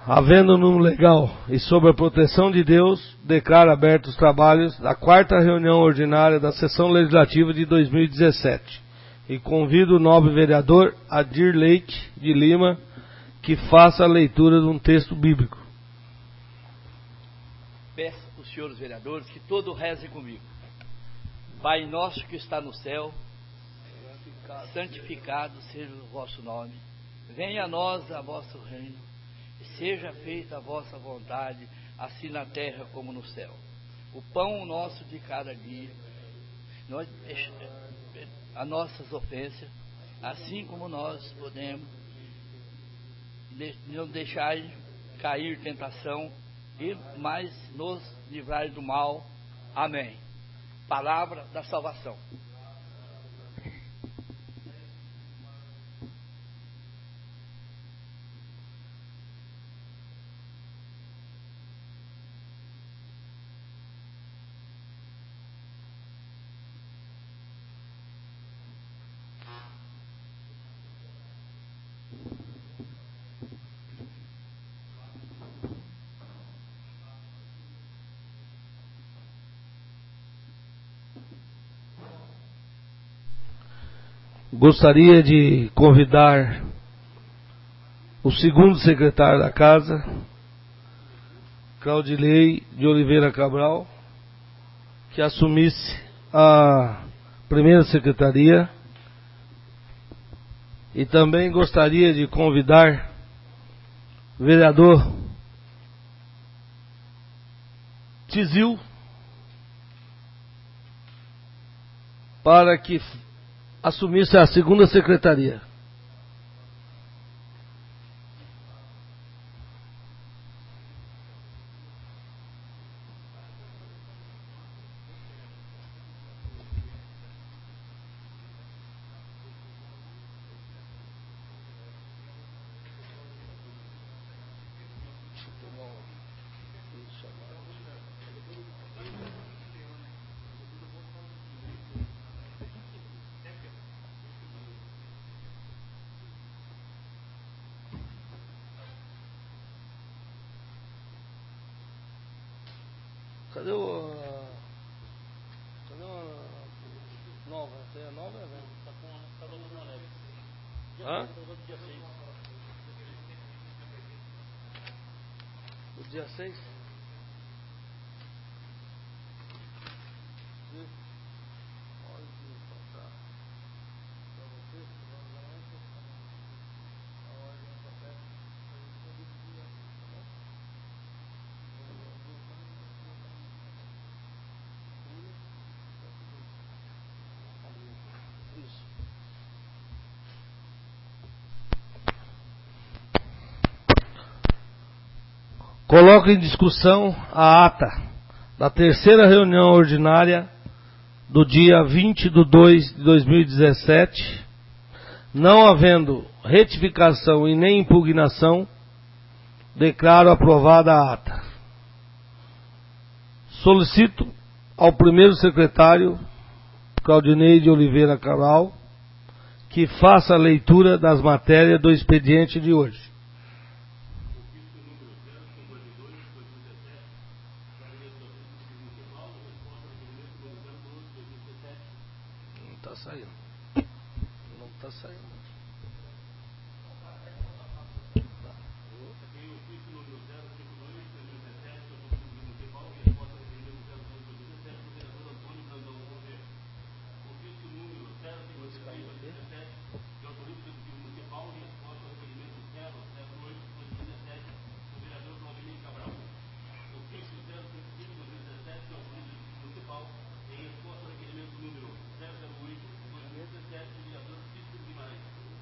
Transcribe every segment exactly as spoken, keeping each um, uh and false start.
Havendo número legal e sob a proteção de Deus, declaro abertos os trabalhos da quarta reunião ordinária da sessão legislativa de dois mil e dezessete e convido o nobre vereador Adir Leite de Lima que faça a leitura de um texto bíblico. Peço aos senhores vereadores que todos rezem comigo. Pai nosso que está no céu, santificado seja o vosso nome. Venha a nós a vosso reino, e seja feita a vossa vontade, assim na terra como no céu. O pão nosso de cada dia, nós, as nossas ofensas, assim como nós podemos, não deixai cair tentação, e mais nos livrai do mal. Amém. Palavra da salvação. Gostaria de convidar o segundo secretário da casa, Claudilei de Oliveira Cabral, que assumisse a primeira secretaria, e também gostaria de convidar o vereador Tizil para que assumisse a segunda secretaria. Cadê o... Cadê a nova? Tem a nova, né? Tá com a tá rodando na leve. Hã? Dia seis. O dia seis? Coloco em discussão a ata da terceira reunião ordinária do dia vinte de dois de dois mil e dezessete, não havendo retificação e nem impugnação, declaro aprovada a ata. Solicito ao primeiro secretário, Claudinei de Oliveira Cabral, que faça a leitura das matérias do expediente de hoje. Saindo. Não está saindo. Tem o ofício número zero cinco dois de dois mil e dezessete, do Conselho Municipal, e resposta requerimento zero dois de dois mil e dezessete, do vereador Antônio Brandão Correia. Ofício número zero cinco dois de dois mil e dezessete, de autoria do Executivo Municipal, e resposta ao requerimento zero zero oito de dois mil e dezessete, do vereador Claudinei Cabral. Ofício zero cinco cinco de dois mil e dezessete, de autoria do Executivo Municipal, em resposta ao requerimento número zero zero oito de dois mil e dezessete, do vereador Cícero Guimarães.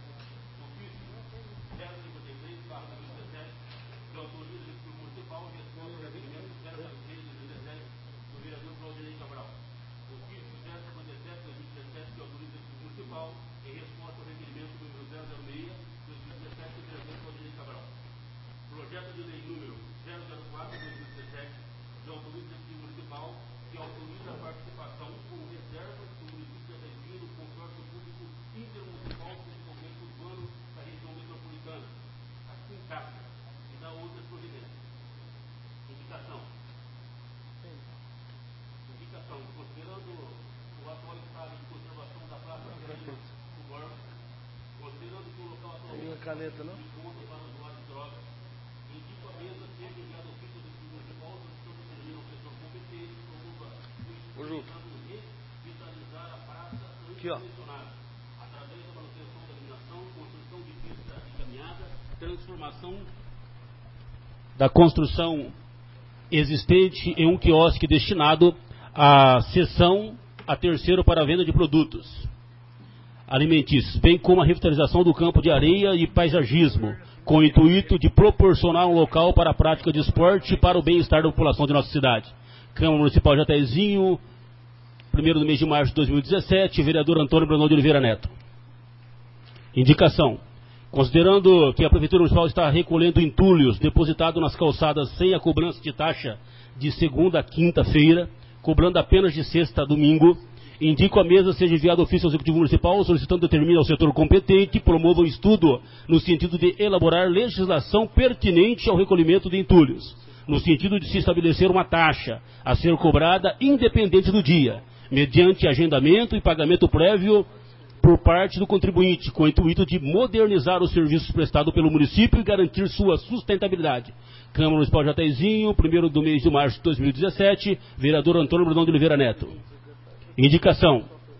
o atual estado de conservação da praça do Borba, considerando que o local atualmente caneta, não? encontra para o usuário de drogas, indico a mesa seja enviado ao ofício do municipal, solicitando determina o setor competente, promova o tentando revitalizar a praça antes mencionada, através da manutenção da iluminação, construção de pista de caminhada, transformação da construção existente em um quiosque destinado à seção a terceiro para a venda de produtos alimentícios, bem como a revitalização do campo de areia e paisagismo, com o intuito de proporcionar um local para a prática de esporte e para o bem-estar da população de nossa cidade. Câmara Municipal de Jataizinho, primeiro do mês de março de dois mil e dezessete, vereador Antônio Brandão de Oliveira Neto. Indicação. Considerando que a Prefeitura Municipal está recolhendo entulhos depositados nas calçadas sem a cobrança de taxa de segunda a quinta-feira, cobrando apenas de sexta a domingo, indico a mesa seja enviado ofício ao Executivo Municipal, solicitando determine ao setor competente, promova um estudo no sentido de elaborar legislação pertinente ao recolhimento de entulhos, no sentido de se estabelecer uma taxa a ser cobrada independente do dia, mediante agendamento e pagamento prévio por parte do contribuinte, com o intuito de modernizar os serviços prestados pelo município e garantir sua sustentabilidade. Câmara Municipal de Jataizinho, primeiro do mês de março de dois mil e dezessete, vereador Antônio Brandão de Oliveira Neto. Indicação.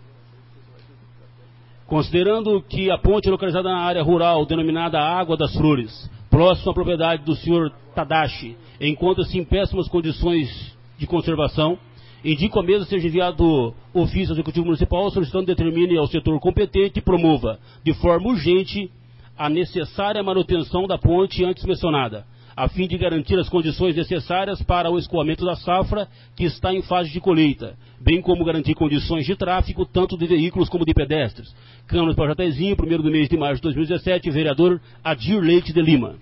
Considerando que a ponte localizada na área rural, denominada Água das Flores, próxima à propriedade do senhor Tadashi, encontra-se em péssimas condições de conservação, indico a mesa seja enviado ofício ao Executivo Municipal, solicitando determine ao setor competente e promova, de forma urgente, a necessária manutenção da ponte antes mencionada, a fim de garantir as condições necessárias para o escoamento da safra, que está em fase de colheita, bem como garantir condições de tráfego, tanto de veículos como de pedestres. Câmara Municipal de Jataizinho, primeiro do mês de março de dois mil e dezessete, vereador Adir Leite de Lima.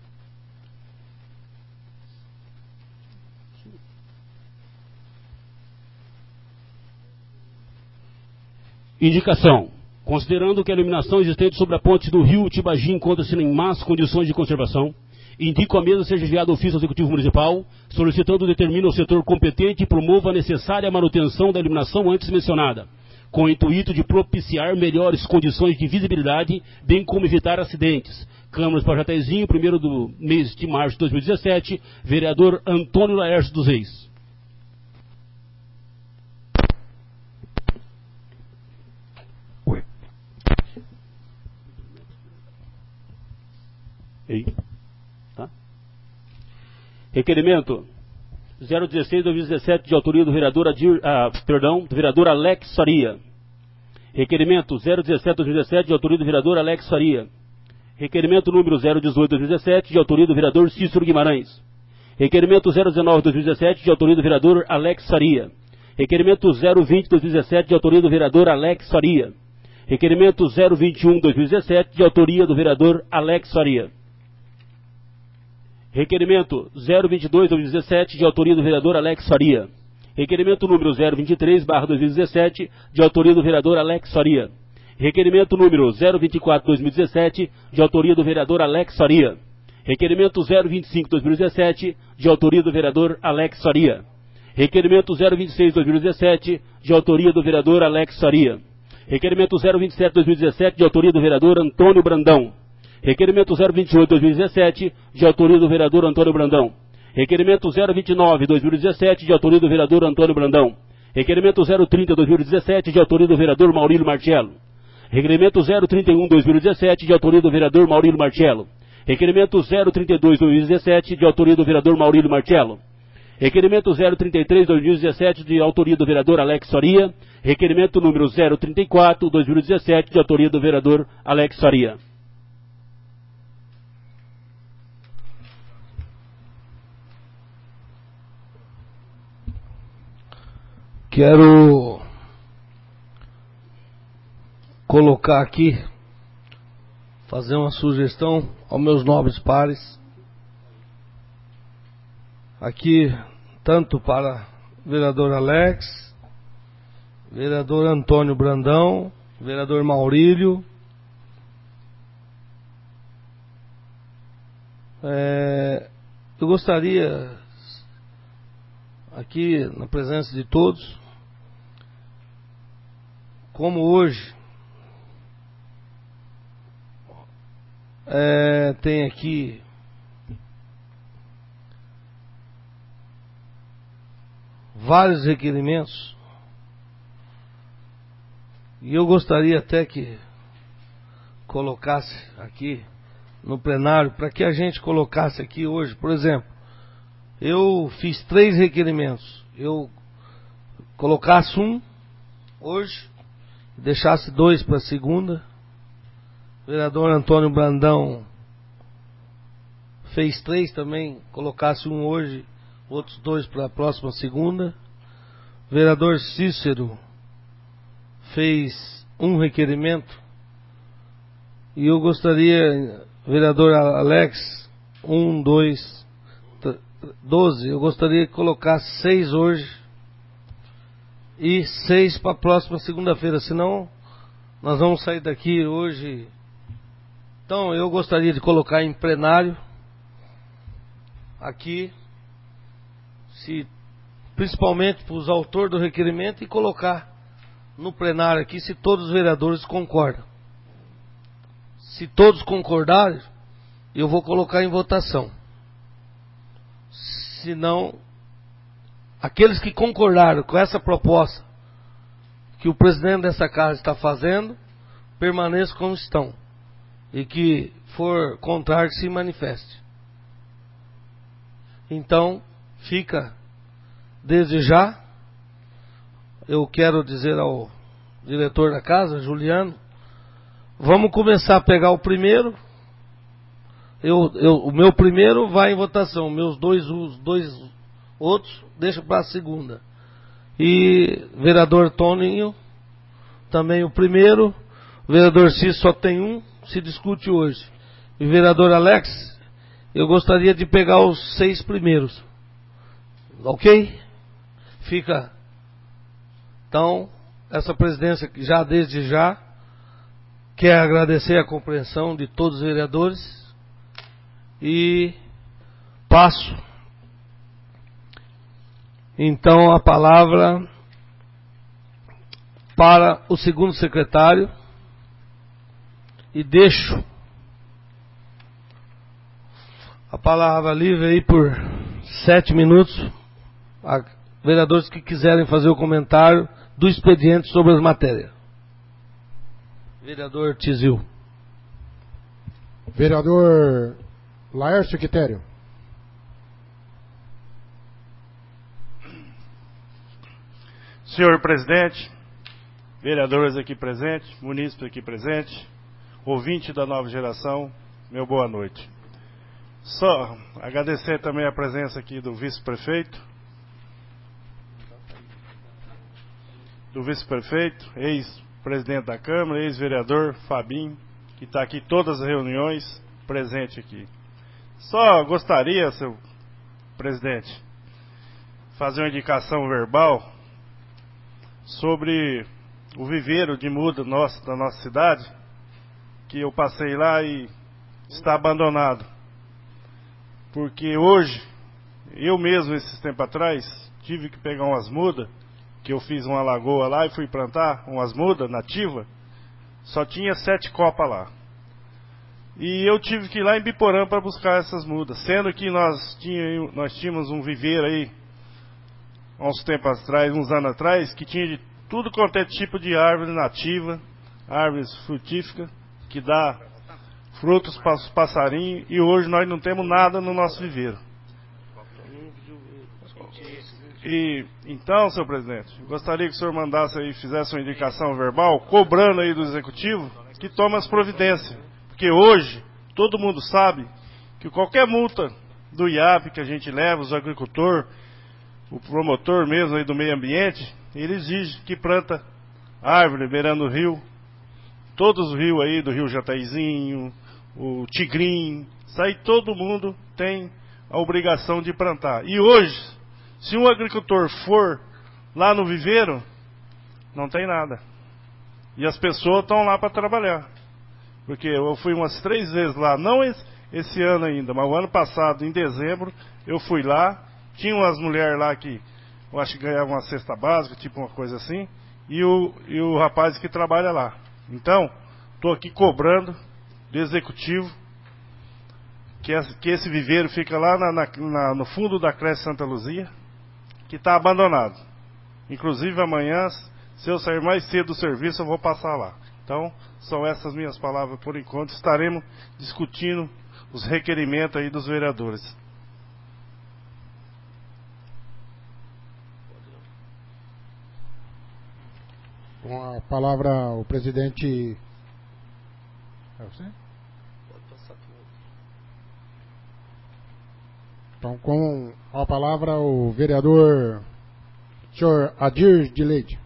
Indicação. Considerando que a iluminação existente sobre a ponte do rio Tibagi encontra-se em más condições de conservação, indico a mesa seja enviado ofício ao Executivo Municipal, solicitando determine ao setor competente e promova a necessária manutenção da iluminação antes mencionada, com o intuito de propiciar melhores condições de visibilidade, bem como evitar acidentes. Câmara Municipal de Jataizinho, primeiro do mês de março de dois mil e dezessete, vereador Antônio Laércio dos Reis. Ei. Tá? Requerimento zero dezesseis de dois mil e dezessete, de autoria do vereador, Adir, ah, perdão, do vereador Alex Faria. Requerimento zero dezessete de dois mil e dezessete, de autoria do vereador Alex Faria. Requerimento número zero dezoito de dois mil e dezessete, de autoria do vereador Cícero Guimarães. Requerimento zero dezenove de dois mil e dezessete, de autoria do vereador Alex Faria. Requerimento zero vinte de dois mil e dezessete, de autoria do vereador Alex Faria. Requerimento zero vinte e um de dois mil e dezessete, de autoria do vereador Alex Faria. Requerimento zero vinte e dois de dois mil e dezessete, de autoria do vereador Alex Faria. Requerimento número zero vinte e três barra dois mil e dezessete, de autoria do vereador Alex Faria. Requerimento número zero vinte e quatro de dois mil e dezessete, de autoria do vereador Alex Faria. Requerimento zero vinte e cinco de dois mil e dezessete, de autoria do vereador Alex Faria. Requerimento zero vinte e seis de dois mil e dezessete, de autoria do vereador Alex Faria. Requerimento zero vinte e sete de dois mil e dezessete, de autoria do vereador Antônio Brandão. Requerimento zero vinte e oito de dois mil e dezessete, de autoria do vereador Antônio Brandão. Requerimento zero vinte e nove de dois mil e dezessete, de autoria do vereador Antônio Brandão. Requerimento zero trinta de dois mil e dezessete, de autoria do vereador Maurílio Marcello. Requerimento zero trinta e um de dois mil e dezessete, de autoria do vereador Maurílio Marcello. Requerimento zero trinta e dois de dois mil e dezessete, de autoria do vereador Maurílio Marcello. Requerimento zero trinta e três de dois mil e dezessete, de autoria do vereador Alex Faria. Requerimento número zero trinta e quatro de dois mil e dezessete, de autoria do vereador Alex Faria. Quero colocar aqui, fazer uma sugestão aos meus nobres pares, aqui, tanto para o vereador Alex, vereador Antônio Brandão, vereador Maurílio, é, eu gostaria, aqui na presença de todos, como hoje é, tem aqui vários requerimentos, e eu gostaria até que colocasse aqui no plenário, para que a gente colocasse aqui hoje, por exemplo, eu fiz três requerimentos, eu colocasse um hoje, deixasse dois para segunda. O vereador Antônio Brandão fez três também, colocasse um hoje, outros dois para a próxima segunda. O vereador Cícero fez um requerimento, e eu gostaria, vereador Alex, um, dois, doze, eu gostaria que colocasse seis hoje e seis para a próxima segunda-feira, senão nós vamos sair daqui hoje. Então eu gostaria de colocar em plenário aqui, se, principalmente para os autores do requerimento, e colocar no plenário aqui se todos os vereadores concordam. Se todos concordarem, eu vou colocar em votação. Se não, aqueles que concordaram com essa proposta que o presidente dessa casa está fazendo, permaneçam como estão. E que for contrário, se manifeste. Então, fica, desde já, eu quero dizer ao diretor da casa, Juliano, vamos começar a pegar o primeiro. Eu, eu, o meu primeiro vai em votação, meus dois, os dois outros deixa para a segunda. E vereador Toninho, também o primeiro. O vereador Cis só tem um, se discute hoje. E vereador Alex, eu gostaria de pegar os seis primeiros. Ok? Fica. Então, essa presidência já desde já quer agradecer a compreensão de todos os vereadores e passo então a palavra para o segundo secretário e deixo a palavra livre aí por sete minutos a vereadores que quiserem fazer o comentário do expediente sobre as matérias. Vereador Tizil. Vereador Laércio Quitério. Senhor presidente, vereadores aqui presentes, munícipes aqui presentes, ouvinte da nova geração, meu boa noite. Só agradecer também a presença aqui do vice-prefeito, do vice-prefeito, ex-presidente da Câmara, ex-vereador Fabinho, que está aqui todas as reuniões, presente aqui. Só gostaria, seu presidente, fazer uma indicação verbal sobre o viveiro de muda nosso, da nossa cidade, que eu passei lá e está abandonado. Porque hoje, eu mesmo, esses tempos atrás, tive que pegar umas mudas, que eu fiz uma lagoa lá e fui plantar umas mudas nativas, só tinha sete copas lá. E eu tive que ir lá em Biporã para buscar essas mudas, sendo que nós, tinha, nós tínhamos um viveiro aí, há uns tempos atrás, uns anos atrás, que tinha de tudo quanto é tipo de árvore nativa, árvores frutíferas, que dá frutos para os passarinhos, e hoje nós não temos nada no nosso viveiro. E então, senhor presidente, gostaria que o senhor mandasse aí, fizesse uma indicação verbal, cobrando aí do executivo, que tome as providências. Porque hoje, todo mundo sabe que qualquer multa do I A P que a gente leva, os agricultores, o promotor mesmo aí do meio ambiente, ele exige que planta árvore beirando o rio. Todos os rios aí, do rio Jataizinho, o Tigrinho, isso aí todo mundo tem a obrigação de plantar. E hoje, se um agricultor for lá no viveiro, não tem nada. E as pessoas estão lá para trabalhar. Porque eu fui umas três vezes lá, não esse, esse ano ainda, mas o ano passado, em dezembro, eu fui lá, tinha umas mulheres lá que eu acho que ganhavam uma cesta básica, tipo uma coisa assim, e o, e o rapaz que trabalha lá. Então, estou aqui cobrando do executivo que, que esse viveiro fica lá na, na, na, no fundo da creche Santa Luzia, que está abandonado. Inclusive amanhã, se eu sair mais cedo do serviço, eu vou passar lá. Então, são essas minhas palavras por enquanto. Estaremos discutindo os requerimentos aí dos vereadores. Com a palavra o presidente... É você? Então, com a palavra o vereador senhor Adir de Leite.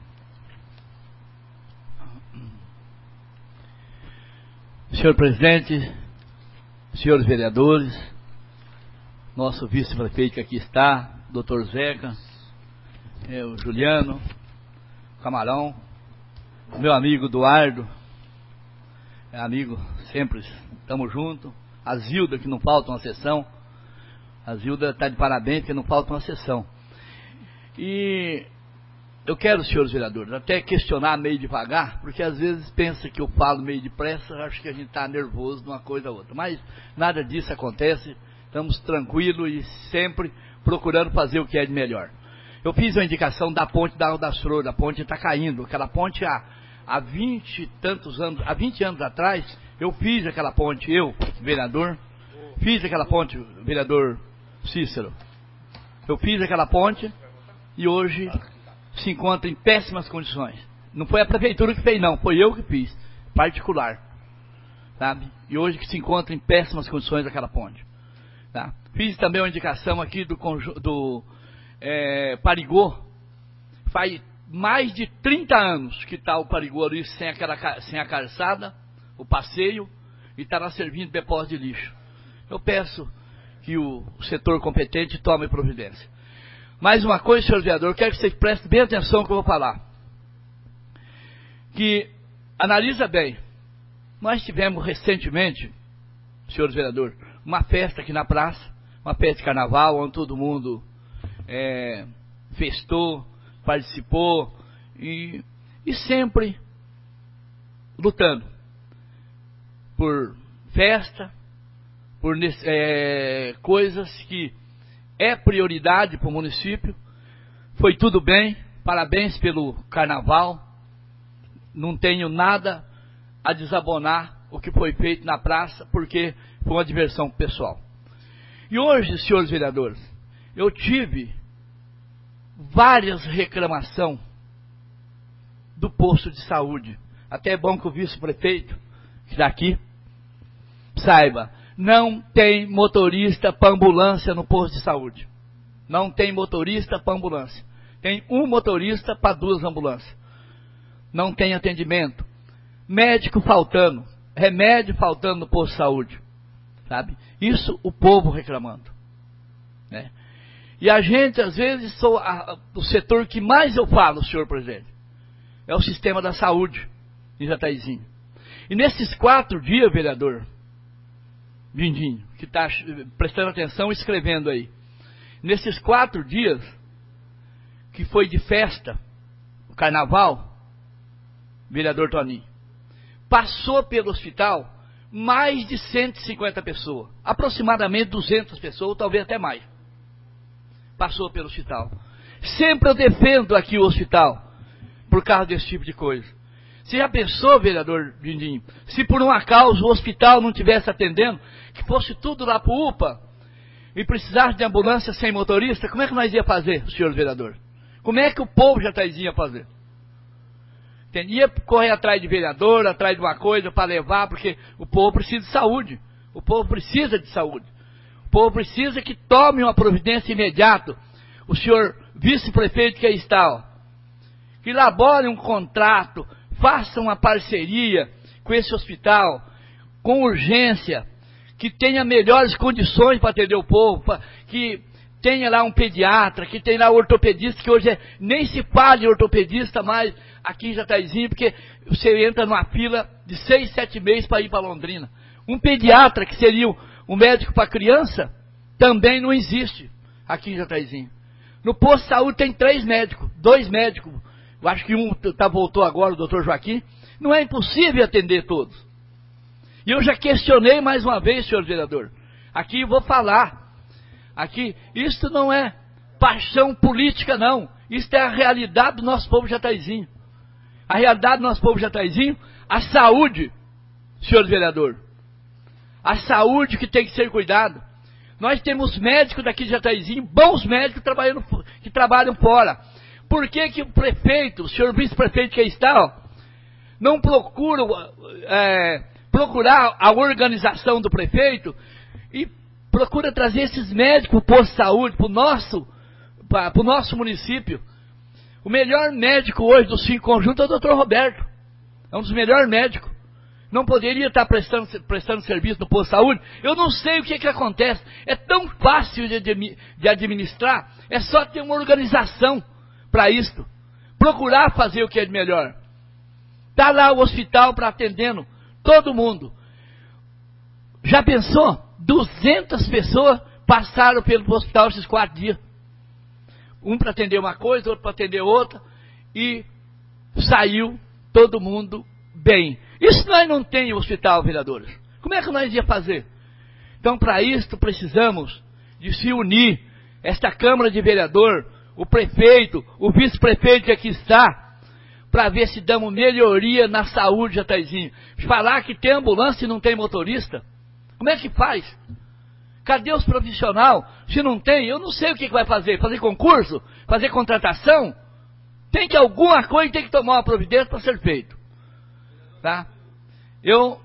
Senhor presidente, senhores vereadores, nosso vice-prefeito que aqui está, doutor Zeca, é, o Juliano, Camarão, meu amigo Eduardo, é amigo, sempre estamos juntos, a Zilda, que não falta uma sessão, a Zilda está de parabéns, porque não falta uma sessão. E eu quero, senhores vereadores, até questionar meio devagar, porque às vezes pensa que eu falo meio depressa, acho que a gente está nervoso de uma coisa ou outra, mas nada disso acontece, estamos tranquilos e sempre procurando fazer o que é de melhor. Eu fiz a indicação da ponte da Alda Flor, a ponte está caindo, aquela ponte há, há vinte e tantos anos, há vinte anos atrás, eu fiz aquela ponte, eu, vereador, fiz aquela ponte, vereador Cícero, eu fiz aquela ponte e hoje se encontra em péssimas condições. Não foi a prefeitura que fez não, foi eu que fiz, particular, sabe? E hoje que se encontra em péssimas condições aquela ponte, tá? Fiz também uma indicação aqui do, do é, Parigô, faz mais de trinta anos que está o Parigô ali sem, aquela, sem a calçada, o passeio, e está lá servindo depósito de lixo. Eu peço que o, o setor competente tome providência. Mais uma coisa, senhor vereador, eu quero que vocês prestem bem atenção no que eu vou falar. Que, analisa bem, nós tivemos recentemente, senhores vereadores, uma festa aqui na praça, uma festa de carnaval, onde todo mundo é, festou, participou, e, e sempre lutando por festa, por é, coisas que é prioridade para o município. Foi tudo bem, parabéns pelo carnaval, não tenho nada a desabonar o que foi feito na praça, porque foi uma diversão pessoal. E hoje, senhores vereadores, eu tive várias reclamações do posto de saúde. Até é bom que o vice-prefeito, que está aqui, saiba, não tem motorista para ambulância no posto de saúde. Não tem motorista para ambulância. Tem um motorista para duas ambulâncias. Não tem atendimento. Médico faltando. Remédio faltando no posto de saúde. Sabe? Isso o povo reclamando. Né? E a gente, às vezes, sou a, o setor que mais eu falo, senhor presidente, é o sistema da saúde em Jataizinho. E nesses quatro dias, vereador Vindinho, que está prestando atenção e escrevendo aí, nesses quatro dias que foi de festa, o carnaval, vereador Toninho, passou pelo hospital mais de cento e cinquenta pessoas, aproximadamente duzentas pessoas, talvez até mais, passou pelo hospital. Sempre eu defendo aqui o hospital, por causa desse tipo de coisa. Você já pensou, vereador Vindinho, se por um acaso o hospital não estivesse atendendo, que fosse tudo lá para o U P A, e precisasse de ambulância sem motorista, como é que nós ia fazer, senhor vereador? Como é que o povo já ia fazer? Ia correr atrás de vereador, atrás de uma coisa para levar, porque o povo precisa de saúde. O povo precisa de saúde. O povo precisa que tome uma providência imediata. O senhor vice-prefeito que aí está, ó, que elabore um contrato, faça uma parceria com esse hospital, com urgência, que tenha melhores condições para atender o povo, pra, que tenha lá um pediatra, que tenha lá um ortopedista, que hoje é, nem se fala de ortopedista mais aqui em Jataizinho, porque você entra numa fila de seis, sete meses para ir para Londrina. Um pediatra, que seria um médico para criança, também não existe aqui em Jataizinho. No posto de saúde tem três médicos, dois médicos eu acho que um tá, voltou agora, o doutor Joaquim, não é impossível atender todos. E eu já questionei mais uma vez, senhor vereador, aqui vou falar, aqui, isso não é paixão política não, isso é a realidade do nosso povo jataizinho. A realidade do nosso povo jataizinho, a saúde, senhor vereador, a saúde que tem que ser cuidado. Nós temos médicos daqui de Jataizinho, bons médicos trabalhando, que trabalham fora. Por que que o prefeito, o senhor vice-prefeito que aí está, ó, não procura é, procurar a organização do prefeito e procura trazer esses médicos para o posto de saúde, para o nosso, para o nosso município? O melhor médico hoje dos cinco conjuntos é o doutor Roberto. É um dos melhores médicos. Não poderia estar prestando, prestando serviço no posto de saúde? Eu não sei o que, que acontece. É tão fácil de, de administrar. É só ter uma organização para isso. Procurar fazer o que é de melhor. Está lá o hospital para atendendo todo mundo. Já pensou? duzentas pessoas passaram pelo hospital esses quatro dias. Um para atender uma coisa, outro para atender outra. E saiu todo mundo bem. Isso nós não tem hospital, vereadores. Como é que nós ia fazer? Então, para isso, precisamos de se unir, esta Câmara de Vereador, o prefeito, o vice-prefeito que aqui está, para ver se damos melhoria na saúde de Jataizinho. Falar que tem ambulância e não tem motorista, como é que faz? Cadê os profissionais? Se não tem, eu não sei o que vai fazer. Fazer concurso? Fazer contratação? Tem que alguma coisa tem que tomar uma providência para ser feito. Tá? Eu,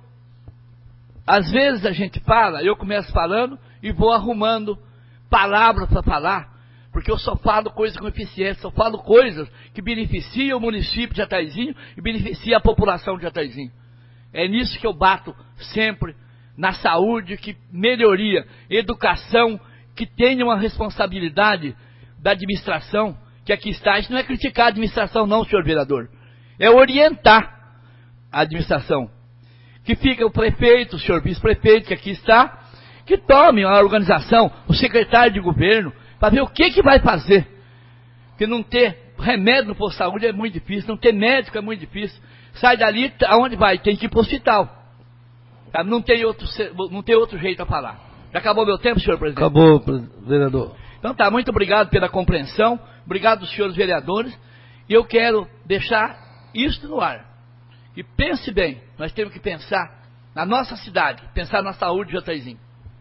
às vezes a gente fala, eu começo falando e vou arrumando palavras para falar, porque eu só falo coisas com eficiência, só falo coisas que beneficiam o município de Jataizinho e beneficiam a população de Jataizinho. É nisso que eu bato sempre, na saúde, que melhoria, educação, que tenha uma responsabilidade da administração, que aqui está. Isso não é criticar a administração não, senhor vereador, é orientar a administração, que fica o prefeito, o senhor vice-prefeito que aqui está, que tome a organização, o secretário de governo, para ver o que que vai fazer. Porque não ter remédio no posto de saúde é muito difícil, não ter médico é muito difícil. Sai dali, aonde vai? Tem que ir para o hospital. Tá? Não tem outro, não tem outro jeito a falar. Já acabou meu tempo, senhor presidente? Acabou, vereador. Então tá, muito obrigado pela compreensão, obrigado aos senhores vereadores, e eu quero deixar isto no ar. E pense bem, nós temos que pensar na nossa cidade, pensar na saúde de Jataizinho.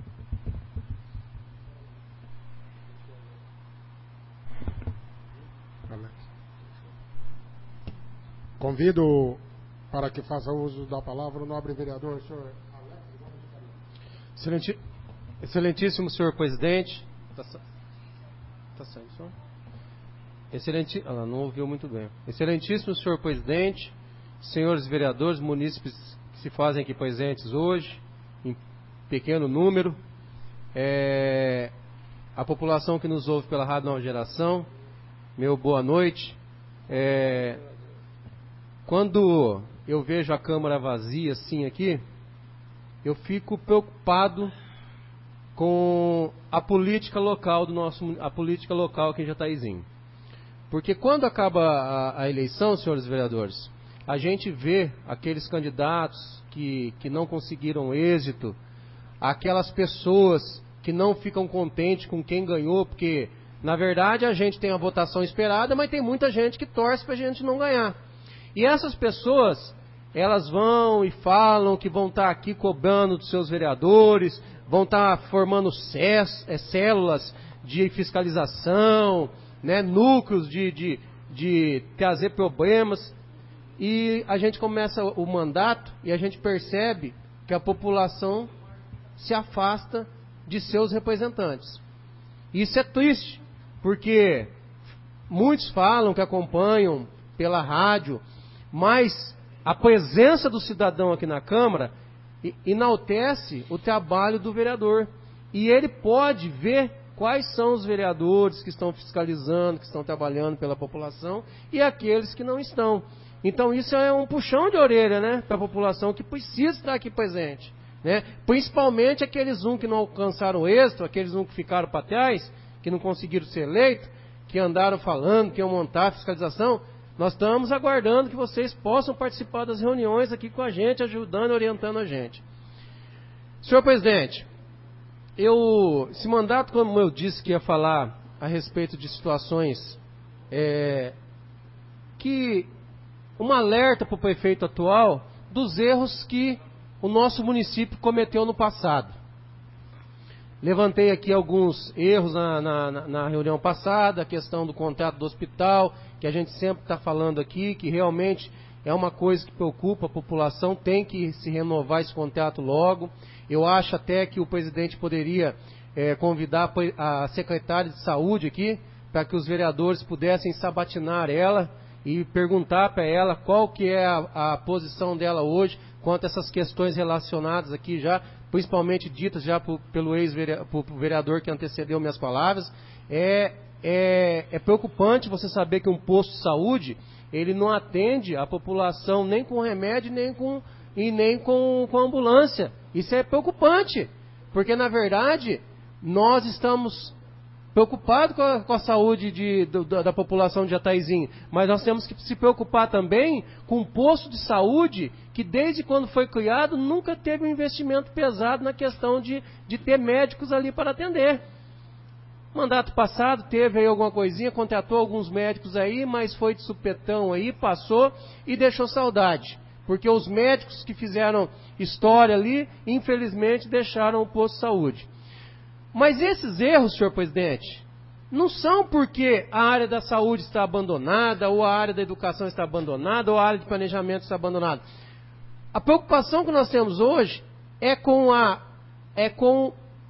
Convido para que faça uso da palavra o nobre vereador, senhor Excelenti... Excelentíssimo senhor presidente. Está sa... tá saindo, senhor? Excelente... Ah, não ouviu muito bem. Excelentíssimo senhor presidente, senhores vereadores, munícipes que se fazem aqui presentes hoje, em pequeno número, é... a população que nos ouve pela Rádio Nova Geração, meu boa noite. É... Quando eu vejo a Câmara vazia assim aqui, eu fico preocupado com a política local do nosso, a política local aqui em Jataizinho. Porque quando acaba a, a eleição, senhores vereadores, a gente vê aqueles candidatos que, que não conseguiram êxito, aquelas pessoas que não ficam contentes com quem ganhou, porque na verdade a gente tem a votação esperada, mas tem muita gente que torce para a gente não ganhar. E essas pessoas, elas vão e falam que vão estar aqui cobrando dos seus vereadores, vão estar formando células de fiscalização, né, núcleos de, de, de trazer problemas. E a gente começa o mandato e a gente percebe que a população se afasta de seus representantes. Isso é triste, porque muitos falam que acompanham pela rádio, mas a presença do cidadão aqui na Câmara enaltece o trabalho do vereador. E ele pode ver quais são os vereadores que estão fiscalizando, que estão trabalhando pela população e aqueles que não estão. Então isso é um puxão de orelha, né, para a população que precisa estar aqui presente, né? Principalmente aqueles um que não alcançaram êxito, aqueles um que ficaram para trás, que não conseguiram ser eleitos, que andaram falando que iam montar a fiscalização. Nós estamos aguardando que vocês possam participar das reuniões aqui com a gente, ajudando e orientando a gente. Senhor presidente, eu, esse mandato, como eu disse que ia falar a respeito de situações é, que um alerta para o prefeito atual dos erros que o nosso município cometeu no passado. Levantei aqui alguns erros na, na, na reunião passada, a questão do contrato do hospital, que a gente sempre está falando aqui, que realmente é uma coisa que preocupa a população, tem que se renovar esse contrato logo. Eu acho até que o presidente poderia é, convidar a secretária de saúde aqui, para que os vereadores pudessem sabatinar ela e perguntar para ela qual que é a, a posição dela hoje quanto a essas questões relacionadas aqui já, principalmente ditas já por, pelo ex-vereador que antecedeu minhas palavras. É, é, é preocupante você saber que um posto de saúde, ele não atende a população nem com remédio nem com, e nem com, com ambulância. Isso é preocupante, porque na verdade nós estamos preocupados com a, com a saúde de, do, da população de Jataizinho, mas nós temos que se preocupar também com um posto de saúde que desde quando foi criado nunca teve um investimento pesado na questão de, de ter médicos ali para atender. Mandato passado teve aí alguma coisinha, contratou alguns médicos aí, mas foi de supetão aí, passou e deixou saudade. Porque os médicos que fizeram história ali, infelizmente deixaram o posto de saúde. Mas esses erros, senhor presidente, não são porque a área da saúde está abandonada, ou a área da educação está abandonada, ou a área de planejamento está abandonada. A preocupação que nós temos hoje é com, a, é com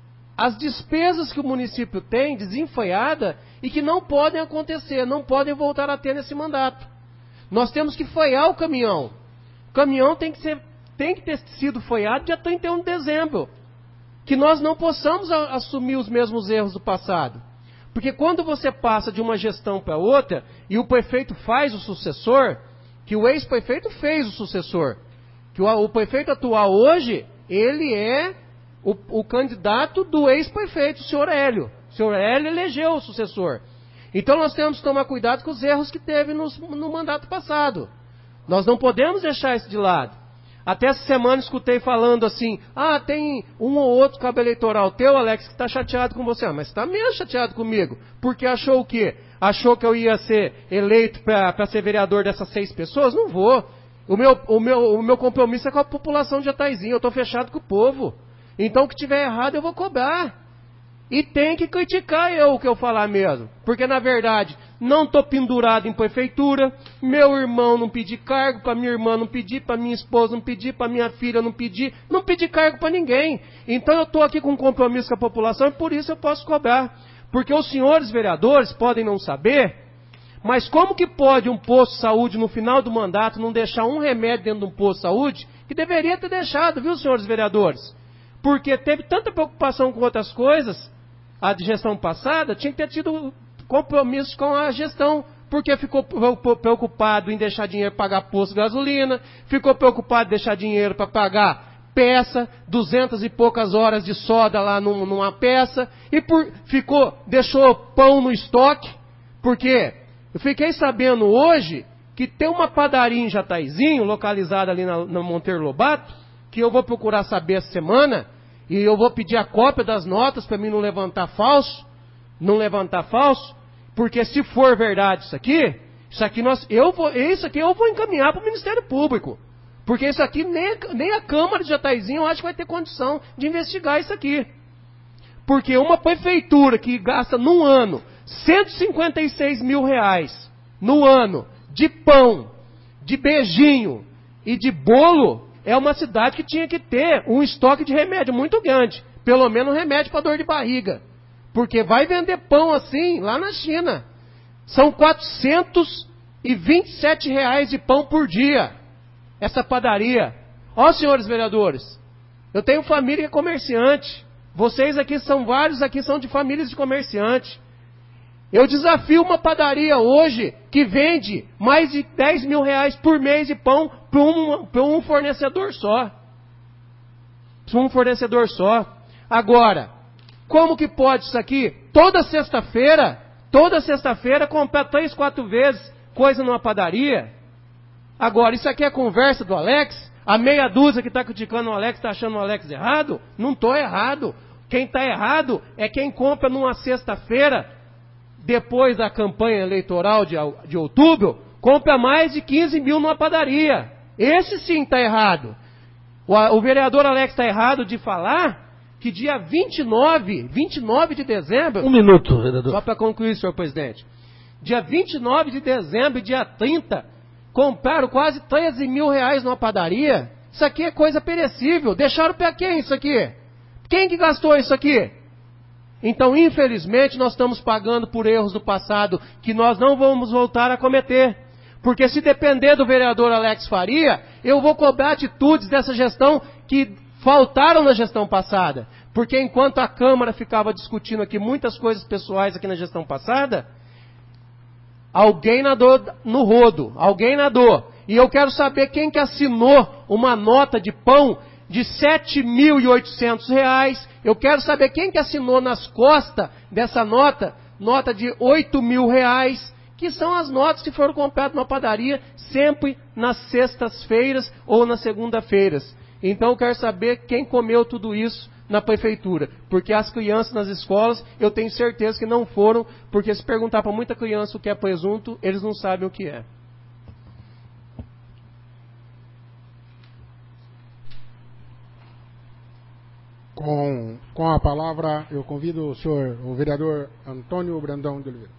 as despesas que o município tem desenfreada e que não podem acontecer, não podem voltar a ter nesse mandato. Nós temos que frear o caminhão. O caminhão tem que, ser, tem que ter sido freado dia trinta e um de dezembro. Que nós não possamos a, assumir os mesmos erros do passado. Porque quando você passa de uma gestão para outra, e o prefeito faz o sucessor, que o ex-prefeito fez o sucessor, que o, o prefeito atual hoje, ele é o, o candidato do ex-prefeito, o senhor Hélio. O senhor Hélio elegeu o sucessor. Então nós temos que tomar cuidado com os erros que teve no, no mandato passado. Nós não podemos deixar isso de lado. Até essa semana escutei falando assim, ah, tem um ou outro cabo eleitoral teu, Alex, que está chateado com você. Ah, mas está mesmo chateado comigo. Porque achou o quê? Achou que eu ia ser eleito para ser vereador dessas seis pessoas? Não vou. O meu, o meu, o meu compromisso é com a população de Jataizinho. Eu estou fechado com o povo. Então, o que tiver errado, eu vou cobrar. E tem que criticar eu o que eu falar mesmo. Porque, na verdade, não estou pendurado em prefeitura, meu irmão não pedir cargo, para minha irmã não pedir, para minha esposa não pedir, para minha filha não pedir, não pedir cargo para ninguém. Então eu estou aqui com um compromisso com a população e por isso eu posso cobrar. Porque os senhores vereadores podem não saber, mas como que pode um posto de saúde no final do mandato não deixar um remédio dentro de um posto de saúde, que deveria ter deixado, viu, senhores vereadores? Porque teve tanta preocupação com outras coisas, a de gestão passada, tinha que ter tido compromisso com a gestão, porque ficou preocupado em deixar dinheiro para pagar posto de gasolina, ficou preocupado em deixar dinheiro para pagar peça, duzentas e poucas horas de soda lá num, numa peça, e por, ficou, deixou pão no estoque, porque eu fiquei sabendo hoje que tem uma padaria em Jataizinho, localizada ali na, na Monteiro Lobato, que eu vou procurar saber essa semana, e eu vou pedir a cópia das notas para mim não levantar falso, não levantar falso, porque se for verdade isso aqui, isso aqui, nós, eu, vou, isso aqui eu vou encaminhar para o Ministério Público. Porque isso aqui nem, nem a Câmara de Jataizinho eu acho que vai ter condição de investigar isso aqui. Porque uma prefeitura que gasta num ano cento e cinquenta e seis mil reais no ano de pão, de beijinho e de bolo, é uma cidade que tinha que ter um estoque de remédio muito grande. Pelo menos remédio para dor de barriga. Porque vai vender pão assim lá na China. São quatrocentos e vinte e sete reais de pão por dia. Essa padaria. Ó, senhores vereadores, eu tenho família que é comerciante. Vocês aqui são vários, aqui são de famílias de comerciante. Eu desafio uma padaria hoje que vende mais de dez mil reais por mês de pão para um, para um fornecedor só. Para um fornecedor só. Agora, como que pode isso aqui? Toda sexta-feira, toda sexta-feira comprar três, quatro vezes coisa numa padaria. Agora, isso aqui é conversa do Alex? A meia dúzia que está criticando o Alex está achando o Alex errado? Não estou errado. Quem está errado é quem compra numa sexta-feira, depois da campanha eleitoral de, de outubro, compra mais de quinze mil numa padaria. Esse sim está errado. O, o vereador Alex está errado de falar que dia vinte e nove, vinte e nove de dezembro... Um minuto, vereador. Só para concluir, senhor presidente. Dia vinte e nove de dezembro e dia trinta, compraram quase treze mil reais numa padaria. Isso aqui é coisa perecível. Deixaram para quem isso aqui? Quem que gastou isso aqui? Então, infelizmente, nós estamos pagando por erros do passado que nós não vamos voltar a cometer. Porque se depender do vereador Alex Faria, eu vou cobrar atitudes dessa gestão que faltaram na gestão passada. Porque enquanto a Câmara ficava discutindo aqui muitas coisas pessoais aqui na gestão passada, alguém nadou no rodo, alguém nadou. E eu quero saber quem que assinou uma nota de pão de sete mil e oitocentos reais. Eu quero saber quem que assinou nas costas dessa nota, nota de oito mil reais, que são as notas que foram compradas na padaria sempre nas sextas-feiras ou nas segunda-feiras. Então eu quero saber quem comeu tudo isso na prefeitura, porque as crianças nas escolas, eu tenho certeza que não foram, porque se perguntar para muita criança o que é presunto, eles não sabem o que é. Com, com a palavra, eu convido o senhor, o vereador Antônio Brandão de Oliveira.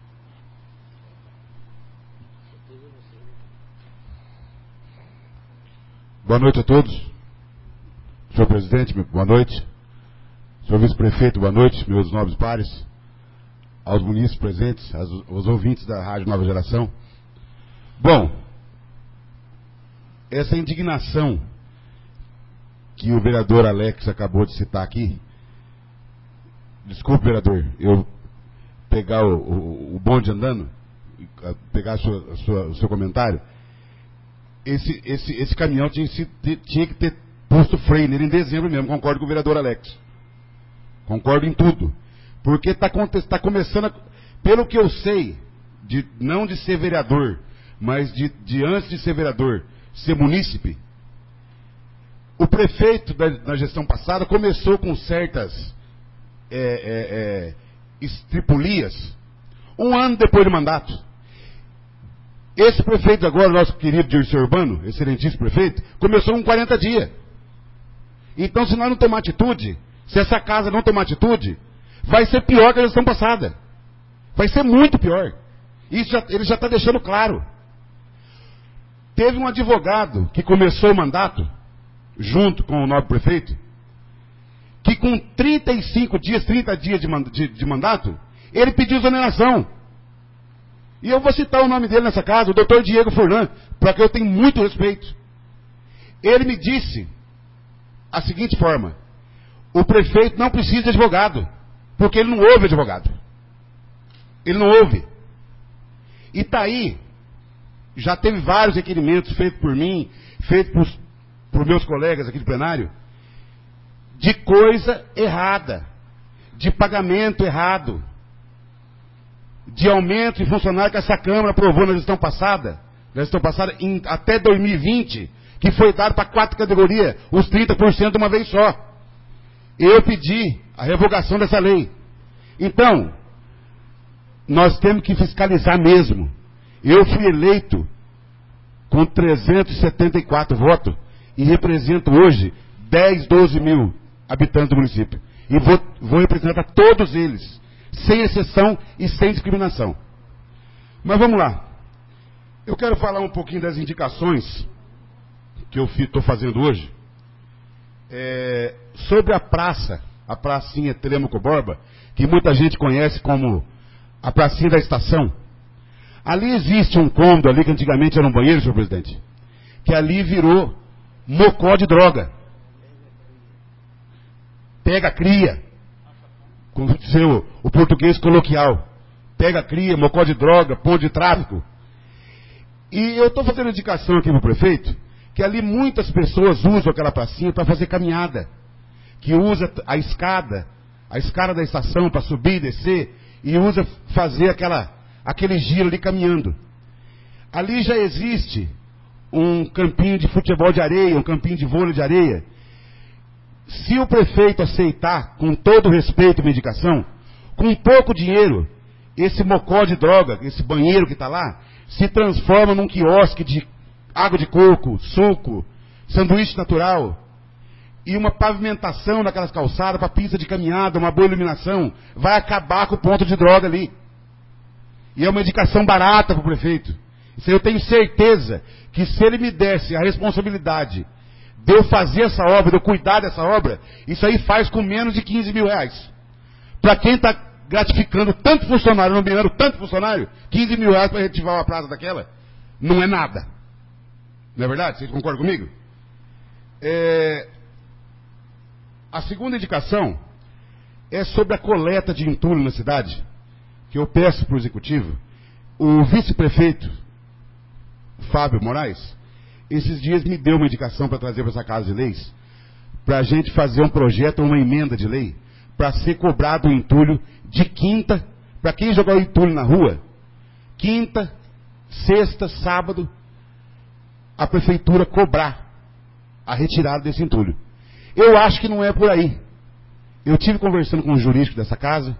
Boa noite a todos. Senhor presidente, boa noite. Senhor vice-prefeito, boa noite, meus nobres pares, aos munícipes presentes, aos, aos ouvintes da Rádio Nova Geração. Bom, essa indignação que o vereador Alex acabou de citar aqui, desculpe, vereador, eu pegar o, o, o bonde andando, pegar a sua, a sua, o seu comentário, esse, esse, esse caminhão tinha, tinha que ter posto freio nele em dezembro mesmo, concordo com o vereador Alex. Concordo em tudo. Porque está tá começando, a, pelo que eu sei, de, não de ser vereador, mas de, de antes de ser vereador, ser munícipe, o prefeito da, na gestão passada começou com certas é, é, é, estripulias um ano depois do mandato. Esse prefeito agora, nosso querido Dirceu Urbano, excelentíssimo prefeito, começou com quarenta dias. Então, se nós não tomar atitude, se essa casa não tomar atitude, vai ser pior que a gestão passada. Vai ser muito pior. Isso já, ele já está deixando claro. Teve um advogado que começou o mandato, junto com o novo prefeito, que com trinta e cinco dias, trinta dias de, de, de mandato, ele pediu exoneração. E eu vou citar o nome dele nessa casa, o doutor Diego Furlan, para que eu tenha muito respeito. Ele me disse a seguinte forma: o prefeito não precisa de advogado, porque ele não ouve advogado. Ele não ouve. E está aí, já teve vários requerimentos feitos por mim, feitos por, por meus colegas aqui do plenário, de coisa errada, de pagamento errado, de aumento de funcionário que essa Câmara aprovou na gestão passada, na gestão passada em, até dois mil e vinte, que foi dado para quatro categorias, os trinta por cento de uma vez só. Eu pedi a revogação dessa lei. Então, nós temos que fiscalizar mesmo. Eu fui eleito com trezentos e setenta e quatro votos e represento hoje dez, doze mil habitantes do município. E vou, vou representar todos eles, sem exceção e sem discriminação. Mas vamos lá. Eu quero falar um pouquinho das indicações que eu estou fazendo hoje. É, sobre a praça, a pracinha Telêmaco Borba, que muita gente conhece como a pracinha da estação. Ali existe um cômodo ali, que antigamente era um banheiro, senhor presidente, que ali virou mocó de droga. Pega cria, com o, seu, o português coloquial. Pega cria, mocó de droga, ponto de tráfico. E eu estou fazendo indicação aqui para o prefeito, que ali muitas pessoas usam aquela pracinha para fazer caminhada, que usa a escada, a escada da estação para subir e descer, e usa fazer aquela, aquele giro ali caminhando. Ali já existe um campinho de futebol de areia, um campinho de vôlei de areia. Se o prefeito aceitar, com todo respeito à medicação, com pouco dinheiro, esse mocó de droga, esse banheiro que está lá, se transforma num quiosque de água de coco, suco, sanduíche natural, e uma pavimentação naquelas calçadas para pista de caminhada, uma boa iluminação, vai acabar com o ponto de droga ali. E é uma indicação barata para o prefeito. Isso eu tenho certeza que se ele me desse a responsabilidade de eu fazer essa obra, de eu cuidar dessa obra, isso aí faz com menos de quinze mil reais. Para quem está gratificando tanto funcionário, nomeando tanto funcionário, quinze mil reais para reativar uma praça daquela, não é nada. Não é verdade? Vocês concordam comigo? É... A segunda indicação é sobre a coleta de entulho na cidade, que eu peço para o executivo. O vice-prefeito, Fábio Moraes, esses dias me deu uma indicação para trazer para essa Casa de Leis, para a gente fazer um projeto, uma emenda de lei, para ser cobrado o entulho de quinta, para quem jogar o entulho na rua, quinta, sexta, sábado, a prefeitura cobrar a retirada desse entulho. Eu acho que não é por aí. Eu tive conversando com o jurídico dessa casa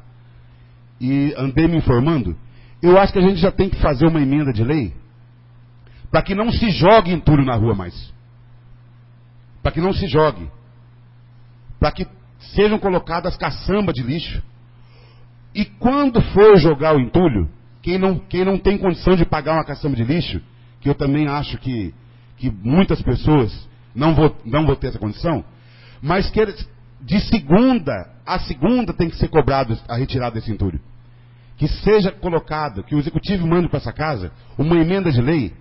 e andei me informando. Eu acho que a gente já tem que fazer uma emenda de lei para que não se jogue entulho na rua mais. Para que não se jogue. Para que sejam colocadas caçambas de lixo. E quando for jogar o entulho, quem não, quem não tem condição de pagar uma caçamba de lixo, que eu também acho que, que muitas pessoas não vão, não vão ter essa condição, mas que de segunda a segunda tem que ser cobrado a retirada desse entulho. Que seja colocado, que o executivo mande para essa casa uma emenda de lei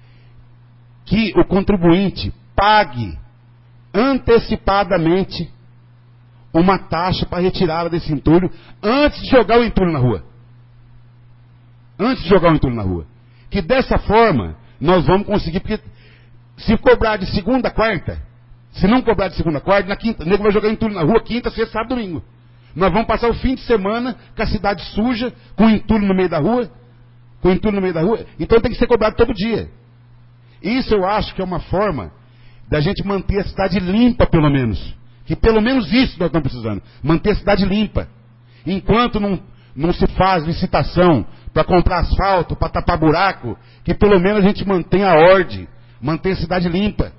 que o contribuinte pague antecipadamente uma taxa para retirada desse entulho antes de jogar o entulho na rua. Antes de jogar o entulho na rua. Que dessa forma nós vamos conseguir, porque se cobrar de segunda a quarta, se não cobrar de segunda a quarta, na quinta, o nego vai jogar entulho na rua quinta, sexta, sábado, domingo. Nós vamos passar o fim de semana com a cidade suja, com entulho no meio da rua, com entulho no meio da rua, então tem que ser cobrado todo dia. Isso eu acho que é uma forma da gente manter a cidade limpa, pelo menos. Que pelo menos isso nós estamos precisando. Manter a cidade limpa. Enquanto não, não se faz licitação para comprar asfalto, para tapar buraco, que pelo menos a gente mantenha a ordem, mantenha a cidade limpa.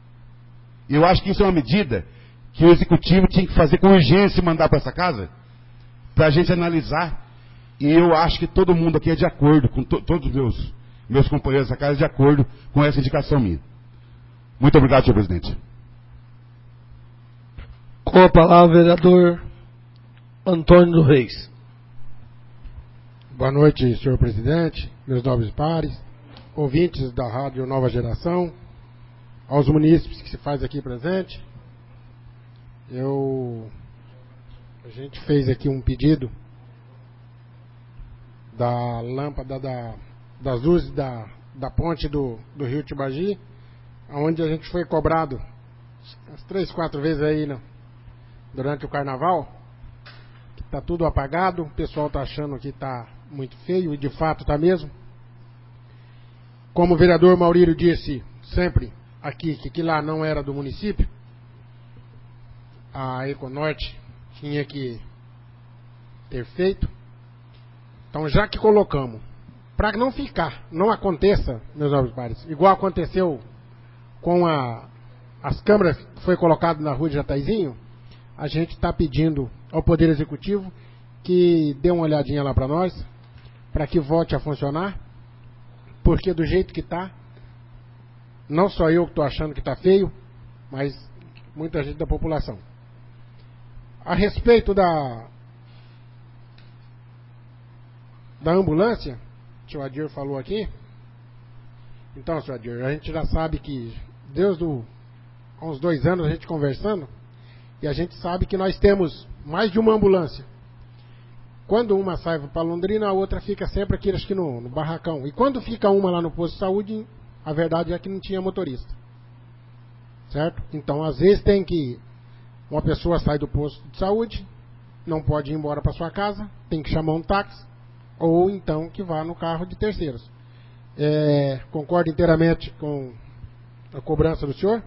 Eu acho que isso é uma medida que o executivo tinha que fazer com urgência e mandar para essa casa, para a gente analisar. E eu acho que todo mundo aqui é de acordo, com to todos os meus, meus companheiros dessa casa, de acordo com essa indicação minha. Muito obrigado, senhor presidente. Com a palavra, vereador Antônio do Reis. Boa noite, senhor presidente, meus nobres pares, ouvintes da Rádio Nova Geração, aos munícipes que se faz aqui presente. Eu, a gente fez aqui um pedido da lâmpada da, das luzes da, da ponte do, do Rio Tibagi, onde a gente foi cobrado umas três, quatro vezes aí, né, durante o carnaval, que está tudo apagado, o pessoal está achando que está muito feio, e de fato está mesmo. Como o vereador Maurílio disse sempre aqui, que, que lá não era do município, a Econorte tinha que ter feito. Então, já que colocamos, para não ficar, não aconteça, meus nobres pares, igual aconteceu com a, as câmeras que foi colocado na rua de Jataizinho, a gente está pedindo ao Poder Executivo que dê uma olhadinha lá para nós, para que volte a funcionar, porque do jeito que está, não só eu que estou achando que está feio, mas muita gente da população. A respeito da da ambulância, que o Adir falou aqui, então, senhor Adir, a gente já sabe que desde o, há uns dois anos a gente conversando, e a gente sabe que nós temos mais de uma ambulância. Quando uma sai para Londrina, a outra fica sempre aqui, acho que no, no barracão. E quando fica uma lá no posto de saúde, a verdade é que não tinha motorista. Certo? Então, às vezes tem que... Uma pessoa sai do posto de saúde, não pode ir embora para sua casa, tem que chamar um táxi, ou então que vá no carro de terceiros. É, concordo inteiramente com a cobrança do senhor.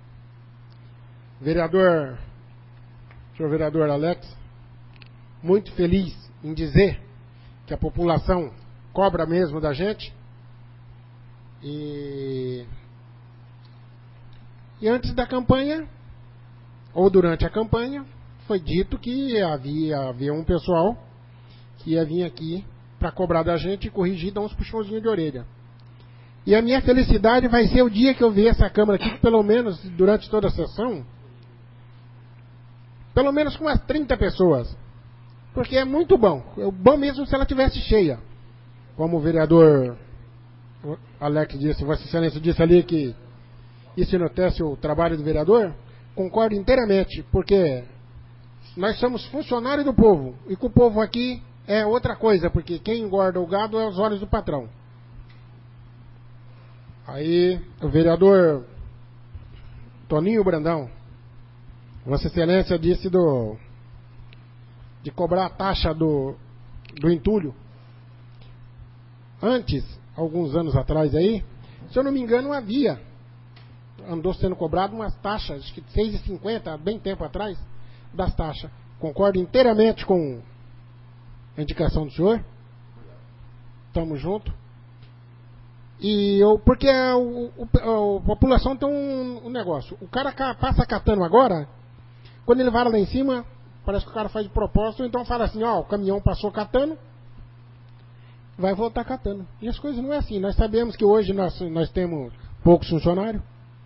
Vereador, senhor vereador Alex, muito feliz em dizer que a população cobra mesmo da gente. E, e antes da campanha, ou durante a campanha, foi dito que havia, havia um pessoal que ia vir aqui para cobrar da gente e corrigir, dar uns puxãozinhos de orelha. E a minha felicidade vai ser o dia que eu ver essa Câmara aqui, que pelo menos durante toda a sessão, pelo menos com umas trinta pessoas. Porque é muito bom. É bom mesmo se ela tivesse cheia. Como o vereador Alex disse, Vossa Excelência disse ali que isso enaltece o trabalho do vereador. Concordo inteiramente, porque nós somos funcionários do povo. E com o povo aqui é outra coisa, porque quem engorda o gado é os olhos do patrão. Aí, o vereador Toninho Brandão, Vossa Excelência disse do, de cobrar a taxa do, do entulho. Antes, alguns anos atrás aí, se eu não me engano, havia, andou sendo cobrado umas taxas, acho que seis reais e cinquenta centavos, bem tempo atrás, das taxas. Concordo inteiramente com a indicação do senhor. Estamos juntos. E eu, porque a, o, o, a população tem um, um negócio. O cara passa catando agora, quando ele vai lá em cima, parece que o cara faz de propósito, então fala assim, ó, o caminhão passou catando, vai voltar catando. E as coisas não é assim. Nós sabemos que hoje nós, nós temos poucos funcionários.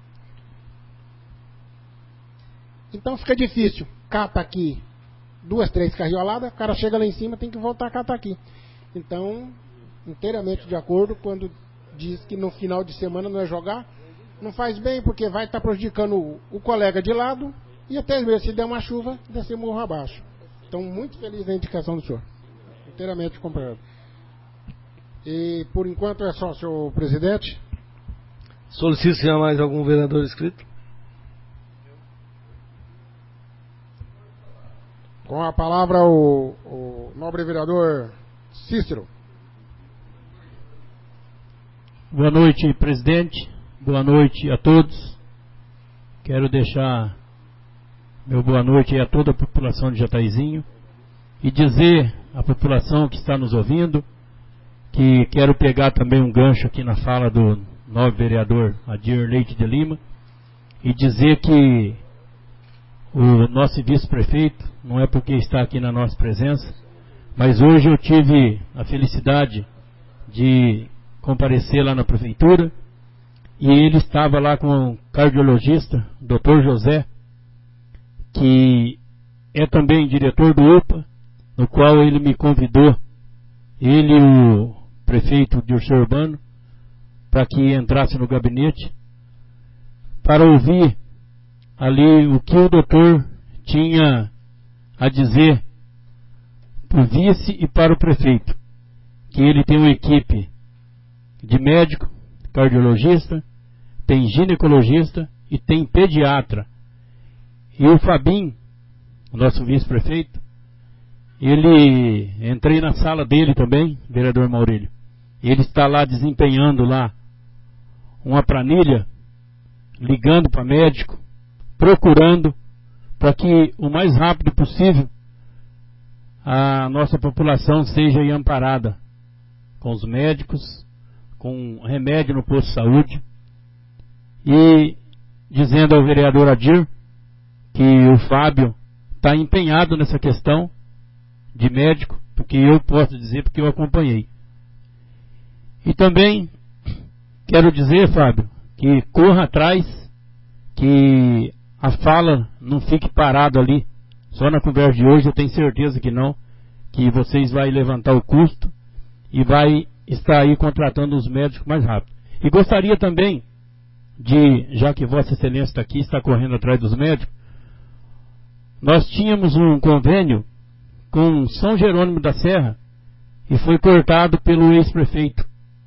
Então fica difícil. Cata aqui duas, três carrioladas, o cara chega lá em cima, tem que voltar a catar aqui. Então, inteiramente de acordo, quando diz que no final de semana não é jogar, não faz bem, porque vai estar prejudicando o, o colega de lado, e até mesmo se der uma chuva, descer morro abaixo. Então, muito feliz na indicação do senhor. Inteiramente compreendo. E, por enquanto, é só, senhor presidente. Solicito se há mais algum vereador inscrito. Com a palavra o, o nobre vereador Cícero. Boa noite, presidente. Boa noite a todos. Quero deixar meu boa noite a toda a população de Jataizinho e dizer à população que está nos ouvindo que quero pegar também um gancho aqui na fala do nobre vereador Adir Leite de Lima e dizer que o nosso vice-prefeito, não é porque está aqui na nossa presença, mas hoje eu tive a felicidade de comparecer lá na prefeitura e ele estava lá com o cardiologista, doutor José, que é também diretor do U P A, no qual ele me convidou, ele e o prefeito Dirceu Urbano, para que entrasse no gabinete para ouvir ali o que o doutor tinha a dizer para o vice e para o prefeito, que ele tem uma equipe de médico, cardiologista, tem ginecologista e tem pediatra. E o Fabinho, o nosso vice-prefeito, ele, entrei na sala dele também, vereador Maurílio, ele está lá desempenhando lá uma planilha, ligando para médico, procurando para que o mais rápido possível a nossa população seja aí amparada com os médicos, com remédio no posto de saúde, e dizendo ao vereador Adir que o Fábio está empenhado nessa questão de médico, porque eu posso dizer porque eu acompanhei. E também quero dizer, Fábio, que corra atrás, que a fala não fique parada ali, só na conversa de hoje, eu tenho certeza que não, que vocês vão levantar o custo e vai estar aí contratando os médicos mais rápido. E gostaria também de, já que Vossa Excelência está aqui, está correndo atrás dos médicos, nós tínhamos um convênio com São Jerônimo da Serra e foi cortado pelo ex-prefeito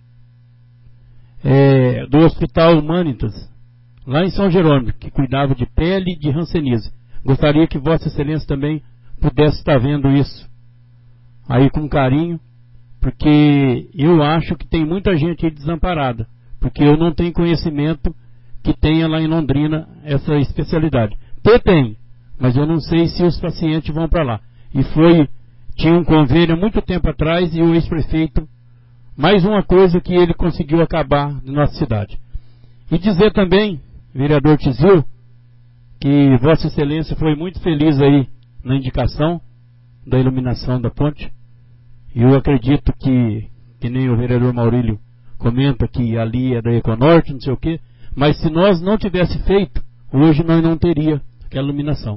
é, do Hospital Humanitas, lá em São Jerônimo, que cuidava de pele e de hanseníase. Gostaria que Vossa Excelência também pudesse estar vendo isso aí com carinho porque eu acho que tem muita gente aí desamparada, porque eu não tenho conhecimento que tenha lá em Londrina essa especialidade. Tem, tem, mas eu não sei se os pacientes vão para lá. E foi, tinha um convênio há muito tempo atrás e o ex-prefeito, mais uma coisa que ele conseguiu acabar na nossa cidade. E dizer também, vereador Tizil, que Vossa Excelência foi muito feliz aí na indicação da iluminação da ponte. E eu acredito que, que nem o vereador Maurílio comenta que ali é da Econorte, não sei o quê, mas se nós não tivesse feito, hoje nós não teria aquela iluminação.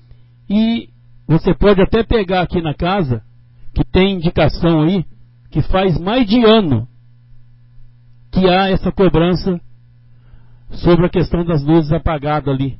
E você pode até pegar aqui na casa, que tem indicação aí, que faz mais de ano que há essa cobrança sobre a questão das luzes apagadas ali,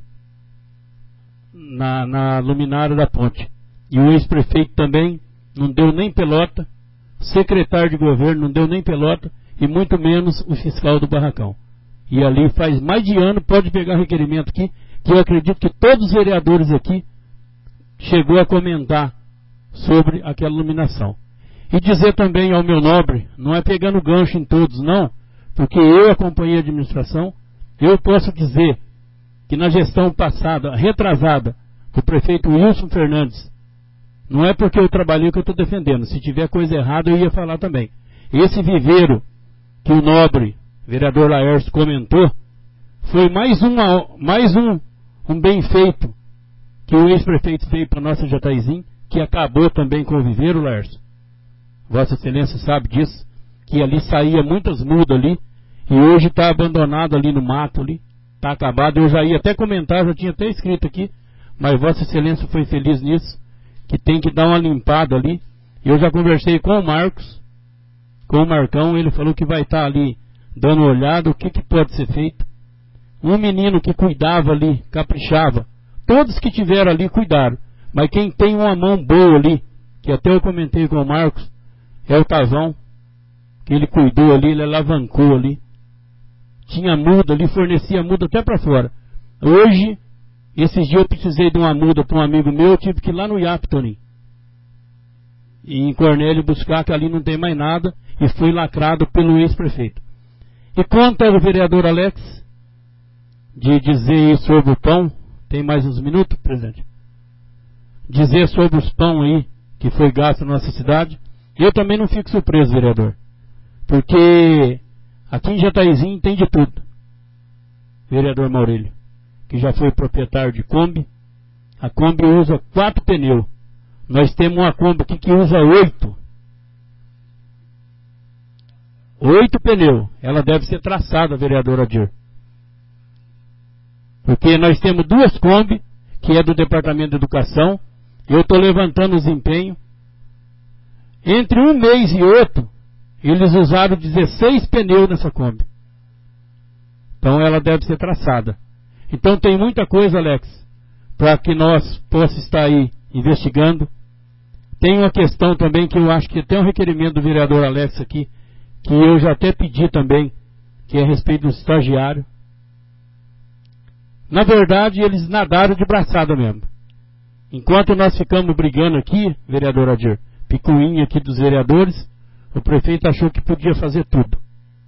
na, na luminária da ponte. E o ex-prefeito também não deu nem pelota, o secretário de governo não deu nem pelota, e muito menos o fiscal do barracão. E ali faz mais de ano, pode pegar requerimento aqui, que eu acredito que todos os vereadores aqui chegou a comentar sobre aquela iluminação. E dizer também ao meu nobre, não é pegando gancho em todos não, porque eu acompanhei a administração, eu posso dizer que na gestão passada, retrasada, do prefeito Wilson Fernandes, não é porque eu trabalhei que eu estou defendendo, se tiver coisa errada eu ia falar também. Esse viveiro que o nobre vereador Laércio comentou, foi mais, uma, mais um, um bem feito que o ex-prefeito fez para a nossa Jataizinho, que acabou também com o viveiro, Laércio. Vossa Excelência sabe disso, que ali saía muitas mudas ali, e hoje está abandonado ali no mato ali, está acabado. Eu já ia até comentar, já tinha até escrito aqui, mas Vossa Excelência foi feliz nisso, que tem que dar uma limpada ali. Eu já conversei com o Marcos, com o Marcão, ele falou que vai estar ali dando uma olhada, o que, que pode ser feito. Um menino que cuidava ali, caprichava, todos que tiveram ali cuidaram, mas quem tem uma mão boa ali, que até eu comentei com o Marcos, é o Tavão, que ele cuidou ali, ele alavancou ali, tinha muda ali, fornecia muda até para fora. Hoje, esses dias eu precisei de uma muda para um amigo meu, eu tive que ir lá no Yaptoni e em Cornélio buscar, que ali não tem mais nada, e fui lacrado pelo ex-prefeito. E quanto ao vereador Alex, de dizer sobre o pão, tem mais uns minutos, presidente? Dizer sobre os pão aí, que foi gasto na nossa cidade, eu também não fico surpreso, vereador, porque aqui em Jataizinho tem de tudo. Vereador Maurílio, que já foi proprietário de Kombi, a Kombi usa quatro pneus, nós temos uma Kombi aqui que usa oito. Oito pneus. Ela deve ser traçada, vereador Adir. Porque nós temos duas Kombi, que é do Departamento de Educação. Eu estou levantando os empenhos. Entre um mês e outro, eles usaram dezesseis pneus nessa Kombi. Então ela deve ser traçada. Então tem muita coisa, Alex, para que nós possamos estar aí investigando. Tem uma questão também que eu acho que tem um requerimento do vereador Alex aqui, que eu já até pedi também, que é a respeito do estagiário. Na verdade, eles nadaram de braçada mesmo. Enquanto nós ficamos brigando aqui, vereador Adir, picuinha aqui dos vereadores, o prefeito achou que podia fazer tudo.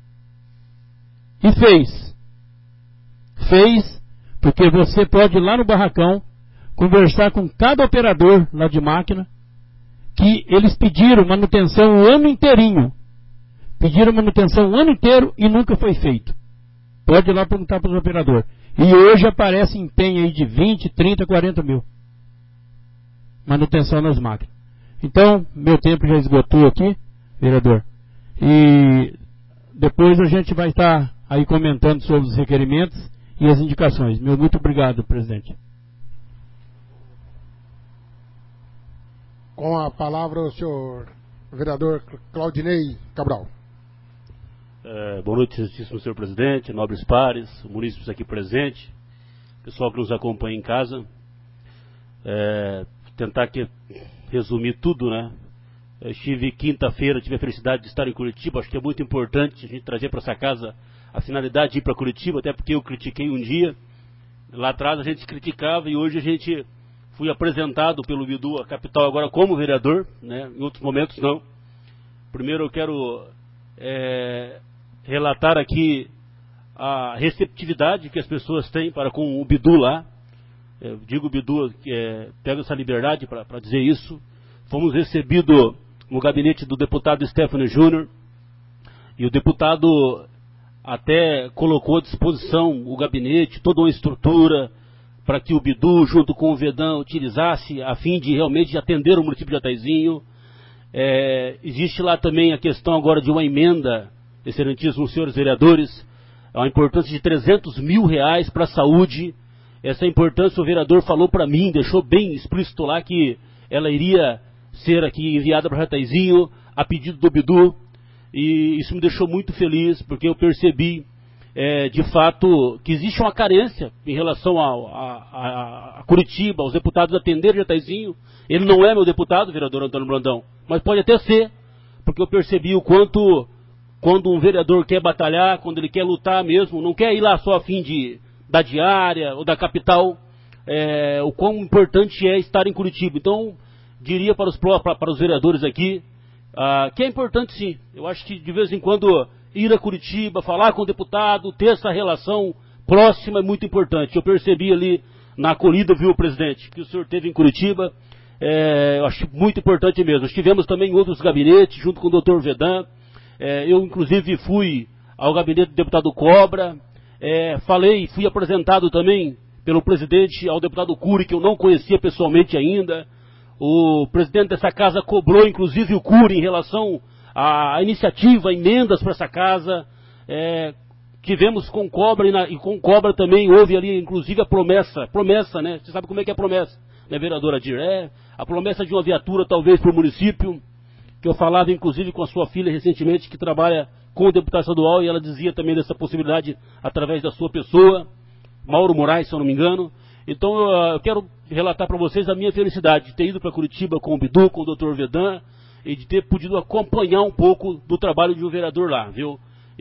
E fez. Fez, porque você pode ir lá no barracão, conversar com cada operador lá de máquina, que eles pediram manutenção o ano inteirinho. Pediram manutenção o ano inteiro e nunca foi feito. Pode ir lá perguntar para o operador. E hoje aparece empenho aí de vinte, trinta, quarenta mil. Manutenção nas máquinas. Então, meu tempo já esgotou aqui, vereador. E depois a gente vai estar aí comentando sobre os requerimentos e as indicações. Meu muito obrigado, presidente. Com a palavra o senhor vereador Claudinei Cabral. É, boa noite, excelentíssimo senhor presidente, nobres pares, munícipes aqui presentes, pessoal que nos acompanha em casa. É, tentar aqui resumir tudo, né? Eu estive quinta-feira, tive a felicidade de estar em Curitiba. Acho que é muito importante a gente trazer para essa casa a finalidade de ir para Curitiba, até porque eu critiquei um dia. Lá atrás a gente criticava e hoje a gente fui apresentado pelo Bidu, a capital, agora como vereador, né? Em outros momentos não. Primeiro eu quero é, relatar aqui a receptividade que as pessoas têm para com o Bidu lá. Eu digo Bidu, que é, pego essa liberdade para dizer isso. Fomos recebidos no gabinete do deputado Stephanie Júnior, e o deputado até colocou à disposição o gabinete, toda uma estrutura para que o Bidu, junto com o Vedã, utilizasse a fim de realmente atender o município de Jataizinho. É, existe lá também a questão agora de uma emenda, excelentíssimos senhores vereadores, a importância de trezentos mil reais para a saúde. Essa importância o vereador falou para mim, deixou bem explícito lá que ela iria ser aqui enviada para Jataizinho a pedido do Bidu, e isso me deixou muito feliz, porque eu percebi é, de fato que existe uma carência em relação a, a, a, a Curitiba, aos deputados atenderem Jataizinho. Ele não é meu deputado, vereador Antônio Brandão, mas pode até ser, porque eu percebi o quanto, quando um vereador quer batalhar, quando ele quer lutar mesmo, não quer ir lá só a fim de, da diária ou da capital, é, o quão importante é estar em Curitiba. Então, diria para os, para, para os vereadores aqui, ah, que é importante sim. Eu acho que de vez em quando ir a Curitiba, falar com o deputado, ter essa relação próxima é muito importante. Eu percebi ali na acolhida, viu, presidente, que o senhor teve em Curitiba. É, eu acho muito importante mesmo. Estivemos também em outros gabinetes, junto com o doutor Vedã. É, eu, inclusive, fui ao gabinete do deputado Cobra. É, falei, fui apresentado também pelo presidente ao deputado Cury, que eu não conhecia pessoalmente ainda. O presidente dessa casa cobrou, inclusive, o Cury em relação à iniciativa, a emendas para essa casa. É, tivemos com Cobra e, na, e com Cobra também houve ali, inclusive, a promessa. Promessa, né? Você sabe como é que é a promessa, né, vereadora Adir? É a promessa de uma viatura, talvez, para o município, que eu falava, inclusive, com a sua filha recentemente, que trabalha com o deputado estadual, e ela dizia também dessa possibilidade através da sua pessoa, Mauro Moraes, se eu não me engano. Então, eu, eu quero relatar para vocês a minha felicidade de ter ido para Curitiba com o Bidu, com o doutor Vedã, e de ter podido acompanhar um pouco do trabalho de um vereador lá, viu?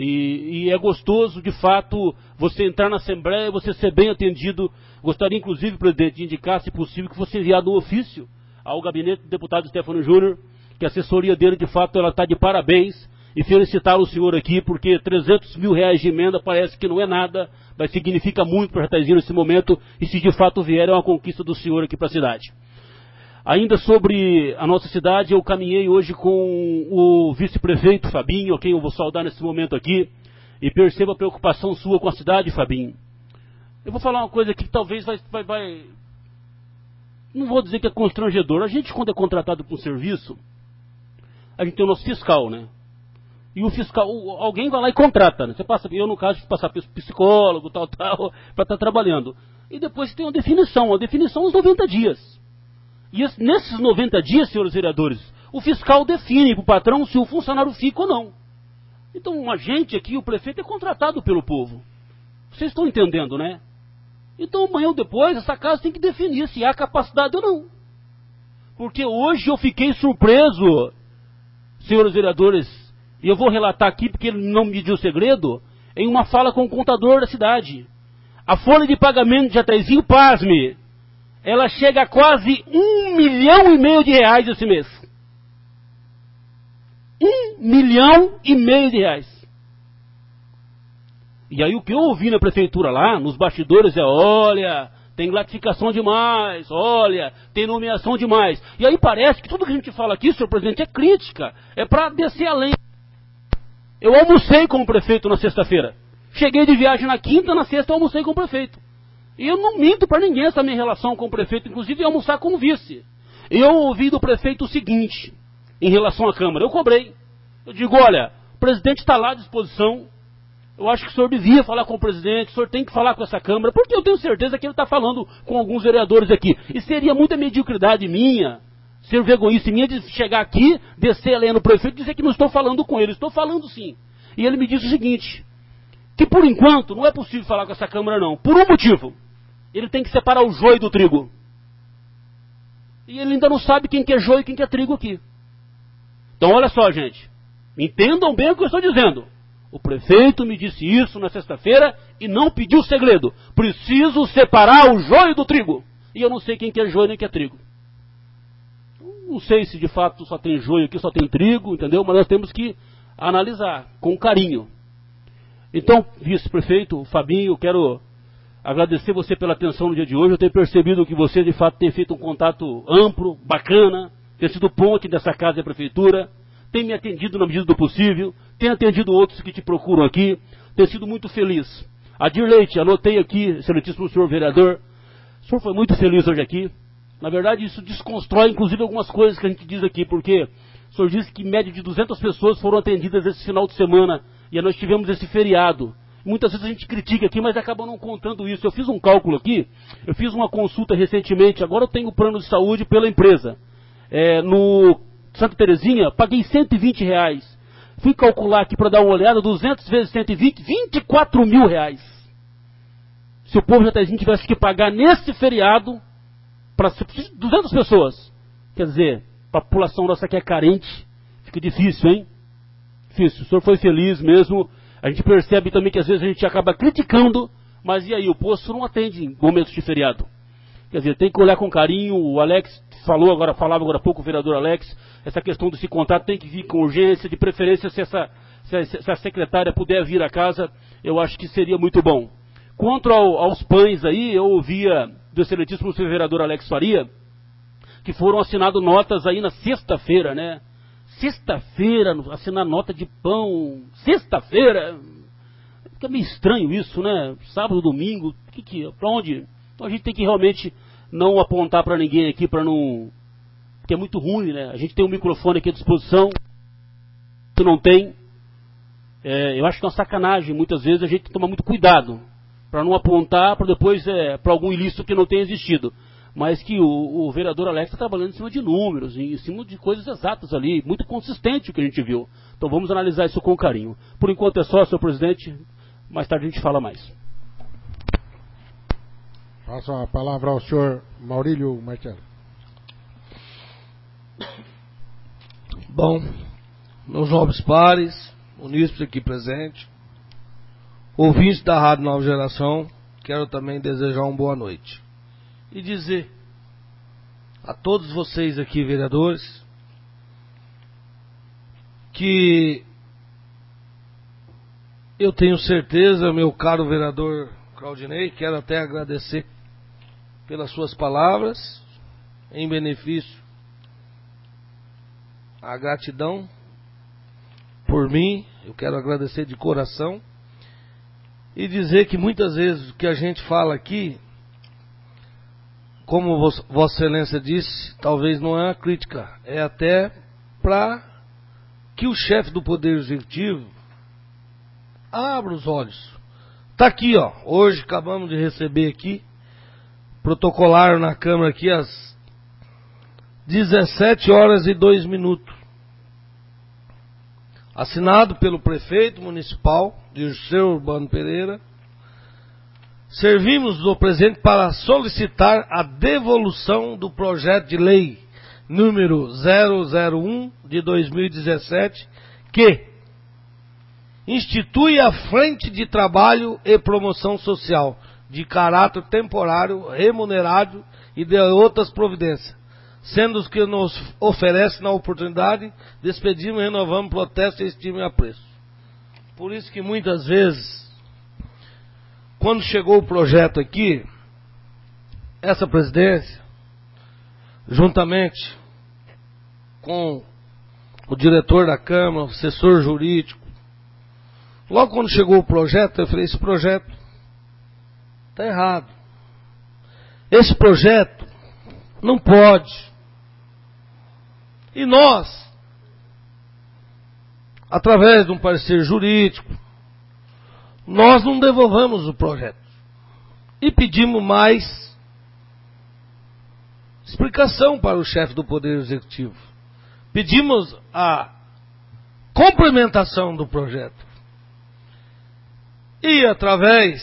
E, e é gostoso, de fato, você entrar na Assembleia e você ser bem atendido. Gostaria, inclusive, presidente, de indicar, se possível, que fosse enviado um ofício ao gabinete do deputado Stephanie Júnior, que a assessoria dele, de fato, ela está de parabéns, e felicitar o senhor aqui, porque trezentos mil reais de emenda parece que não é nada, mas significa muito para Jataizinho nesse momento, e se de fato vier é uma conquista do senhor aqui para a cidade. Ainda sobre a nossa cidade, eu caminhei hoje com o vice-prefeito Fabinho, a quem eu vou saudar nesse momento aqui, e percebo a preocupação sua com a cidade, Fabinho. Eu vou falar uma coisa aqui que talvez vai, vai, vai... não vou dizer que é constrangedor. A gente, quando é contratado para um serviço, a gente tem o nosso fiscal, né? E o fiscal, alguém vai lá e contrata, né? Você passa, eu no caso, passar psicólogo, tal, tal, para estar trabalhando. E depois tem uma definição, a definição dos noventa dias. E esse, nesses noventa dias, senhores vereadores, o fiscal define para o patrão se o funcionário fica ou não. Então, um agente aqui, o prefeito, é contratado pelo povo. Vocês estão entendendo, né? Então, amanhã ou depois, essa casa tem que definir se há capacidade ou não. Porque hoje eu fiquei surpreso, senhores vereadores, e eu vou relatar aqui porque ele não me pediu segredo, em uma fala com o contador da cidade. A folha de pagamento de Jataizinho, pasme, ela chega a quase um milhão e meio de reais esse mês. Um milhão e meio de reais. E aí o que eu ouvi na prefeitura lá, nos bastidores, é, olha, tem gratificação demais, olha, tem nomeação demais. E aí parece que tudo que a gente fala aqui, senhor presidente, é crítica, é para descer a lenha. Eu almocei com o prefeito na sexta-feira. Cheguei de viagem na quinta, na sexta eu almocei com o prefeito. E eu não minto para ninguém essa minha relação com o prefeito, inclusive almoçar com o vice. Eu ouvi do prefeito o seguinte, em relação à Câmara, eu cobrei. Eu digo, olha, o presidente está lá à disposição, eu acho que o senhor devia falar com o presidente, o senhor tem que falar com essa Câmara, porque eu tenho certeza que ele está falando com alguns vereadores aqui. E seria muita mediocridade minha, ser vergonhice minha de chegar aqui, descer a lenha no prefeito e dizer que não estou falando com ele. Estou falando sim. E ele me disse o seguinte, que por enquanto não é possível falar com essa Câmara não, por um motivo. Ele tem que separar o joio do trigo. E ele ainda não sabe quem que é joio e quem que é trigo aqui. Então olha só, gente, entendam bem o que eu estou dizendo. O prefeito me disse isso na sexta-feira e não pediu segredo. Preciso separar o joio do trigo. E eu não sei quem que é joio nem quem que é trigo. Não sei se de fato só tem joio aqui, só tem trigo, entendeu? Mas nós temos que analisar com carinho. Então, vice-prefeito, Fabinho, eu quero agradecer você pela atenção no dia de hoje. Eu tenho percebido que você, de fato, tem feito um contato amplo, bacana, tem sido ponte dessa casa e prefeitura, tem me atendido na medida do possível, tem atendido outros que te procuram aqui, tem sido muito feliz. Adir Leite, anotei aqui, excelentíssimo senhor vereador, o senhor foi muito feliz hoje aqui. Na verdade, isso desconstrói, inclusive, algumas coisas que a gente diz aqui, porque o senhor disse que média de duzentas pessoas foram atendidas esse final de semana, e nós tivemos esse feriado. Muitas vezes a gente critica aqui, mas acaba não contando isso. Eu fiz um cálculo aqui, eu fiz uma consulta recentemente, agora eu tenho plano de saúde pela empresa. É, no Santa Terezinha, paguei cento e vinte reais. Fui calcular aqui para dar uma olhada, duzentos vezes cento e vinte, vinte e quatro mil reais. Se o povo de Jataizinho tivesse que pagar nesse feriado, para duzentas pessoas, quer dizer, a população nossa que é carente, fica difícil, hein? Difícil. O senhor foi feliz mesmo. A gente percebe também que às vezes a gente acaba criticando, mas e aí, o posto não atende em momentos de feriado. Quer dizer, tem que olhar com carinho. O Alex falou agora, falava agora há pouco, o vereador Alex, essa questão desse contrato tem que vir com urgência, de preferência se essa, se a, se a secretária puder vir a casa, eu acho que seria muito bom. Quanto ao, aos pães aí, eu ouvia do excelentíssimo vereador Alex Faria, que foram assinadas notas aí na sexta-feira, né? Sexta-feira, assinar nota de pão, sexta-feira, fica meio estranho isso, né? Sábado, domingo, que que, pra onde? Então a gente tem que realmente não apontar para ninguém aqui, para não... porque é muito ruim, né? A gente tem um microfone aqui à disposição, tu não tem. É, eu acho que é uma sacanagem, muitas vezes a gente tem que tomar muito cuidado, para não apontar para depois, é, para algum ilícito que não tenha existido. Mas que o, o vereador Alex está trabalhando em cima de números, em cima de coisas exatas ali, muito consistente o que a gente viu. Então vamos analisar isso com carinho. Por enquanto é só, senhor presidente, mais tarde a gente fala mais. Passo a palavra ao senhor Maurílio Marcelo. Bom, meus nobres pares, munícipes aqui presentes, ouvintes da Rádio Nova Geração, quero também desejar uma boa noite. E dizer a todos vocês aqui, vereadores, que eu tenho certeza, meu caro vereador Claudinei, quero até agradecer pelas suas palavras, em benefício à gratidão por mim, eu quero agradecer de coração, e dizer que muitas vezes o que a gente fala aqui, como Vossa Excelência disse, talvez não é uma crítica, é até para que o chefe do Poder Executivo abra os olhos. Está aqui, ó, hoje acabamos de receber aqui, protocolaram na Câmara aqui às dezessete horas e dois minutos. Assinado pelo prefeito municipal, Dirceu Urbano Pereira, servimos do presente para solicitar a devolução do projeto de lei número zero zero um de dois mil e dezessete, que institui a Frente de Trabalho e Promoção Social de caráter temporário, remunerado e de outras providências, sendo os que nos oferecem na oportunidade, despedimos, renovamos, protesto e estima e apreço. Por isso que muitas vezes, quando chegou o projeto aqui, essa presidência, juntamente com o diretor da Câmara, o assessor jurídico, logo quando chegou o projeto, eu falei, esse projeto está errado. Esse projeto não pode. E nós, através de um parecer jurídico, nós não devolvemos o projeto. E pedimos mais explicação para o chefe do Poder Executivo. Pedimos a complementação do projeto. E através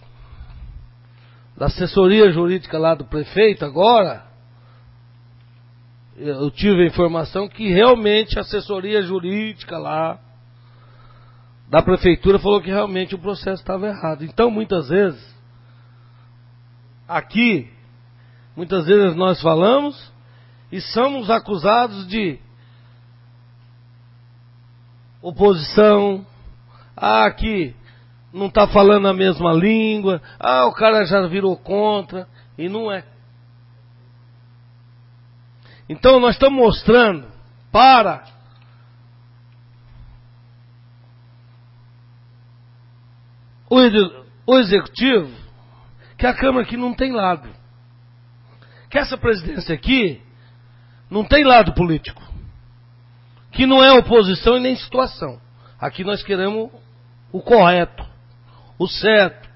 da assessoria jurídica lá do prefeito agora, eu tive a informação que realmente a assessoria jurídica lá da prefeitura falou que realmente o processo estava errado. Então, muitas vezes, aqui, muitas vezes nós falamos e somos acusados de oposição, ah, que não está falando a mesma língua, ah, o cara já virou contra, e não é. Então nós estamos mostrando para o, o executivo que a Câmara aqui não tem lado. Que essa presidência aqui não tem lado político. Que não é oposição e nem situação. Aqui nós queremos o correto, o certo.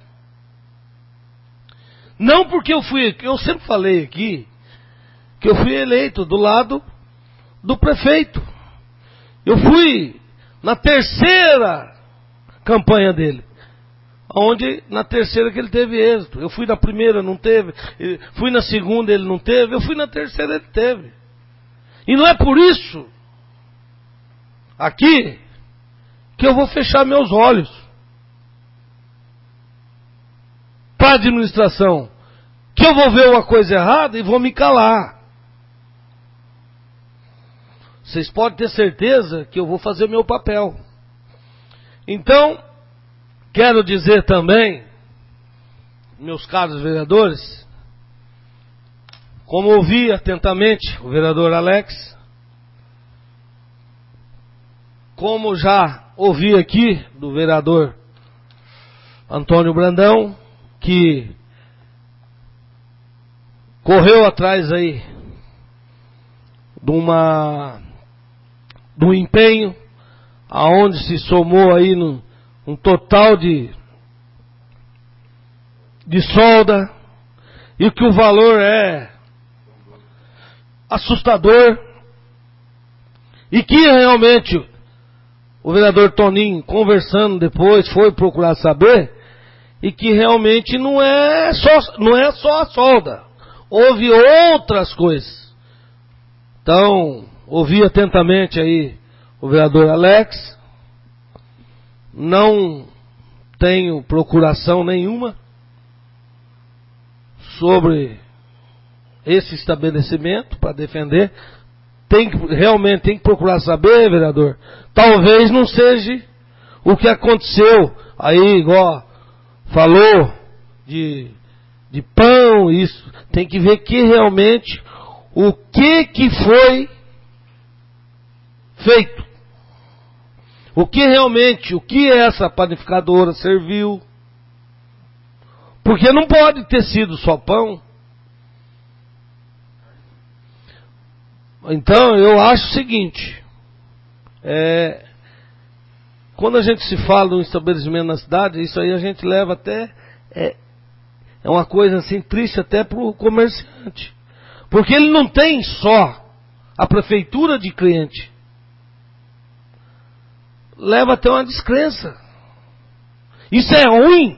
Não porque eu fui, eu sempre falei aqui, que eu fui eleito do lado do prefeito. Eu fui na terceira campanha dele, onde na terceira que ele teve êxito. Eu fui na primeira, não teve. Fui na segunda, ele não teve. Eu fui na terceira, ele teve. E não é por isso, aqui, que eu vou fechar meus olhos para a administração, que eu vou ver uma coisa errada e vou me calar. Vocês podem ter certeza que eu vou fazer o meu papel. Então, quero dizer também, meus caros vereadores, como ouvi atentamente o vereador Alex, como já ouvi aqui do vereador Antônio Brandão, que correu atrás aí de uma de um empenho aonde se somou aí no, um total de de solda, e que o valor é assustador, e que realmente o vereador Toninho, conversando depois, foi procurar saber, e que realmente não é só, não é só a solda, houve outras coisas. Então, ouvi atentamente aí o vereador Alex, não tenho procuração nenhuma sobre esse estabelecimento para defender. Tem que, realmente tem que procurar saber, vereador, talvez não seja o que aconteceu aí, igual falou de, de pão, isso. Tem que ver que realmente o que que foi feito. O que realmente, o que essa panificadora serviu. Porque não pode ter sido só pão. Então eu acho o seguinte, é, quando a gente se fala de um estabelecimento na cidade, isso aí a gente leva até, é, é uma coisa assim triste até para o comerciante. Porque ele não tem só a prefeitura de cliente. Leva até uma descrença. Isso é ruim.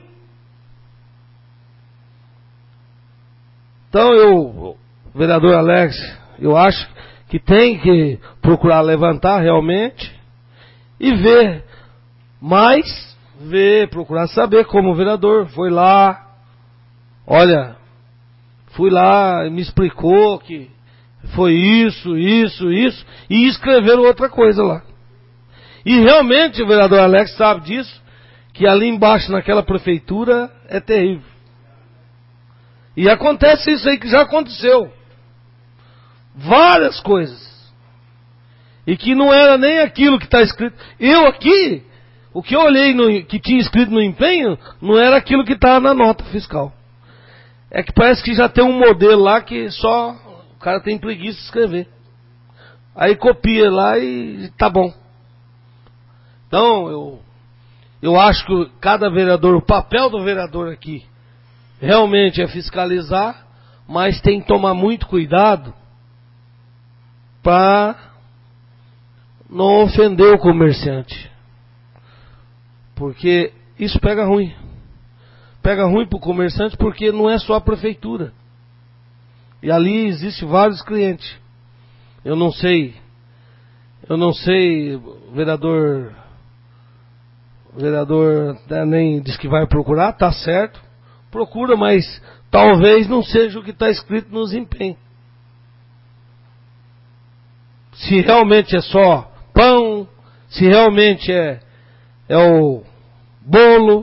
Então eu, vereador Alex, eu acho que tem que procurar levantar realmente e ver, mas ver, procurar saber como o vereador foi lá, olha, fui lá e me explicou que foi isso, isso, isso, e escreveram outra coisa lá. E realmente o vereador Alex sabe disso, que ali embaixo naquela prefeitura é terrível. E acontece isso aí que já aconteceu. Várias coisas. E que não era nem aquilo que está escrito. Eu aqui, o que eu olhei no, que tinha escrito no empenho, não era aquilo que estava na nota fiscal. É que parece que já tem um modelo lá que só o cara tem preguiça de escrever. Aí copia lá e tá bom. Então eu, eu acho que cada vereador, o papel do vereador aqui, realmente é fiscalizar, mas tem que tomar muito cuidado para não ofender o comerciante. Porque isso pega ruim. Pega ruim para o comerciante porque não é só a prefeitura. E ali existe vários clientes. Eu não sei, eu não sei, vereador, o vereador nem diz que vai procurar, tá certo, procura, mas talvez não seja o que está escrito nos empenhos. se realmente é só pão, se realmente é, é o bolo,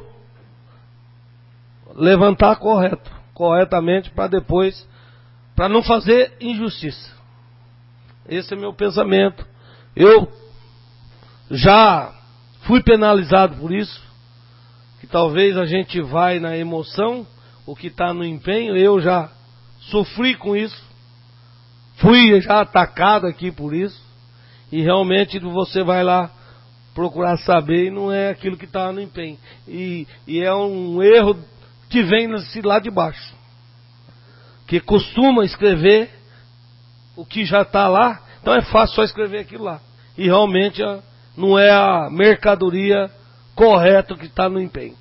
levantar correto, corretamente, para depois, para não fazer injustiça. Esse é meu pensamento. Eu já fui penalizado por isso, que talvez a gente vai na emoção, o que está no empenho, eu já sofri com isso, fui já atacado aqui por isso, e realmente você vai lá procurar saber e não é aquilo que está no empenho. E, e é um erro que vem lá de baixo, que costuma escrever o que já está lá, então é fácil só escrever aquilo lá. E realmente não é a mercadoria correta que está no empenho.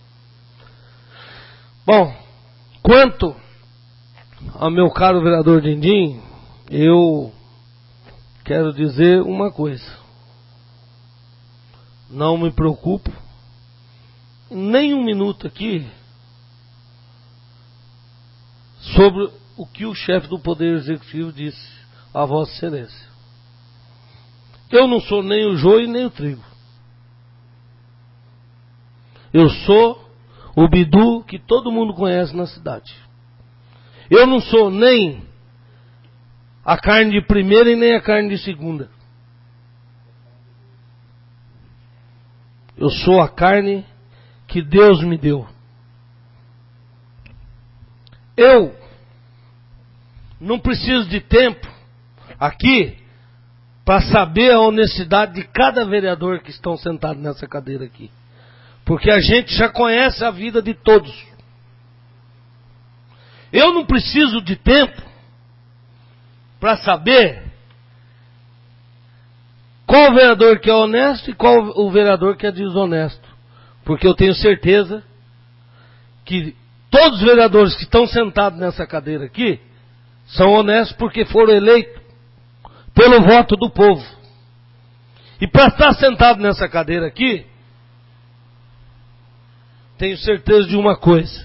Bom, quanto ao meu caro vereador Dindim, eu quero dizer uma coisa. Não me preocupo, nem um minuto aqui, sobre o que o chefe do Poder Executivo disse a Vossa Excelência. Eu não sou nem o joio nem o trigo. Eu sou o bidu que todo mundo conhece na cidade. Eu não sou nem a carne de primeira e nem a carne de segunda. Eu sou a carne que Deus me deu. Eu não preciso de tempo aqui para saber a honestidade de cada vereador que estão sentados nessa cadeira aqui. Porque a gente já conhece a vida de todos. Eu não preciso de tempo para saber qual vereador que é honesto e qual o vereador que é desonesto. Porque eu tenho certeza que todos os vereadores que estão sentados nessa cadeira aqui são honestos porque foram eleitos pelo voto do povo. E para estar sentado nessa cadeira aqui, tenho certeza de uma coisa: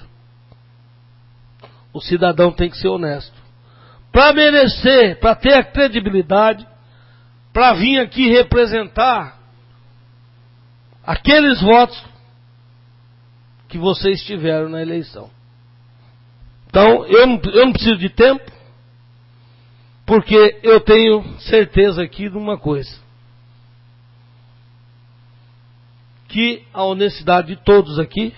o cidadão tem que ser honesto. Para merecer, para ter a credibilidade, para vir aqui representar aqueles votos que vocês tiveram na eleição. Então, eu não, eu não preciso de tempo, porque eu tenho certeza aqui de uma coisa: que a honestidade de todos aqui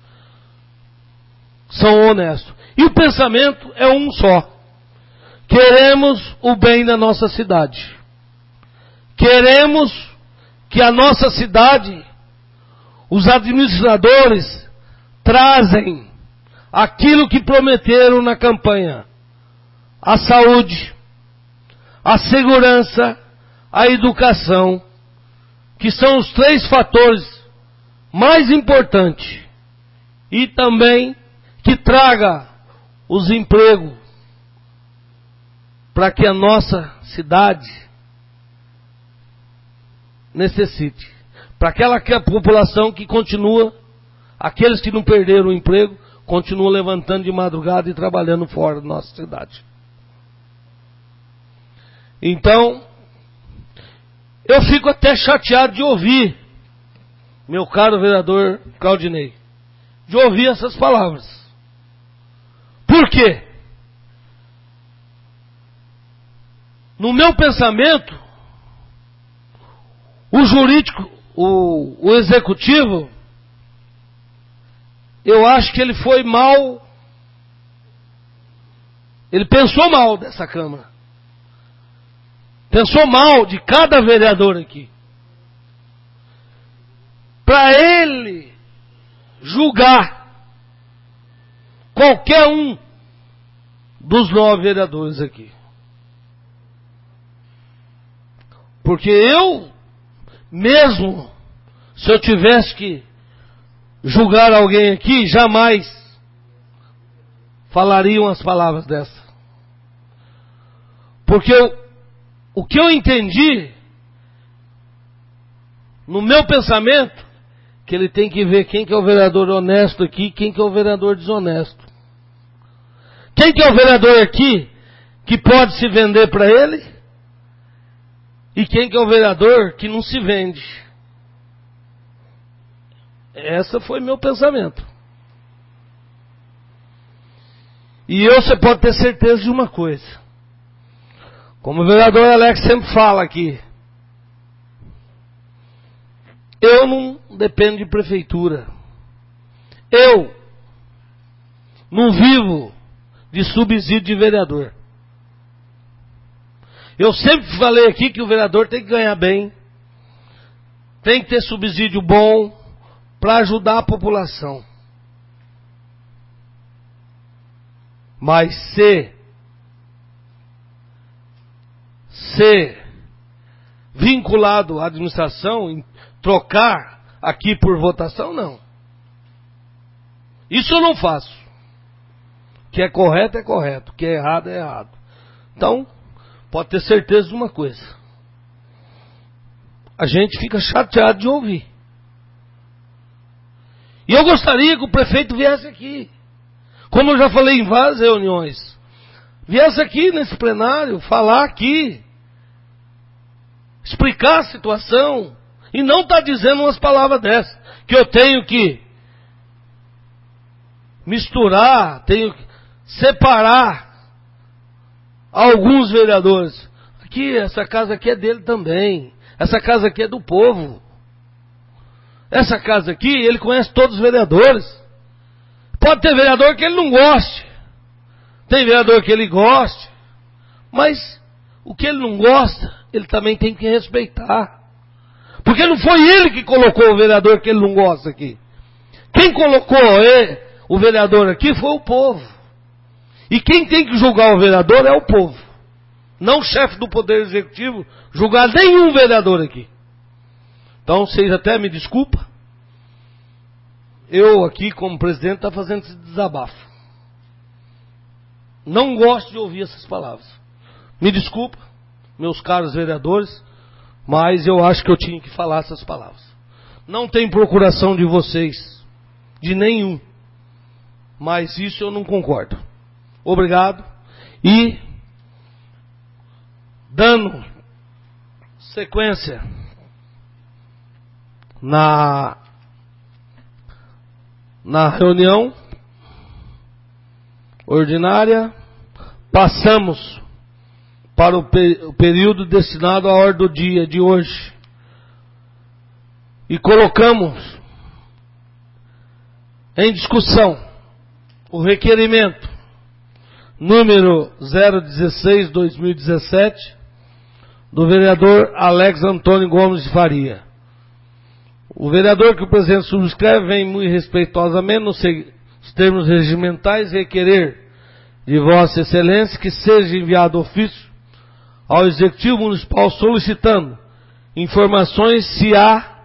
são honestos. E o pensamento é um só. Queremos o bem da nossa cidade. Queremos que a nossa cidade, os administradores, trazem aquilo que prometeram na campanha: a saúde, a segurança, a educação, que são os três fatores mais importantes, e também que traga os empregos para que a nossa cidade necessite, para aquela que a população que continua, aqueles que não perderam o emprego, continuam levantando de madrugada e trabalhando fora da nossa cidade. Então, eu fico até chateado de ouvir, meu caro vereador Claudinei, de ouvir essas palavras. Por quê? No meu pensamento, o jurídico, o, o executivo, eu acho que ele foi mal, ele pensou mal dessa Câmara. Pensou mal de cada vereador aqui. Para ele julgar qualquer um dos nove vereadores aqui. Porque eu, mesmo se eu tivesse que julgar alguém aqui, jamais falaria umas palavras dessas. Porque eu, o que eu entendi, no meu pensamento, que ele tem que ver quem que é o vereador honesto aqui e quem que é o vereador desonesto. Quem que é o vereador aqui que pode se vender para ele? E quem que é o vereador que não se vende? Esse foi meu pensamento. E eu, você pode ter certeza de uma coisa. Como o vereador Alex sempre fala aqui, eu não dependo de prefeitura. Eu não vivo de subsídio de vereador. Eu sempre falei aqui que o vereador tem que ganhar bem, tem que ter subsídio bom para ajudar a população. Mas se, se vinculado à administração, trocar aqui por votação, não. Isso eu não faço. O que é correto é correto, o que é errado é errado. Então, pode ter certeza de uma coisa. A gente fica chateado de ouvir. E eu gostaria que o prefeito viesse aqui. Como eu já falei em várias reuniões. Viesse aqui nesse plenário, falar aqui. Explicar a situação. E não estar tá dizendo umas palavras dessas. Que eu tenho que misturar, tenho que separar alguns vereadores. Aqui, essa casa aqui é dele também. Essa casa aqui é do povo. Essa casa aqui, ele conhece todos os vereadores. Pode ter vereador que ele não goste. Tem vereador que ele goste. Mas o que ele não gosta, ele também tem que respeitar. Porque não foi ele que colocou o vereador que ele não gosta aqui. Quem colocou ele, o vereador aqui foi o povo. E quem tem que julgar o vereador é o povo. Não o chefe do Poder Executivo julgar nenhum vereador aqui. Então, vocês até me desculpa. Eu aqui, como presidente, estou fazendo esse desabafo. Não gosto de ouvir essas palavras. Me desculpa, meus caros vereadores, mas eu acho que eu tinha que falar essas palavras. Não tem procuração de vocês, de nenhum. Mas isso eu não concordo. Obrigado. E, dando sequência na, na reunião ordinária, passamos para o, pe, o período destinado à ordem do dia de hoje. E colocamos em discussão o requerimento número zero dezesseis barra dois mil e dezessete do vereador Alex Antônio Gomes de Faria. O vereador que o presidente subscreve vem muito respeitosamente nos termos regimentais requerer de Vossa Excelência que seja enviado ofício ao Executivo Municipal solicitando informações se há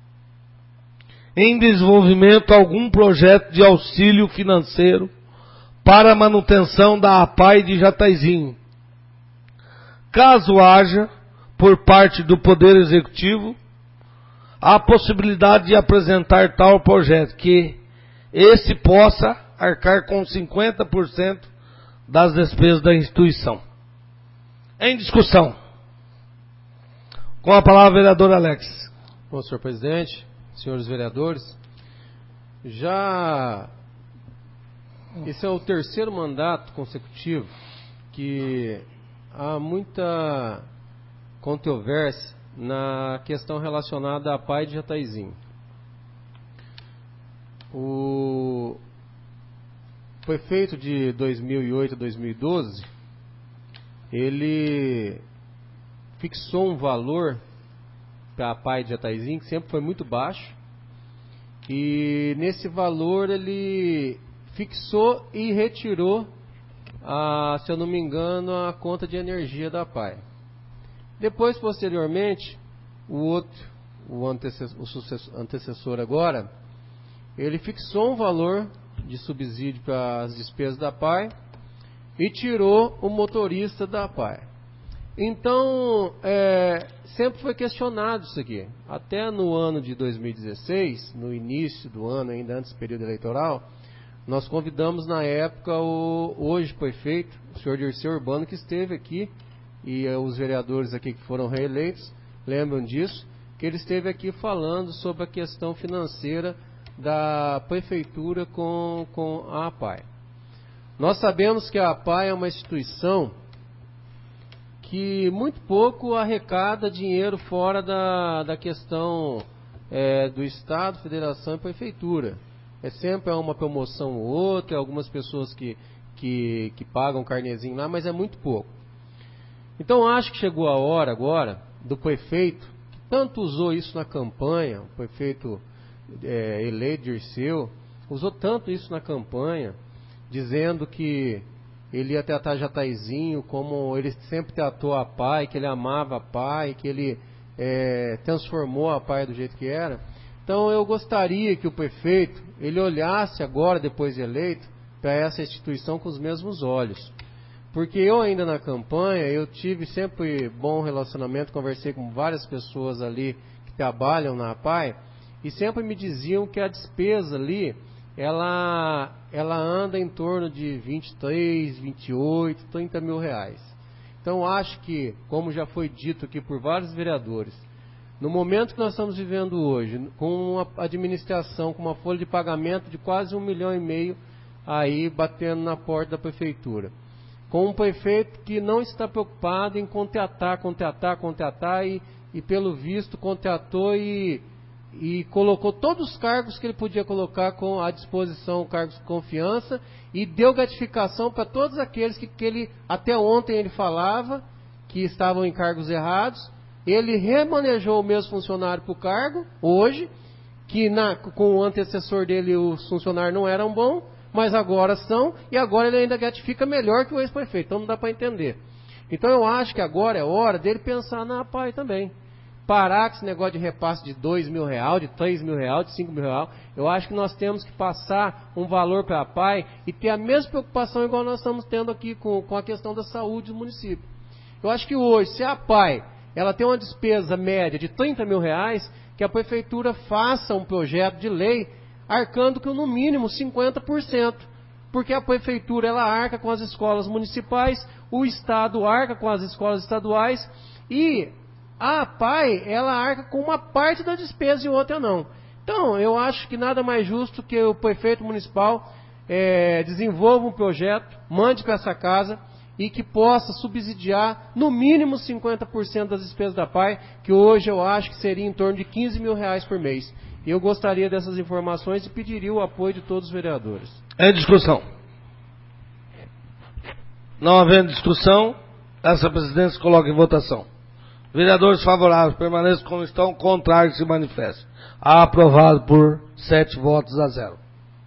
em desenvolvimento algum projeto de auxílio financeiro para a manutenção da APAI de Jataizinho. Caso haja, por parte do Poder Executivo, a possibilidade de apresentar tal projeto, que esse possa arcar com cinquenta por cento das despesas da instituição. Em discussão. Com a palavra, vereador Alex. Bom, senhor presidente, senhores vereadores, já esse é o terceiro mandato consecutivo que há muita controvérsia na questão relacionada à APAI de Jataizinho. O prefeito de dois mil e oito a dois mil e doze, ele fixou um valor para a APAI de Jataizinho que sempre foi muito baixo, e nesse valor ele fixou e retirou, a, se eu não me engano, a conta de energia da APAI. Depois, posteriormente, o outro, o antecessor, o sucessor, antecessor agora, ele fixou um valor de subsídio para as despesas da APAI e tirou o motorista da APAI. Então, é, sempre foi questionado isso aqui. Até no ano de dois mil e dezesseis, no início do ano, ainda antes do período eleitoral, nós convidamos na época o hoje prefeito, o senhor Dirceu Urbano, que esteve aqui e uh, os vereadores aqui que foram reeleitos lembram disso, que ele esteve aqui falando sobre a questão financeira da prefeitura com, com a APAE. Nós sabemos que a APAE é uma instituição que muito pouco arrecada dinheiro fora da, da questão é, do Estado, Federação e Prefeitura. É sempre uma promoção ou outra, algumas pessoas que, que, que pagam carnezinho lá, mas é muito pouco. Então acho que chegou a hora agora do prefeito, que tanto usou isso na campanha, o prefeito é, eleito Dirceu, usou tanto isso na campanha, dizendo que ele ia tratar Jataizinho como ele sempre tratou a APAE, que ele amava a APAE, que ele é, transformou a APAE do jeito que era. Então eu gostaria que o prefeito, ele olhasse agora, depois de eleito, para essa instituição com os mesmos olhos. Porque eu ainda na campanha, eu tive sempre bom relacionamento, conversei com várias pessoas ali que trabalham na APAE, e sempre me diziam que a despesa ali, ela, ela anda em torno de vinte e três, vinte e oito, trinta mil reais. Então acho que, como já foi dito aqui por vários vereadores, no momento que nós estamos vivendo hoje, com uma administração, com uma folha de pagamento de quase um milhão e meio aí batendo na porta da prefeitura, com um prefeito que não está preocupado em contratar, contratar, contratar e, e pelo visto contratou e, e colocou todos os cargos que ele podia colocar com à disposição, cargos de confiança, e deu gratificação para todos aqueles que, que ele, até ontem ele falava que estavam em cargos errados. Ele remanejou o mesmo funcionário para o cargo, hoje, que na, com o antecessor dele os funcionários não eram bons, mas agora são, e agora ele ainda gratifica melhor que o ex-prefeito, então não dá para entender. Então eu acho que agora é hora dele pensar na APAE também. Parar com esse negócio de repasse de dois mil reais, de três mil reais, de cinco mil reais. Eu acho que nós temos que passar um valor para a APAE e ter a mesma preocupação igual nós estamos tendo aqui com, com a questão da saúde do município. Eu acho que hoje, se a APAE ela tem uma despesa média de trinta mil reais, que a prefeitura faça um projeto de lei arcando com no mínimo cinquenta por cento, porque a prefeitura ela arca com as escolas municipais, o Estado arca com as escolas estaduais e a APAE ela arca com uma parte da despesa e outra não. Então eu acho que nada mais justo que o prefeito municipal é, desenvolva um projeto, mande para essa casa e que possa subsidiar no mínimo cinquenta por cento das despesas da APAE, que hoje eu acho que seria em torno de quinze mil reais por mês. E eu gostaria dessas informações e pediria o apoio de todos os vereadores. É discussão. Não havendo discussão, essa presidência coloca em votação. Vereadores favoráveis permaneçam como estão, contrários se manifestem. Aprovado por sete votos a zero.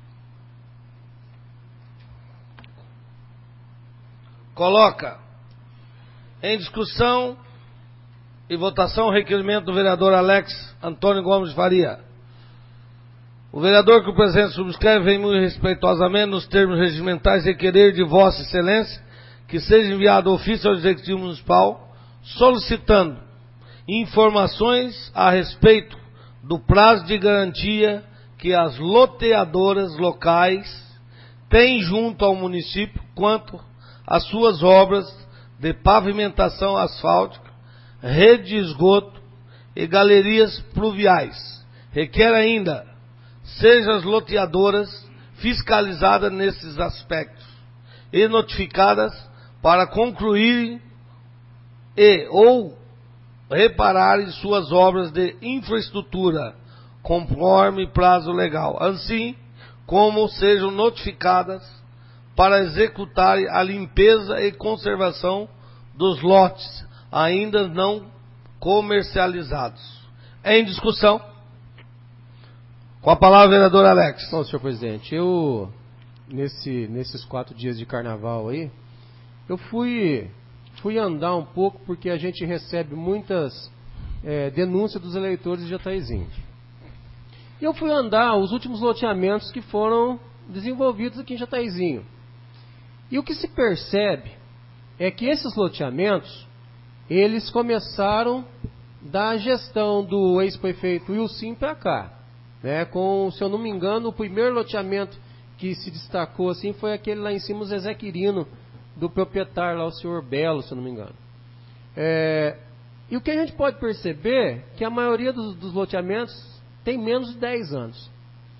Coloca em discussão e votação o requerimento do vereador Alex Antônio Gomes Faria. O vereador que o presidente subscreve vem muito respeitosamente nos termos regimentais requerer de Vossa Excelência que seja enviado ofício ao Executivo Municipal solicitando informações a respeito do prazo de garantia que as loteadoras locais têm junto ao município quanto às suas obras de pavimentação asfáltica, rede de esgoto e galerias pluviais. Requer ainda sejam as loteadoras fiscalizadas nesses aspectos e notificadas para concluir e ou repararem suas obras de infraestrutura conforme prazo legal, assim como sejam notificadas para executarem a limpeza e conservação dos lotes ainda não comercializados. Em discussão. Com a palavra, vereador Alex. Bom, senhor presidente, eu, nesse, nesses quatro dias de carnaval aí, eu fui, fui andar um pouco porque a gente recebe muitas é, denúncias dos eleitores de Jataizinho. E eu fui andar os últimos loteamentos que foram desenvolvidos aqui em Jataizinho. E o que se percebe é que esses loteamentos, eles começaram da gestão do ex-prefeito Wilson para cá. Né, com, se eu não me engano, o primeiro loteamento que se destacou assim foi aquele lá em cima, o Zezé Quirino, do proprietário lá, o senhor Belo, se eu não me engano. É, e o que a gente pode perceber é que a maioria dos, dos loteamentos tem menos de dez anos.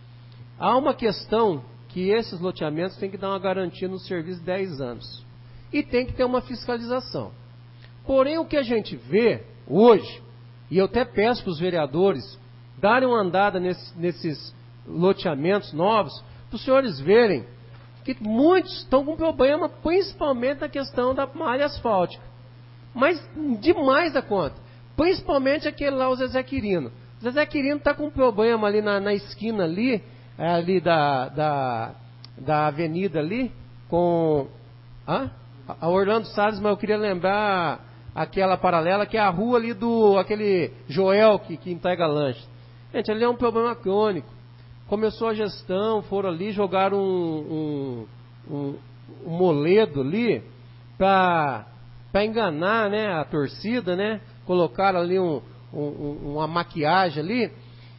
Há uma questão que esses loteamentos têm que dar uma garantia no serviço de dez anos. E tem que ter uma fiscalização. Porém, o que a gente vê hoje, e eu até peço para os vereadores darem uma andada nesse, nesses loteamentos novos, para os senhores verem que muitos estão com problema, principalmente na questão da malha asfáltica. Mas demais da conta. Principalmente aquele lá, o Zezé Quirino. O Zezé Quirino está com um problema ali na, na esquina ali, ali da, da, da avenida ali, com ah? a Orlando Salles, mas eu queria lembrar aquela paralela, que é a rua ali do aquele Joel que, que entrega lanche. Gente, ali é um problema crônico. Começou a gestão, foram ali, jogaram um, um, um, um moledo ali para enganar, né, a torcida, né? Colocaram ali um, um, uma maquiagem ali.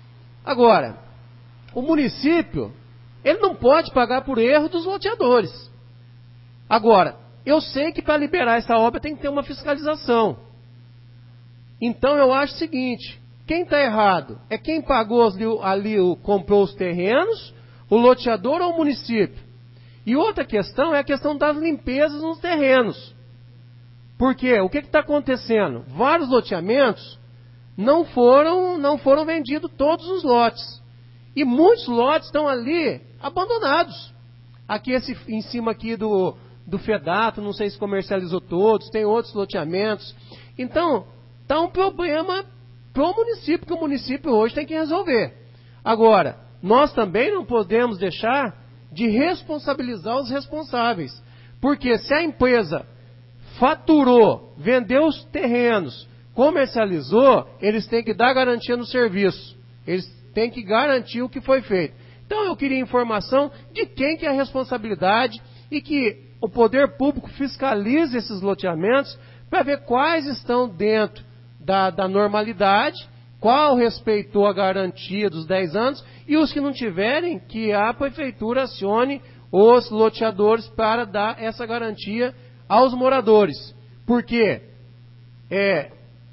Agora, o município, ele não pode pagar por erro dos loteadores. Agora, eu sei que para liberar essa obra tem que ter uma fiscalização. Então eu acho o seguinte: quem está errado é quem pagou ali, ali, comprou os terrenos, o loteador ou o município? E outra questão é a questão das limpezas nos terrenos. Porque o que está acontecendo? Vários loteamentos não foram, não foram vendidos todos os lotes. E muitos lotes estão ali abandonados. Aqui esse, em cima aqui do, do Fedato, não sei se comercializou todos, tem outros loteamentos. Então, está um problema para o município, que o município hoje tem que resolver. Agora, nós também não podemos deixar de responsabilizar os responsáveis. Porque se a empresa faturou, vendeu os terrenos, comercializou, eles têm que dar garantia no serviço. Eles têm que garantir o que foi feito. Então eu queria informação de quem que é a responsabilidade e que o poder público fiscalize esses loteamentos para ver quais estão dentro da, da normalidade, qual respeitou a garantia dos dez anos e os que não tiverem, que a prefeitura acione os loteadores para dar essa garantia aos moradores. Porque é,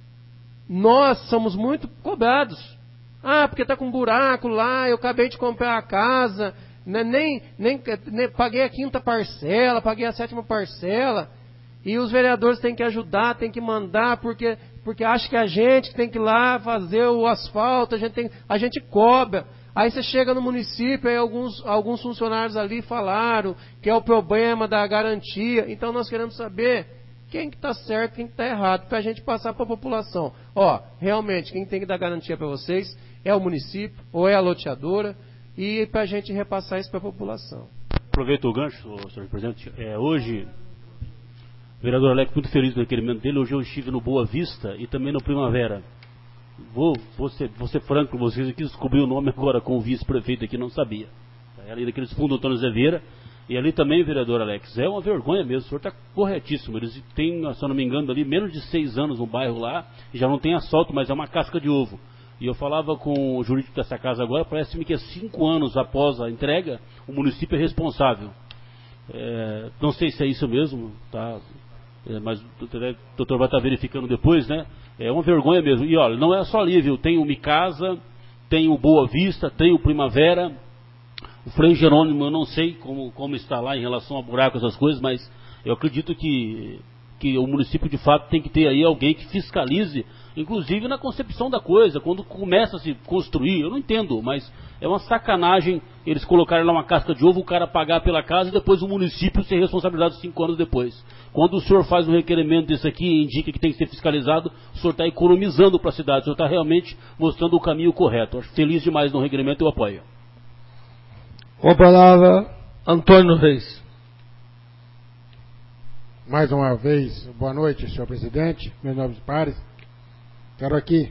nós somos muito cobrados. Ah, porque está com um buraco lá, eu acabei de comprar a casa, né, nem, nem, nem paguei a quinta parcela, paguei a sétima parcela, e os vereadores têm que ajudar, têm que mandar, porque, porque acham que a gente tem que ir lá fazer o asfalto, a gente, tem, a gente cobra. Aí você chega no município, aí alguns, alguns funcionários ali falaram que é o problema da garantia. Então nós queremos saber quem que está certo e quem que está errado, para a gente passar para a população. Ó, realmente, quem tem que dar garantia para vocês é o município ou é a loteadora, e para a gente repassar isso para a população. Aproveito o gancho, senhor presidente. É, hoje, o vereador Alex, muito feliz com o requerimento dele. Hoje eu estive no Boa Vista e também no Primavera. Vou, vou, ser, vou ser franco com vocês aqui, descobri o nome agora com o vice-prefeito aqui, não sabia. É ali daqueles fundos Antônio Zé Vieira. E ali também, vereador Alex, é uma vergonha mesmo, o senhor está corretíssimo. Eles têm, se eu não me engano, ali menos de seis anos no bairro lá, e já não tem asfalto, mas é uma casca de ovo. E eu falava com o jurídico dessa casa agora, parece-me que é cinco anos após a entrega, o município é responsável. É, não sei se é isso mesmo, tá? É, mas o doutor vai estar verificando depois, né? É uma vergonha mesmo. E olha, não é só ali, viu? Tem o Micasa, tem o Boa Vista, tem o Primavera, o Frei Jerônimo, eu não sei como, como está lá em relação a buracos, essas coisas, mas eu acredito que, que o município de fato tem que ter aí alguém que fiscalize, inclusive na concepção da coisa, quando começa a se construir. Eu não entendo, mas é uma sacanagem eles colocarem lá uma casca de ovo, o cara pagar pela casa e depois o município ser responsabilizado cinco anos depois. Quando o senhor faz um requerimento desse aqui e indica que tem que ser fiscalizado, o senhor está economizando para a cidade, o senhor está realmente mostrando o caminho correto. Acho feliz demais no requerimento, eu apoio. Com a palavra, Antônio Reis. Mais uma vez, boa noite, senhor presidente, meus nobres pares. Quero aqui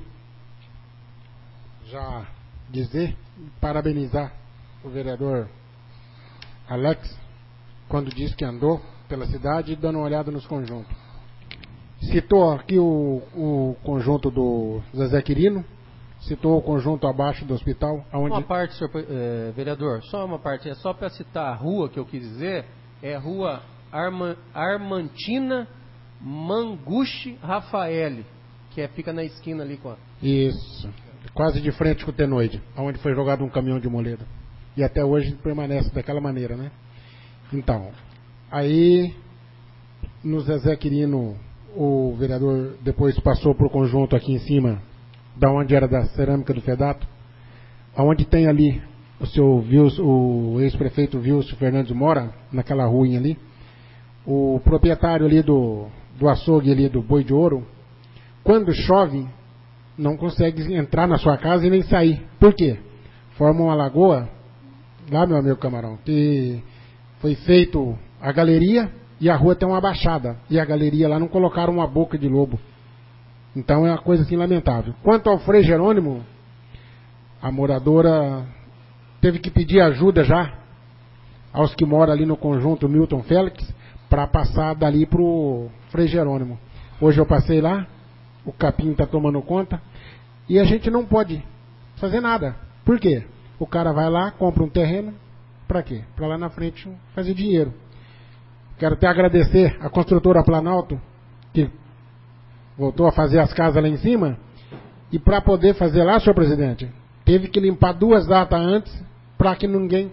já dizer, parabenizar o vereador Alex, quando disse que andou pela cidade dando uma olhada nos conjuntos. Citou aqui o, o conjunto do Zezé Quirino, citou o conjunto abaixo do hospital. Aonde... Uma parte, senhor eh, vereador, só uma parte, é só para citar a rua que eu quis dizer, é a rua Arma, Armantina Manguchi Rafael, que é, fica na esquina ali com a... Isso. Quase de frente com o Tenoide, onde foi jogado um caminhão de moleda. E até hoje permanece daquela maneira, né? Então, aí no Zezé Quirino, o vereador depois passou para o conjunto aqui em cima, da onde era da cerâmica do Fedato, aonde tem ali o seu Wilson, o ex-prefeito Wilson Fernandes mora, naquela ruinha ali, o proprietário ali do, do açougue ali do Boi de Ouro, quando chove, não consegue entrar na sua casa e nem sair. Por quê? Forma uma lagoa, lá, meu amigo Camarão, que foi feito a galeria e a rua tem uma baixada. E a galeria lá não colocaram uma boca de lobo. Então é uma coisa assim lamentável. Quanto ao Frei Jerônimo, a moradora teve que pedir ajuda já aos que moram ali no conjunto Milton Félix para passar dali pro Frei Jerônimo. Hoje eu passei lá, o capim está tomando conta e a gente não pode fazer nada. Por quê? O cara vai lá, compra um terreno, para quê? Para lá na frente fazer dinheiro. Quero até agradecer a construtora Planalto, que voltou a fazer as casas lá em cima, e para poder fazer lá, senhor presidente, teve que limpar duas datas antes, para que ninguém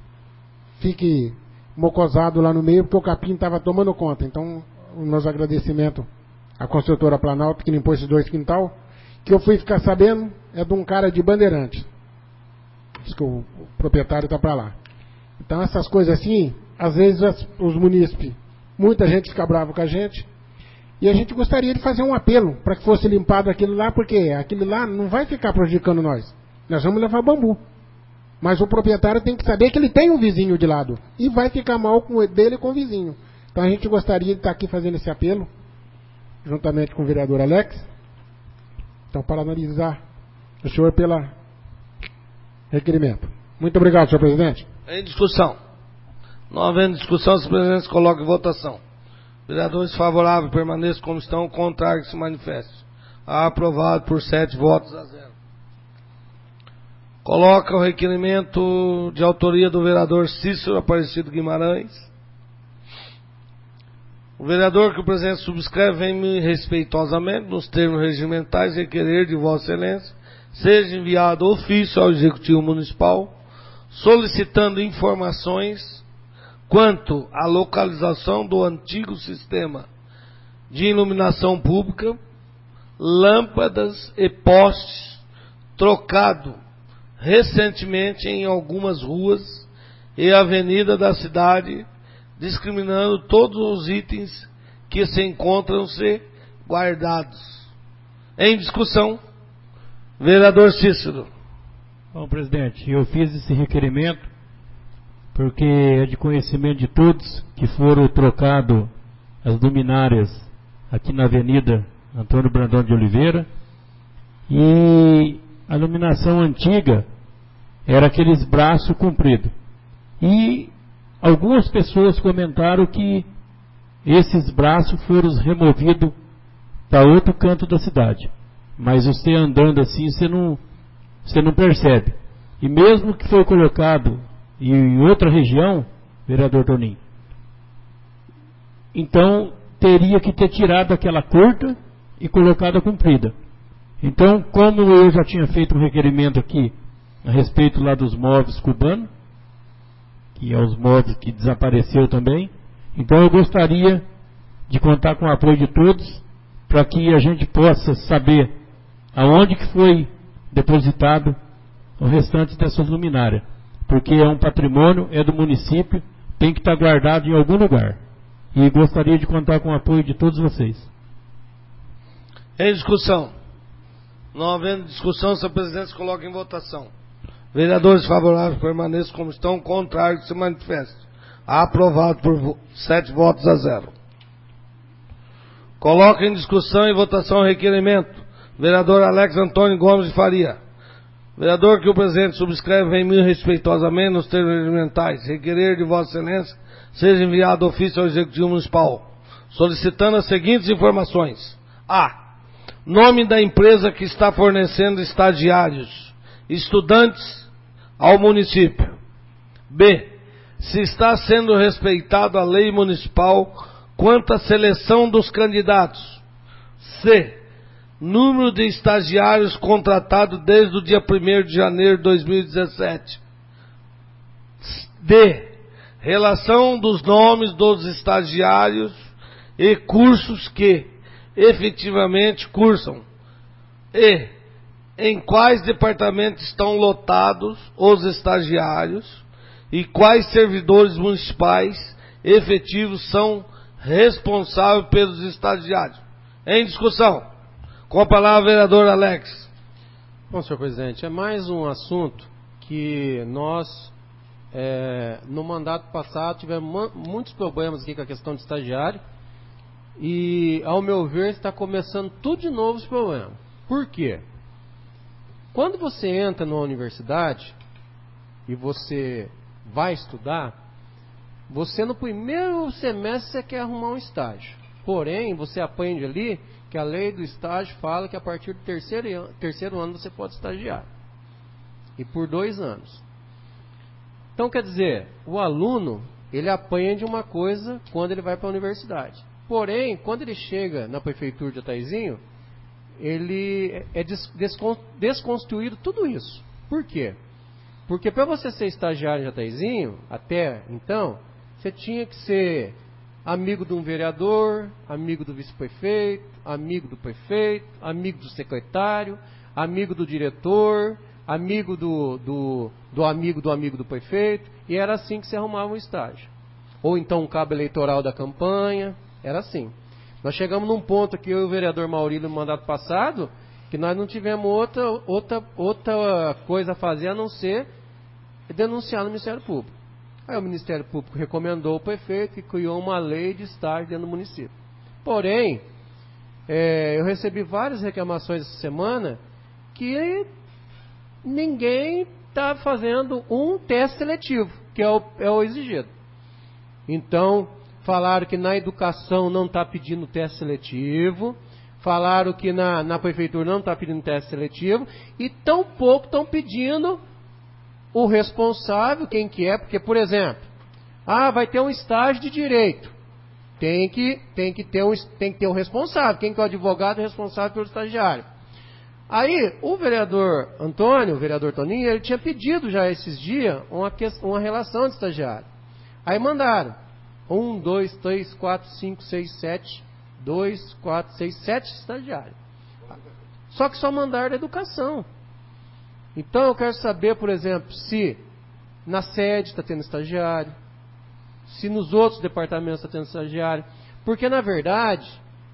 fique mocosado lá no meio, porque o capim estava tomando conta. Então, os meus agradecimentos à construtora Planalto, que limpou esses dois quintal, que eu fui ficar sabendo, é de um cara de Bandeirante. Diz que o, o proprietário está para lá. Então, essas coisas assim, às vezes as, os munícipes, muita gente fica brava com a gente, e a gente gostaria de fazer um apelo para que fosse limpado aquilo lá, porque aquilo lá não vai ficar prejudicando nós. Nós vamos levar bambu. Mas o proprietário tem que saber que ele tem um vizinho de lado, e vai ficar mal com dele e com o vizinho. Então a gente gostaria de estar aqui fazendo esse apelo, juntamente com o vereador Alex. Então, para analisar o senhor pelo requerimento. Muito obrigado, senhor presidente. Em discussão. Não havendo discussão, os presidentes colocam em votação. Vereadores favoráveis permaneçam como estão, contrário que se manifeste. Aprovado por sete votos a zero. Coloca o requerimento de autoria do vereador Cícero Aparecido Guimarães. O vereador que o presidente subscreve vem respeitosamente, nos termos regimentais, requerer de Vossa Excelência, seja enviado ofício ao Executivo Municipal, solicitando informações quanto à localização do antigo sistema de iluminação pública, lâmpadas e postes, trocado recentemente em algumas ruas e avenidas da cidade, discriminando todos os itens que se encontram-se guardados. Em discussão, vereador Cícero. Bom, presidente, eu fiz esse requerimento porque é de conhecimento de todos que foram trocadas as luminárias aqui na Avenida Antônio Brandão de Oliveira, e a iluminação antiga era aqueles braços compridos. E algumas pessoas comentaram que esses braços foram removidos para outro canto da cidade. Mas você andando assim, você não, você não percebe. E mesmo que foi colocado em outra região, vereador Toninho, então teria que ter tirado aquela curta e colocado a comprida. Então, como eu já tinha feito um requerimento aqui a respeito lá dos móveis cubanos, que é os móveis que desapareceu também, então eu gostaria de contar com o apoio de todos para que a gente possa saber aonde que foi depositado o restante dessas luminárias, porque é um patrimônio, é do município, tem que estar guardado em algum lugar, e gostaria de contar com o apoio de todos vocês. Em discussão. Não havendo discussão, senhor presidente, se coloca em votação. Vereadores favoráveis permaneçam como estão, contrário que se manifeste. Aprovado por sete votos a zero. Coloca em discussão e votação o requerimento. Vereador Alex Antônio Gomes de Faria. Vereador que o presidente subscreve vem mil respeitosamente nos termos regimentais. Requerer de Vossa Excelência seja enviado ofício ao Executivo Municipal, solicitando as seguintes informações. A. Nome da empresa que está fornecendo estagiários, estudantes ao município. B. Se está sendo respeitada a lei municipal quanto à seleção dos candidatos. C. Número de estagiários contratados desde o dia primeiro de janeiro de dois mil e dezessete. D. Relação dos nomes dos estagiários e cursos que efetivamente cursam. E. Em quais departamentos estão lotados os estagiários e quais servidores municipais efetivos são responsáveis pelos estagiários. Em discussão. Com a palavra, vereador Alex. Bom, senhor presidente, é mais um assunto que nós, é, no mandato passado, tivemos muitos problemas aqui com a questão de estagiário e, ao meu ver, está começando tudo de novo esse problema. Por quê? Quando você entra numa universidade e você vai estudar, você no primeiro semestre você quer arrumar um estágio. Porém, você aprende ali que a lei do estágio fala que a partir do terceiro, terceiro ano você pode estagiar. E por dois anos. Então, quer dizer, o aluno, ele aprende uma coisa quando ele vai para a universidade. Porém, quando ele chega na prefeitura de Jataizinho, ele é desconstruído tudo isso. Por quê? Porque para você ser estagiário em Jataizinho, até então, você tinha que ser amigo de um vereador, amigo do vice-prefeito, amigo do prefeito, amigo do secretário, amigo do diretor, amigo do, do, do amigo do amigo do prefeito, e era assim que se arrumava um estágio. Ou então um cabo eleitoral da campanha, era assim. Nós chegamos num ponto aqui, eu e o vereador Maurílio, no mandato passado, que nós não tivemos outra, outra, outra coisa a fazer a não ser denunciar no Ministério Público. Aí o Ministério Público recomendou ao prefeito que criou uma lei de estágio dentro do município. Porém, é, eu recebi várias reclamações essa semana que ninguém está fazendo um teste seletivo, que é o, é o exigido. Então, falaram que na educação não está pedindo teste seletivo, falaram que na, na prefeitura não está pedindo teste seletivo, e tão pouco estão pedindo o responsável, quem que é, porque, por exemplo, ah, vai ter um estágio de direito, tem que, tem que, ter, um, tem que ter um responsável, quem que é o advogado responsável pelo estagiário. Aí, o vereador Antônio, o vereador Toninho, ele tinha pedido já esses dias uma, uma relação de estagiário. Aí mandaram. Um, dois, três, quatro, cinco, seis, sete. Dois, quatro, seis, sete estagiários. Só que só mandaram da educação. Então eu quero saber, por exemplo, se na sede está tendo estagiário, se nos outros departamentos está tendo estagiário. Porque, na verdade,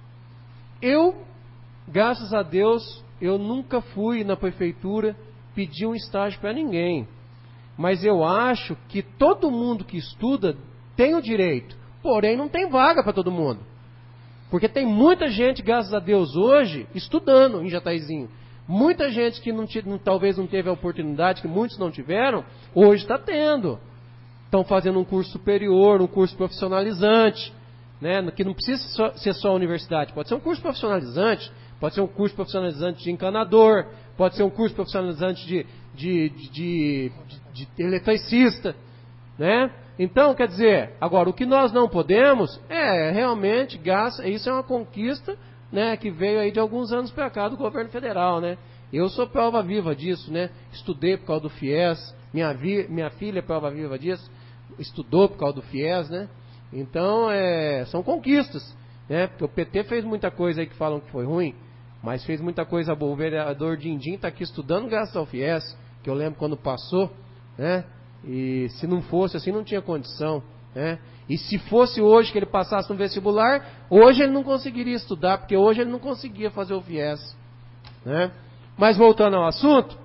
eu, graças a Deus, eu nunca fui na prefeitura pedir um estágio para ninguém. Mas eu acho que todo mundo que estuda tem o direito, porém não tem vaga para todo mundo. Porque tem muita gente, graças a Deus, hoje, estudando em Jataizinho. Muita gente que não, não, talvez não teve a oportunidade, que muitos não tiveram, hoje está tendo. Estão fazendo um curso superior, um curso profissionalizante, né, que não precisa só, ser só a universidade, pode ser um curso profissionalizante, pode ser um curso profissionalizante de encanador, pode ser um curso profissionalizante de, de, de, de, de, de eletricista, né? Então, quer dizer, agora, o que nós não podemos é realmente, gasta, isso é uma conquista, né, que veio aí de alguns anos para cá do governo federal, né? Eu sou prova viva disso, né? Estudei por causa do FIES, minha, vi, minha filha é prova viva disso, estudou por causa do FIES, né? Então, é, são conquistas, né? Porque o P T fez muita coisa aí que falam que foi ruim, mas fez muita coisa boa. O vereador Dindim está aqui estudando graças ao FIES, que eu lembro quando passou, né? E se não fosse assim, não tinha condição, né? E se fosse hoje que ele passasse no vestibular, hoje ele não conseguiria estudar, porque hoje ele não conseguia fazer o FIES, né? Mas voltando ao assunto,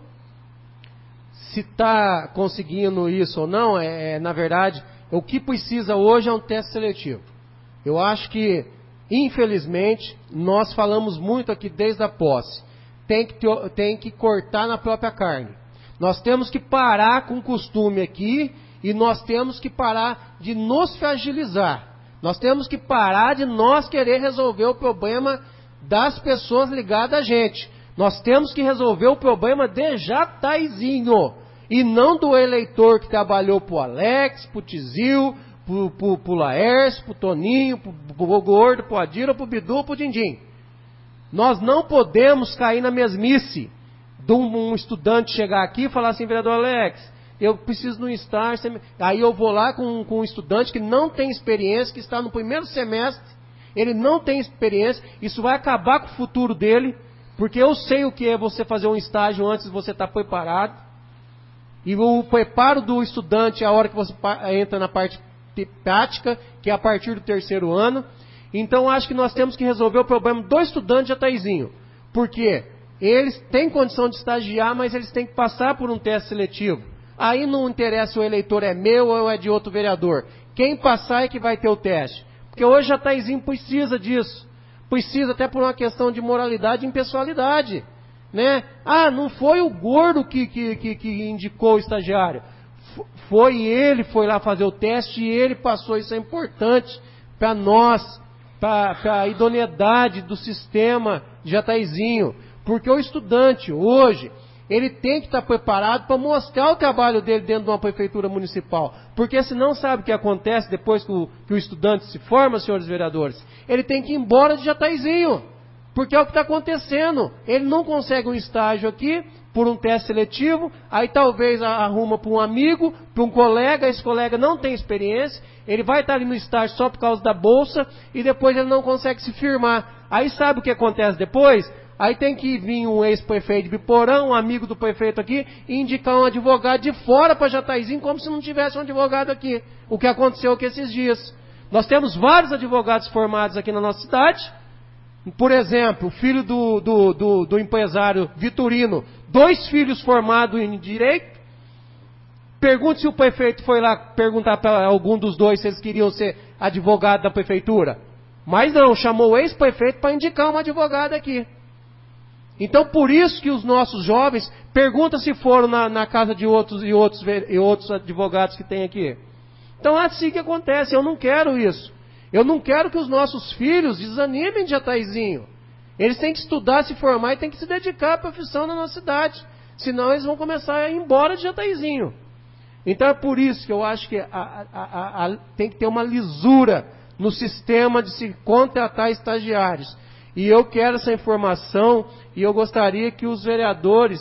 se está conseguindo isso ou não, é, é, na verdade, o que precisa hoje é um teste seletivo. Eu acho que, infelizmente, nós falamos muito aqui desde a posse, tem que, ter, tem que cortar na própria carne. Nós temos que parar com o costume aqui e nós temos que parar de nos fragilizar. Nós temos que parar de nós querer resolver o problema das pessoas ligadas a gente. Nós temos que resolver o problema de Jataizinho e não do eleitor que trabalhou para o Alex, para o Tizil, pro, pro, pro Laércio, pro Toninho, pro, pro Gordo, pro Adira, pro Bidu, pro Dindim. Nós não podemos cair na mesmice de um, um estudante chegar aqui e falar assim, vereador Alex, eu preciso de um estágio, aí eu vou lá com, com um estudante que não tem experiência, que está no primeiro semestre, ele não tem experiência, isso vai acabar com o futuro dele, porque eu sei o que é você fazer um estágio antes de você estar preparado, e o preparo do estudante é a hora que você entra na parte prática, que é a partir do terceiro ano. Então acho que nós temos que resolver o problema do estudante de Jataizinho, porque eles têm condição de estagiar, mas eles têm que passar por um teste seletivo. Aí não interessa se o eleitor é meu ou é de outro vereador. Quem passar é que vai ter o teste. Porque hoje Jataizinho precisa disso. Precisa até por uma questão de moralidade e impessoalidade. Né? Ah, não foi o Gordo que, que, que, que indicou o estagiário. Foi ele, foi lá fazer o teste e ele passou. Isso é importante para nós, para a idoneidade do sistema de Jataizinho. Porque o estudante hoje, ele tem que estar preparado para mostrar o trabalho dele dentro de uma prefeitura municipal. Porque senão sabe o que acontece depois que o, que o estudante se forma, senhores vereadores? Ele tem que ir embora de Jataizinho. Porque é o que está acontecendo. Ele não consegue um estágio aqui, por um teste seletivo, aí talvez arruma para um amigo, para um colega, esse colega não tem experiência, ele vai estar ali no estágio só por causa da bolsa, e depois ele não consegue se firmar. Aí sabe o que acontece depois? Aí tem que vir um ex-prefeito de Biporã, um amigo do prefeito aqui, e indicar um advogado de fora para Jataizinho, como se não tivesse um advogado aqui. O que aconteceu aqui esses dias. Nós temos vários advogados formados aqui na nossa cidade. Por exemplo, o filho do, do, do, do empresário Vitorino, dois filhos formados em direito. Pergunte se o prefeito foi lá perguntar para algum dos dois se eles queriam ser advogado da prefeitura. Mas não, chamou o ex-prefeito para indicar um advogado aqui. Então, por isso que os nossos jovens perguntam se foram na, na casa de outros e, outros e outros advogados que tem aqui. Então, é assim que acontece. Eu não quero isso. Eu não quero que os nossos filhos desanimem de Jataizinho. Eles têm que estudar, se formar e têm que se dedicar à profissão na nossa cidade. Senão eles vão começar a ir embora de Jataizinho. Então é por isso que eu acho que a, a, a, a, tem que ter uma lisura no sistema de se contratar estagiários. E eu quero essa informação e eu gostaria que os vereadores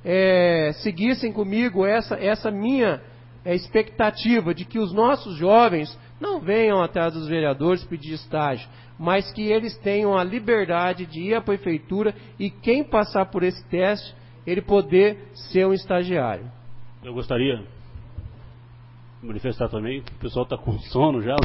é, seguissem comigo essa, essa minha é, expectativa de que os nossos jovens não venham atrás dos vereadores pedir estágio, mas que eles tenham a liberdade de ir à prefeitura e quem passar por esse teste, ele poder ser um estagiário. Eu gostaria de manifestar também, que o pessoal está com sono já.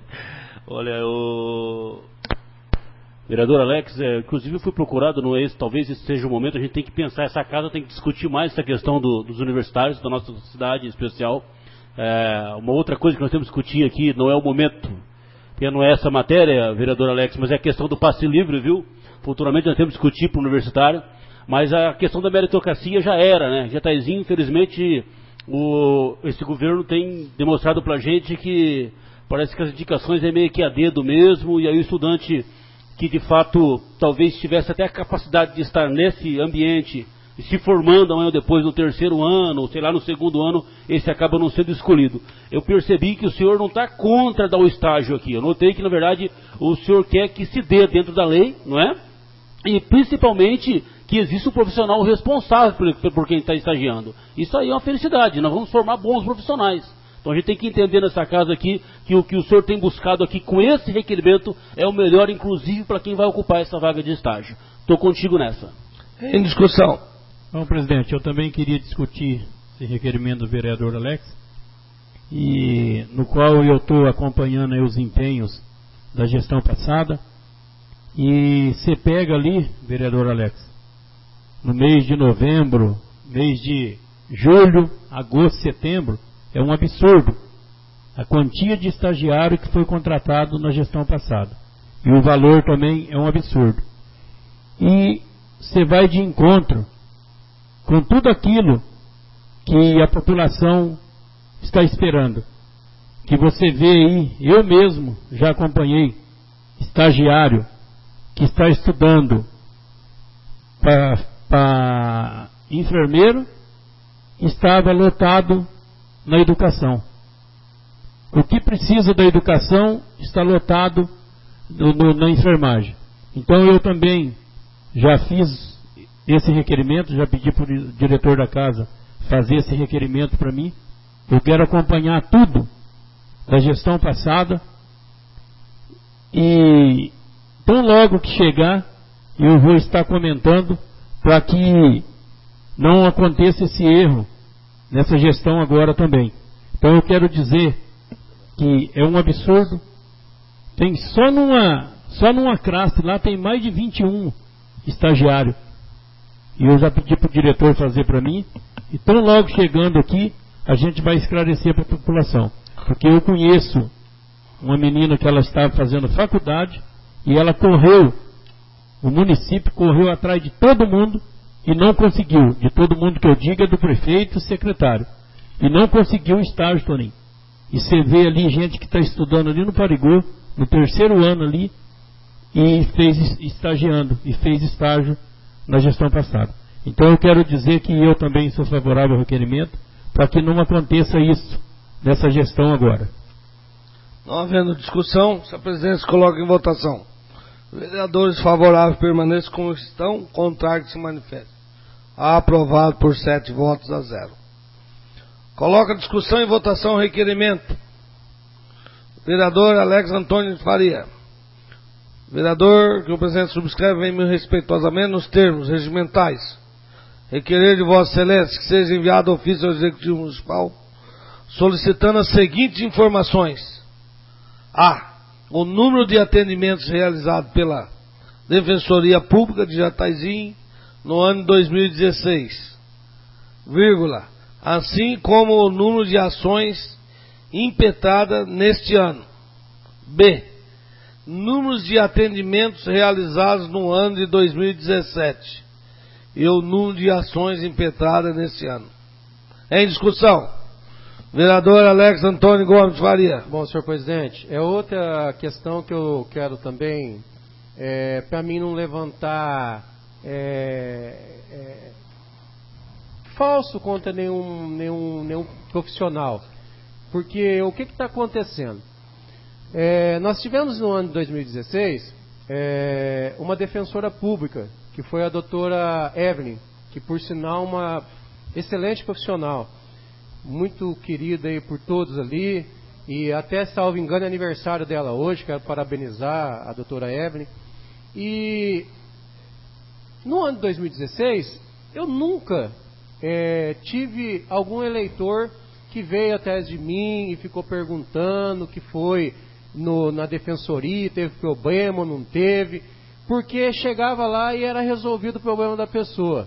Olha, o vereador Alex, é, inclusive eu fui procurado no ex, talvez esse seja o momento, a gente tem que pensar, essa casa tem que discutir mais essa questão do, dos universitários, da nossa cidade em especial. É, uma outra coisa que nós temos que discutir aqui, não é o momento, porque não é essa matéria, vereador Alex, mas é a questão do passe livre, viu? Futuramente nós temos que discutir para o universitário, mas a questão da meritocracia já era, né? Jataizinho, infelizmente, o, esse governo tem demonstrado para a gente que parece que as indicações é meio que a dedo mesmo, e aí o estudante que de fato talvez tivesse até a capacidade de estar nesse ambiente e se formando amanhã depois no terceiro ano, ou sei lá, no segundo ano, esse acaba não sendo escolhido. Eu percebi que o senhor não está contra dar o estágio aqui. Eu notei que, na verdade, o senhor quer que se dê dentro da lei, não é? E, principalmente, que exista um profissional responsável por, por quem está estagiando. Isso aí é uma felicidade. Nós vamos formar bons profissionais. Então, a gente tem que entender nessa casa aqui que o que o senhor tem buscado aqui com esse requerimento é o melhor, inclusive, para quem vai ocupar essa vaga de estágio. Estou contigo nessa. Em discussão. Bom, presidente, eu também queria discutir esse requerimento do vereador Alex, e no qual eu estou acompanhando aí os empenhos da gestão passada, e você pega ali, vereador Alex, no mês de novembro, mês de julho, agosto, setembro, é um absurdo a quantia de estagiário que foi contratado na gestão passada, e o valor também é um absurdo. E você vai de encontro com tudo aquilo que a população está esperando. Que você vê aí, eu mesmo já acompanhei estagiário que está estudando para enfermeiro, estava lotado na educação. O que precisa da educação está lotado no, no, na enfermagem. Então eu também já fiz esse requerimento, já pedi para o diretor da casa fazer esse requerimento para mim. Eu quero acompanhar tudo da gestão passada e tão logo que chegar eu vou estar comentando para que não aconteça esse erro nessa gestão agora também. Então eu quero dizer que é um absurdo. Tem só numa, só numa classe lá tem mais de vinte e um estagiários. E eu já pedi para o diretor fazer para mim. E tão logo chegando aqui, a gente vai esclarecer para a população. Porque eu conheço uma menina que ela estava fazendo faculdade e ela correu, o município correu atrás de todo mundo e não conseguiu. De todo mundo que eu digo é do prefeito e secretário. E não conseguiu o estágio, Toninho. E você vê ali gente que está estudando ali no Parigô, no terceiro ano ali, e fez estagiando, e fez estágio na gestão passada. Então eu quero dizer que eu também sou favorável ao requerimento, para que não aconteça isso nessa gestão agora. Não havendo discussão, se a presidência coloca em votação. Vereadores favoráveis permaneçam como estão, contrário que se manifestem. Aprovado por sete votos a zero. Coloca a discussão em votação o requerimento. Vereador Alex Antônio Faria. Vereador que o presidente subscreve em respeitosamente nos termos regimentais. Requerer de Vossa Excelência que seja enviado ofício ao Executivo Municipal solicitando as seguintes informações. A. O número de atendimentos realizados pela Defensoria Pública de Jataizinho no ano de dois mil e dezesseis, vírgula, assim como o número de ações impetradas neste ano. B. Números de atendimentos realizados no ano de dois mil e dezessete e o número de ações impetradas neste ano. Em discussão. Vereador Alex Antônio Gomes Faria. Bom, senhor presidente, é outra questão que eu quero também, é, para mim não levantar é, é, falso contra nenhum, nenhum, nenhum profissional. Porque o que está acontecendo? É, nós tivemos no ano de dois mil e dezesseis é, uma defensora pública, que foi a doutora Evelyn, que por sinal uma excelente profissional, muito querida aí por todos ali, e até, salvo engano, é aniversário dela hoje, quero parabenizar a doutora Evelyn. E no ano de dois mil e dezesseis, eu nunca é, tive algum eleitor que veio atrás de mim e ficou perguntando que foi no, na defensoria, teve problema ou não teve, porque chegava lá e era resolvido o problema da pessoa.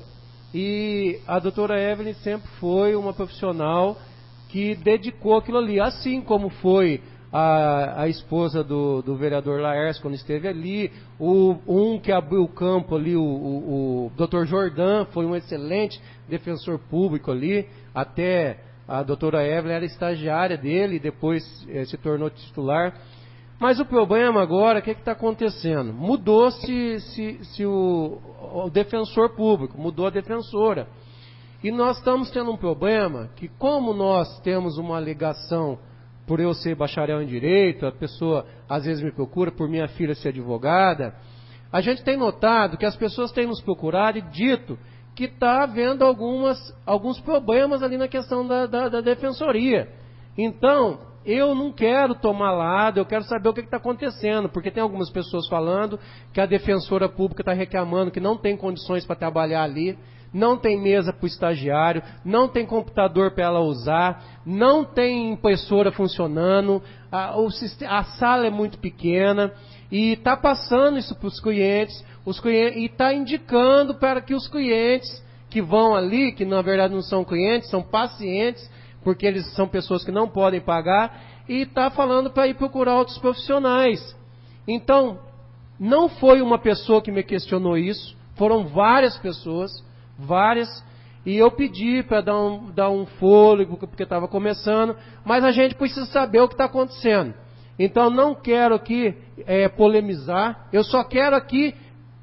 E a doutora Evelyn sempre foi uma profissional que dedicou aquilo ali, assim como foi a, a esposa do, do vereador Laércio quando esteve ali, o, um que abriu o campo ali, o, o, o doutor Jordan, foi um excelente defensor público ali, até a doutora Evelyn era estagiária dele e depois eh, se tornou titular. Mas o problema agora, o que está acontecendo? Mudou-se se, se o, o defensor público, mudou a defensora. E nós estamos tendo um problema que, como nós temos uma alegação, por eu ser bacharel em Direito, a pessoa às vezes me procura por minha filha ser advogada, a gente tem notado que as pessoas têm nos procurado e dito que está havendo algumas, alguns problemas ali na questão da, da, da defensoria. Então, eu não quero tomar lado, eu quero saber o que está acontecendo, porque tem algumas pessoas falando que a defensora pública está reclamando que não tem condições para trabalhar ali, não tem mesa para o estagiário, não tem computador para ela usar, não tem impressora funcionando, a, o, a sala é muito pequena, e está passando isso para os clientes, os clientes, e está indicando para que os clientes que vão ali, que na verdade não são clientes, são pacientes, porque eles são pessoas que não podem pagar, e está falando para ir procurar outros profissionais. Então, não foi uma pessoa que me questionou isso, foram várias pessoas, várias, e eu pedi para dar um, dar um fôlego, porque estava começando, mas a gente precisa saber o que está acontecendo. Então, não quero aqui é, polemizar, eu só quero aqui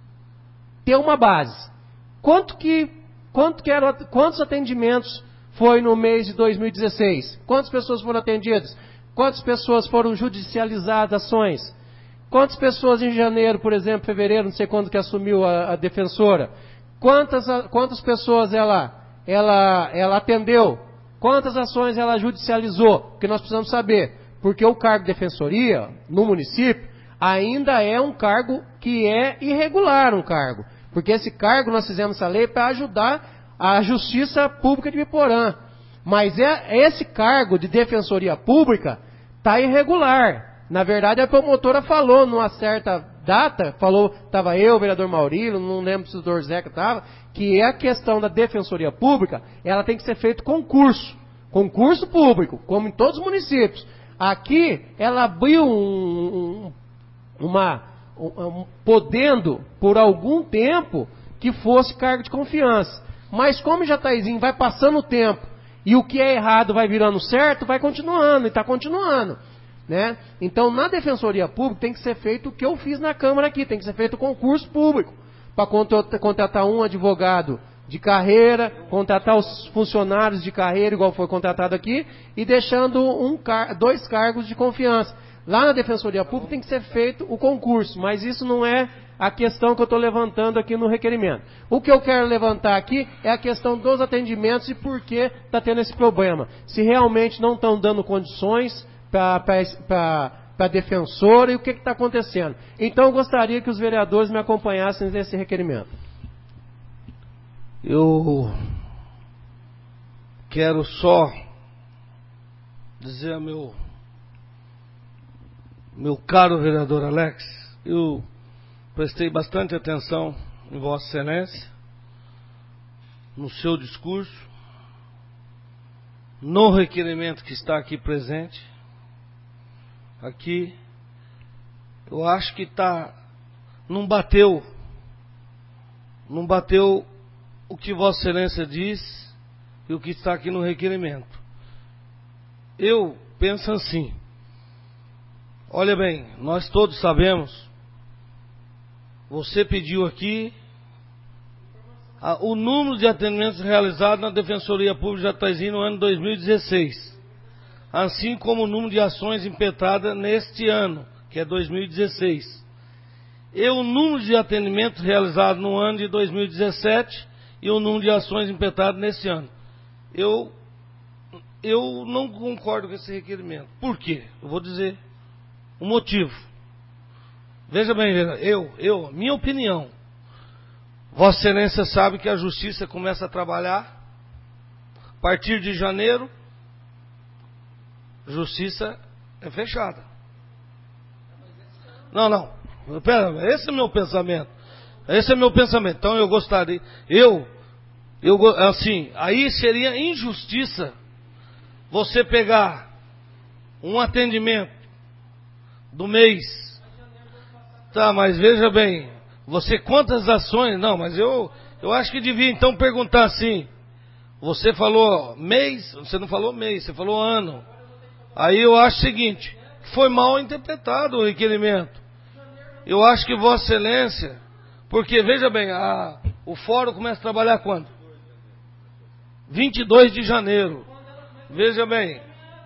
ter uma base. Quanto que, quanto que era, quantos atendimentos foi no mês de dois mil e dezesseis? Quantas pessoas foram atendidas? Quantas pessoas foram judicializadas ações? Quantas pessoas em janeiro, por exemplo, fevereiro, não sei quando que assumiu a, a defensora? Quantas, quantas pessoas ela, ela, ela atendeu? Quantas ações ela judicializou? Porque nós precisamos saber. Porque o cargo de defensoria no município ainda é um cargo que é irregular, um cargo. Porque esse cargo nós fizemos essa lei para ajudar a Justiça Pública de Biporã. Mas é, esse cargo de defensoria pública está irregular. Na verdade, a promotora falou numa certa data, falou, estava eu, o vereador Maurílio, não lembro se o doutor Zeca estava, que é a questão da defensoria pública, ela tem que ser feito concurso. Concurso público, como em todos os municípios. Aqui, ela abriu um, um, uma, um, podendo, por algum tempo, que fosse cargo de confiança. Mas como Jataizinho vai passando o tempo, e o que é errado vai virando certo, vai continuando, e está continuando. Né? Então, na Defensoria Pública tem que ser feito o que eu fiz na Câmara aqui, tem que ser feito concurso público, para contratar um advogado de carreira, contratar os funcionários de carreira, igual foi contratado aqui, e deixando um, dois cargos de confiança. Lá na Defensoria Pública tem que ser feito o concurso, mas isso não é a questão que eu estou levantando aqui no requerimento. O que eu quero levantar aqui é a questão dos atendimentos e por que está tendo esse problema. Se realmente não estão dando condições para a defensora e o que está acontecendo. Então eu gostaria que os vereadores me acompanhassem nesse requerimento. Eu quero só dizer ao meu, meu caro vereador Alex, eu prestei bastante atenção em Vossa Excelência, no seu discurso, no requerimento que está aqui presente. Aqui, eu acho que tá, não bateu, não bateu o que Vossa Excelência diz e o que está aqui no requerimento. Eu penso assim, olha bem, nós todos sabemos, você pediu aqui a, o número de atendimentos realizados na Defensoria Pública de Jataizinho no ano dois mil e dezesseis. Assim como o número de ações impetradas neste ano, que é dois mil e dezesseis. E o número de atendimentos realizados no ano de dois mil e dezessete e o número de ações impetradas neste ano. Eu, eu não concordo com esse requerimento. Por quê? Eu vou dizer o motivo. Veja bem, eu, eu, minha opinião. Vossa Excelência sabe que a Justiça começa a trabalhar a partir de janeiro. Justiça é fechada. Não, não. Pera, esse é meu pensamento. Esse é meu pensamento. Então eu gostaria, eu, eu assim, aí seria injustiça você pegar um atendimento do mês. Tá, mas veja bem, você quantas ações? Não, mas eu, eu acho que devia então perguntar assim. Você falou mês, você não falou mês, você falou ano. Aí eu acho o seguinte, foi mal interpretado o requerimento. Eu acho que Vossa Excelência, porque veja bem, a, o fórum começa a trabalhar quando? vinte e dois de janeiro. Veja bem,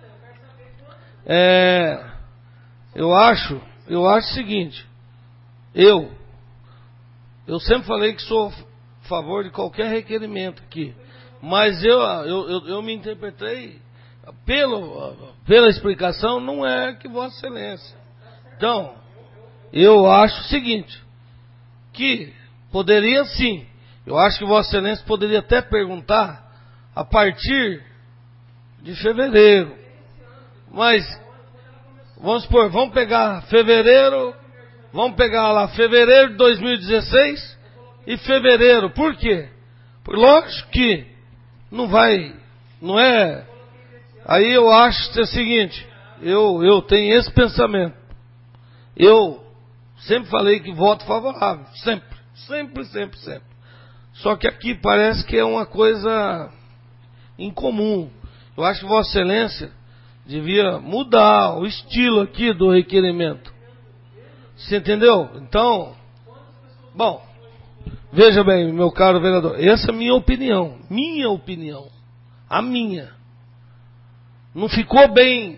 é, eu acho, eu acho o seguinte, eu, eu sempre falei que sou a favor de qualquer requerimento aqui, mas eu, eu, eu, eu me interpretei Pelo, pela explicação, não é que Vossa Excelência. Então, eu acho o seguinte, que poderia sim, eu acho que Vossa Excelência poderia até perguntar a partir de fevereiro. Mas, vamos supor, vamos pegar fevereiro, vamos pegar lá fevereiro de dois mil e dezesseis e fevereiro. Por quê? Por lógico que não vai, não é... Aí eu acho que é o seguinte, eu, eu tenho esse pensamento. Eu sempre falei que voto favorável, sempre, sempre, sempre, sempre. Só que aqui parece que é uma coisa incomum. Eu acho que Vossa Excelência devia mudar o estilo aqui do requerimento. Você entendeu? Então, bom, veja bem, meu caro vereador, essa é a minha opinião, minha opinião, a minha. Não ficou bem,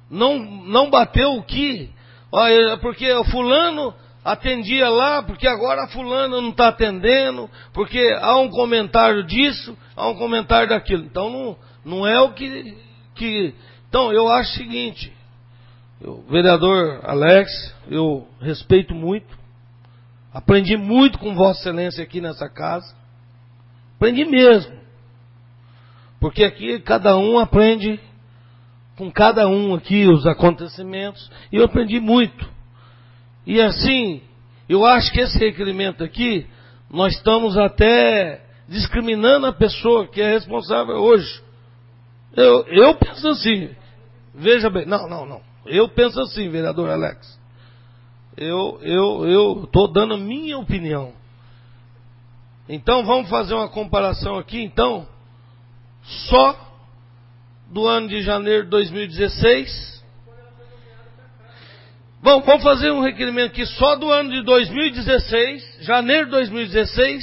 não, não bateu o que? Olha, porque o fulano atendia lá, porque agora a fulana não está atendendo, porque há um comentário disso, há um comentário daquilo. Então não, não é o que, que... Então eu acho o seguinte, o vereador Alex, eu respeito muito, aprendi muito com Vossa Excelência aqui nessa casa, aprendi mesmo, porque aqui cada um aprende com cada um aqui os acontecimentos, e eu aprendi muito. E assim, eu acho que esse requerimento aqui, nós estamos até discriminando a pessoa que é responsável hoje. Eu, eu penso assim, veja bem, não, não, não, eu penso assim, vereador Alex, eu eu eu estou dando a minha opinião. Então vamos fazer uma comparação aqui, então, só do ano de janeiro de dois mil e dezesseis... Bom, vamos fazer um requerimento aqui só do ano de dois mil e dezesseis, janeiro de dois mil e dezesseis,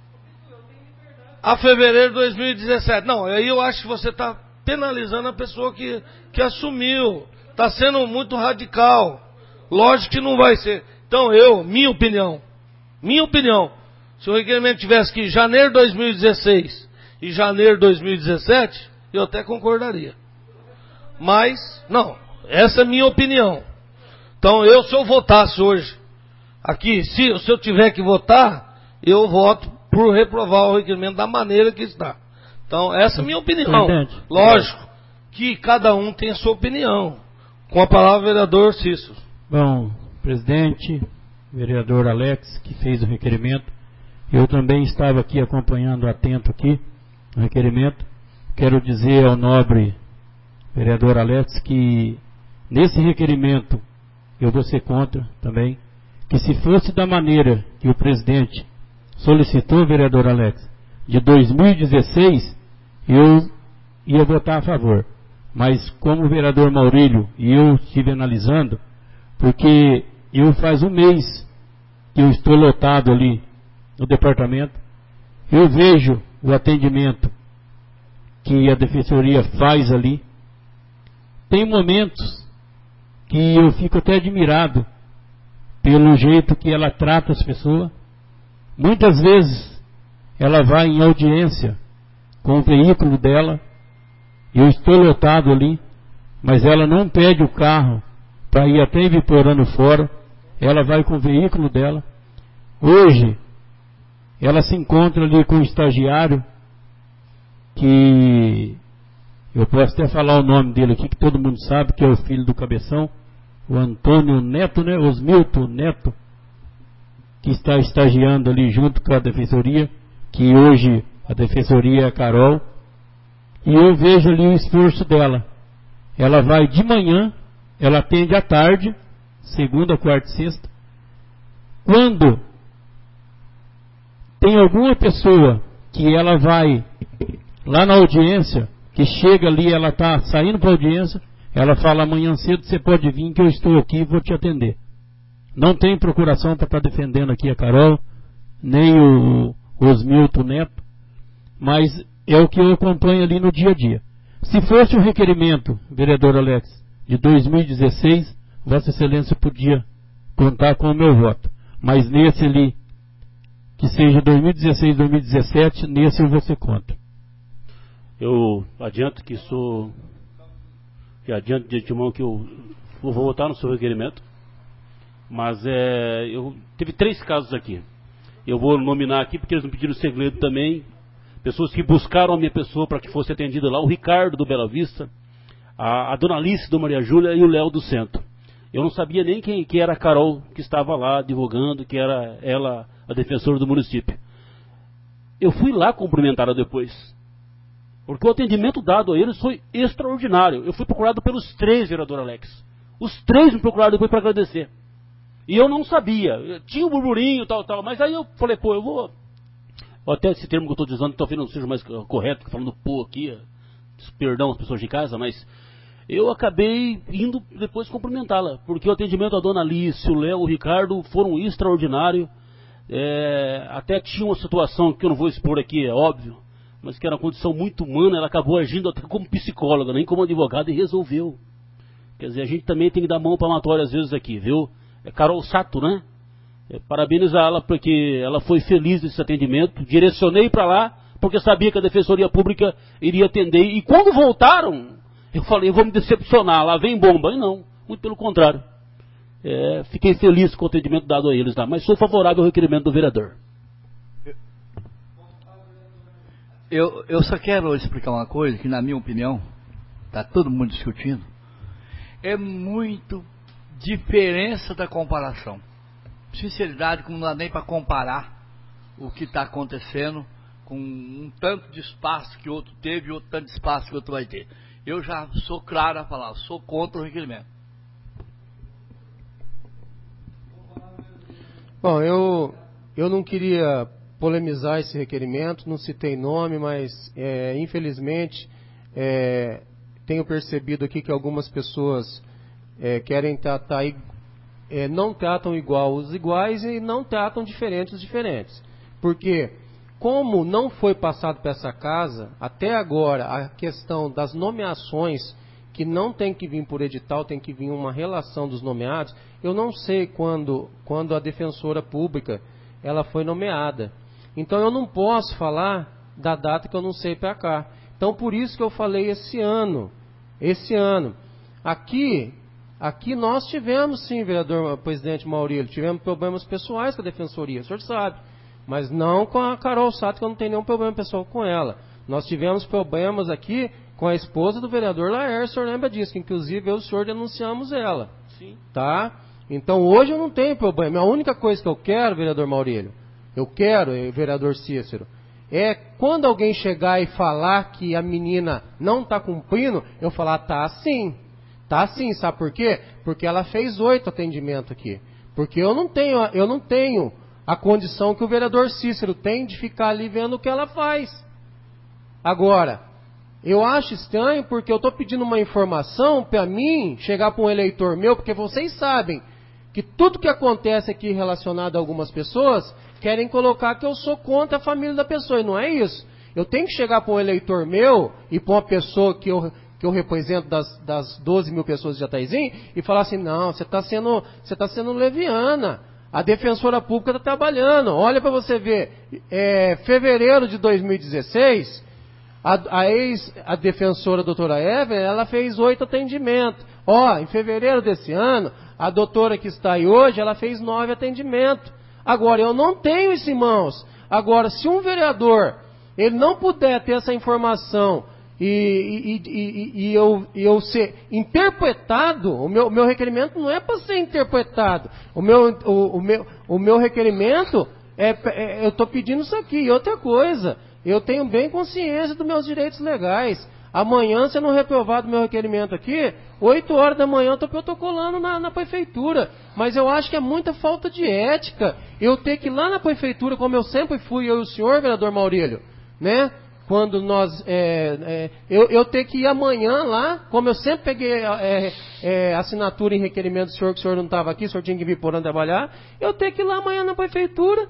a fevereiro de dois mil e dezessete. Não, aí eu acho que você está penalizando a pessoa que, que assumiu. Está sendo muito radical. Lógico que não vai ser. Então eu, minha opinião, minha opinião, se o requerimento tivesse que janeiro de dois mil e dezesseis e janeiro de dois mil e dezessete, eu até concordaria. Mas, não, essa é a minha opinião. Então, eu, se eu votasse hoje, aqui, se, se eu tiver que votar, eu voto por reprovar o requerimento da maneira que está. Então, essa é a minha opinião. Verdade. Lógico que cada um tem a sua opinião. Com a palavra, vereador Cícero. Bom, presidente, vereador Alex, que fez o requerimento, eu também estava aqui acompanhando atento aqui o requerimento. Quero dizer ao nobre vereador Alex que nesse requerimento eu vou ser contra também, que se fosse da maneira que o presidente solicitou, vereador Alex, de dois mil e dezesseis, eu ia votar a favor. Mas como o vereador Maurílio e eu estive analisando, porque eu faz um mês que eu estou lotado ali no departamento, eu vejo o atendimento que a defensoria faz ali. Tem momentos que eu fico até admirado pelo jeito que ela trata as pessoas. Muitas vezes ela vai em audiência com o veículo dela, eu estou lotado ali, mas ela não pede o carro para ir até Vitorano fora, ela vai com o veículo dela. Hoje ela se encontra ali com um estagiário que eu posso até falar o nome dele aqui, que todo mundo sabe, que é o filho do Cabeção, o Antônio Neto, né? Osmilton Neto, que está estagiando ali junto com a defensoria, que hoje a defensoria é a Carol, e eu vejo ali o esforço dela. Ela vai de manhã, ela atende à tarde, segunda, quarta e sexta. Quando tem alguma pessoa que ela vai lá na audiência, que chega ali, ela está saindo para a audiência, ela fala: amanhã cedo você pode vir que eu estou aqui e vou te atender. Não tem procuração para estar defendendo aqui a Carol, nem o, o Osmilton Neto, mas é o que eu acompanho ali no dia a dia. Se fosse um requerimento, vereador Alex, de dois mil e dezesseis, Vossa Excelência podia contar com o meu voto. Mas nesse ali, que seja dois mil e dezesseis, dois mil e dezessete, nesse eu vou ser contra. Eu adianto que sou... E adianto de antemão que eu vou votar no seu requerimento. Mas é... Eu teve três casos aqui. Eu vou nominar aqui porque eles não pediram segredo também. Pessoas que buscaram a minha pessoa para que fosse atendida lá. O Ricardo do Bela Vista, a, a Dona Alice do Maria Júlia e o Léo do Centro. Eu não sabia nem quem que era a Carol que estava lá advogando, que era ela a defensora do município. Eu fui lá cumprimentá-la depois, porque o atendimento dado a eles foi extraordinário. Eu fui procurado pelos três, vereador Alex. Os três me procuraram depois para agradecer. E eu não sabia. Eu tinha um burburinho, tal, tal. Mas aí eu falei, pô, eu vou... Até esse termo que eu estou dizendo talvez não seja mais correto, falando pô aqui, perdão às pessoas de casa, mas eu acabei indo depois cumprimentá-la, porque o atendimento da Dona Alice, o Léo, o Ricardo foram extraordinários. É, até tinha uma situação que eu não vou expor aqui, é óbvio, mas que era uma condição muito humana. Ela acabou agindo até como psicóloga, nem como advogada, e resolveu. Quer dizer, a gente também tem que dar mão palmatória às vezes aqui, viu? É Carol Sato, né? É, parabenizar ela porque ela foi feliz nesse atendimento. Direcionei para lá porque sabia que a Defensoria Pública iria atender. E quando voltaram, eu falei, eu vou me decepcionar, lá vem bomba. E não, muito pelo contrário. É, fiquei feliz com o atendimento dado a eles lá, mas sou favorável ao requerimento do vereador. Eu, eu só quero explicar uma coisa que, na minha opinião, está todo mundo discutindo, é muito diferença da comparação. Sinceridade, como não dá nem para comparar o que está acontecendo com um tanto de espaço que outro teve e outro tanto de espaço que outro vai ter. Eu já sou claro a falar, sou contra o requerimento. Bom, eu, eu não queria polemizar esse requerimento, não citei nome, mas é, infelizmente é, tenho percebido aqui que algumas pessoas é, querem tratar, é, não tratam igual os iguais e não tratam diferentes os diferentes. Porque, como não foi passado para essa casa, até agora a questão das nomeações, que não tem que vir por edital, tem que vir uma relação dos nomeados, eu não sei quando, quando a defensora pública ela foi nomeada. Então eu não posso falar da data que eu não sei para cá. Então por isso que eu falei esse ano. Esse ano. Aqui, aqui nós tivemos sim, vereador presidente Maurílio, tivemos problemas pessoais com a defensoria, o senhor sabe. Mas não com a Carol Sato, que eu não tenho nenhum problema pessoal com ela. Nós tivemos problemas aqui com a esposa do vereador Laércio, o senhor lembra disso, que inclusive eu e o senhor denunciamos ela. Sim. Tá? Então hoje eu não tenho problema. A única coisa que eu quero, vereador Maurílio, eu quero, vereador Cícero, é quando alguém chegar e falar que a menina não está cumprindo, eu falar, tá sim. Tá sim, sabe por quê? Porque ela fez oito atendimentos aqui. Porque eu não tenho, eu não tenho a condição que o vereador Cícero tem de ficar ali vendo o que ela faz. Agora, eu acho estranho porque eu estou pedindo uma informação para mim chegar para um eleitor meu, porque vocês sabem que tudo que acontece aqui relacionado a algumas pessoas querem colocar que eu sou contra a família da pessoa, e não é isso. Eu tenho que chegar para um eleitor meu e para uma pessoa que eu, que eu represento das, das doze mil pessoas de Jataizinho e falar assim, não, você está sendo, você tá sendo leviana. A defensora pública está trabalhando. Olha para você ver, é, fevereiro de dois mil e dezesseis... A, a ex, a defensora a doutora Evelyn, ela fez oito atendimentos. Ó, em fevereiro desse ano, a doutora que está aí hoje, ela fez nove atendimentos. Agora, eu não tenho isso em mãos. Agora, se um vereador, ele não puder ter essa informação e, e, e, e, eu, e eu ser interpretado, o meu, o meu requerimento não é para ser interpretado. O meu, o, o meu, o meu requerimento, é, é eu estou pedindo isso aqui. E outra coisa, eu tenho bem consciência dos meus direitos legais. Amanhã, se eu não reprovar do meu requerimento aqui, oito horas da manhã eu estou protocolando na, na prefeitura. Mas eu acho que é muita falta de ética eu ter que ir lá na prefeitura, como eu sempre fui, eu e o senhor, vereador Maurílio, né? Quando nós, é, é, eu, eu ter que ir amanhã lá, como eu sempre peguei é, é, assinatura em requerimento do senhor, que o senhor não estava aqui, o senhor tinha que vir por onde trabalhar, eu ter que ir lá amanhã na prefeitura,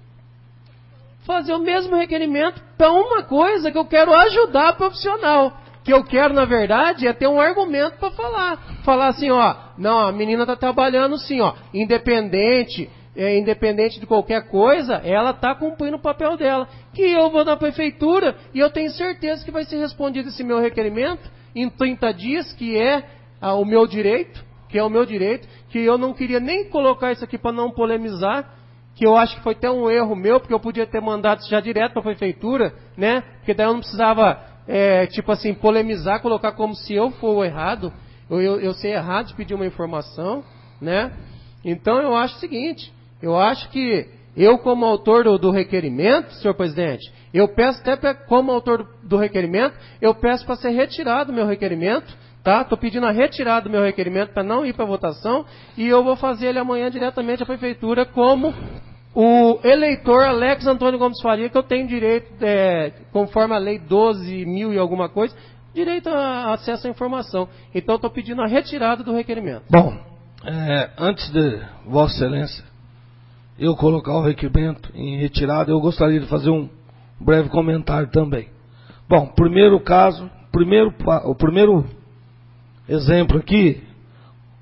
fazer o mesmo requerimento para uma coisa que eu quero ajudar a profissional. Que eu quero, na verdade, é ter um argumento para falar. Falar assim, ó, não, a menina está trabalhando sim, ó, independente, é, independente de qualquer coisa, ela está cumprindo o papel dela. Que eu vou na prefeitura e eu tenho certeza que vai ser respondido esse meu requerimento em trinta dias, que é ah, o meu direito, que é o meu direito, que eu não queria nem colocar isso aqui para não polemizar, que eu acho que foi até um erro meu, porque eu podia ter mandado isso já direto para a prefeitura, né? Porque daí eu não precisava, é, tipo assim, polemizar, colocar como se eu for o errado, eu, eu, eu ser errado de pedir uma informação, né? Então eu acho o seguinte, eu acho que eu como autor do, do requerimento, senhor presidente, eu peço até pra, como autor do, do requerimento, eu peço para ser retirado o meu requerimento, tá? Estou pedindo a retirada do meu requerimento para não ir para votação e eu vou fazer ele amanhã diretamente à prefeitura como o eleitor Alex Antônio Gomes Faria, que eu tenho direito, é, conforme a lei doze mil e alguma coisa, direito a acesso à informação. Então estou pedindo a retirada do requerimento. Bom, é, antes de Vossa Excelência eu colocar o requerimento em retirada, eu gostaria de fazer um breve comentário também. Bom, primeiro caso, primeiro, o primeiro exemplo aqui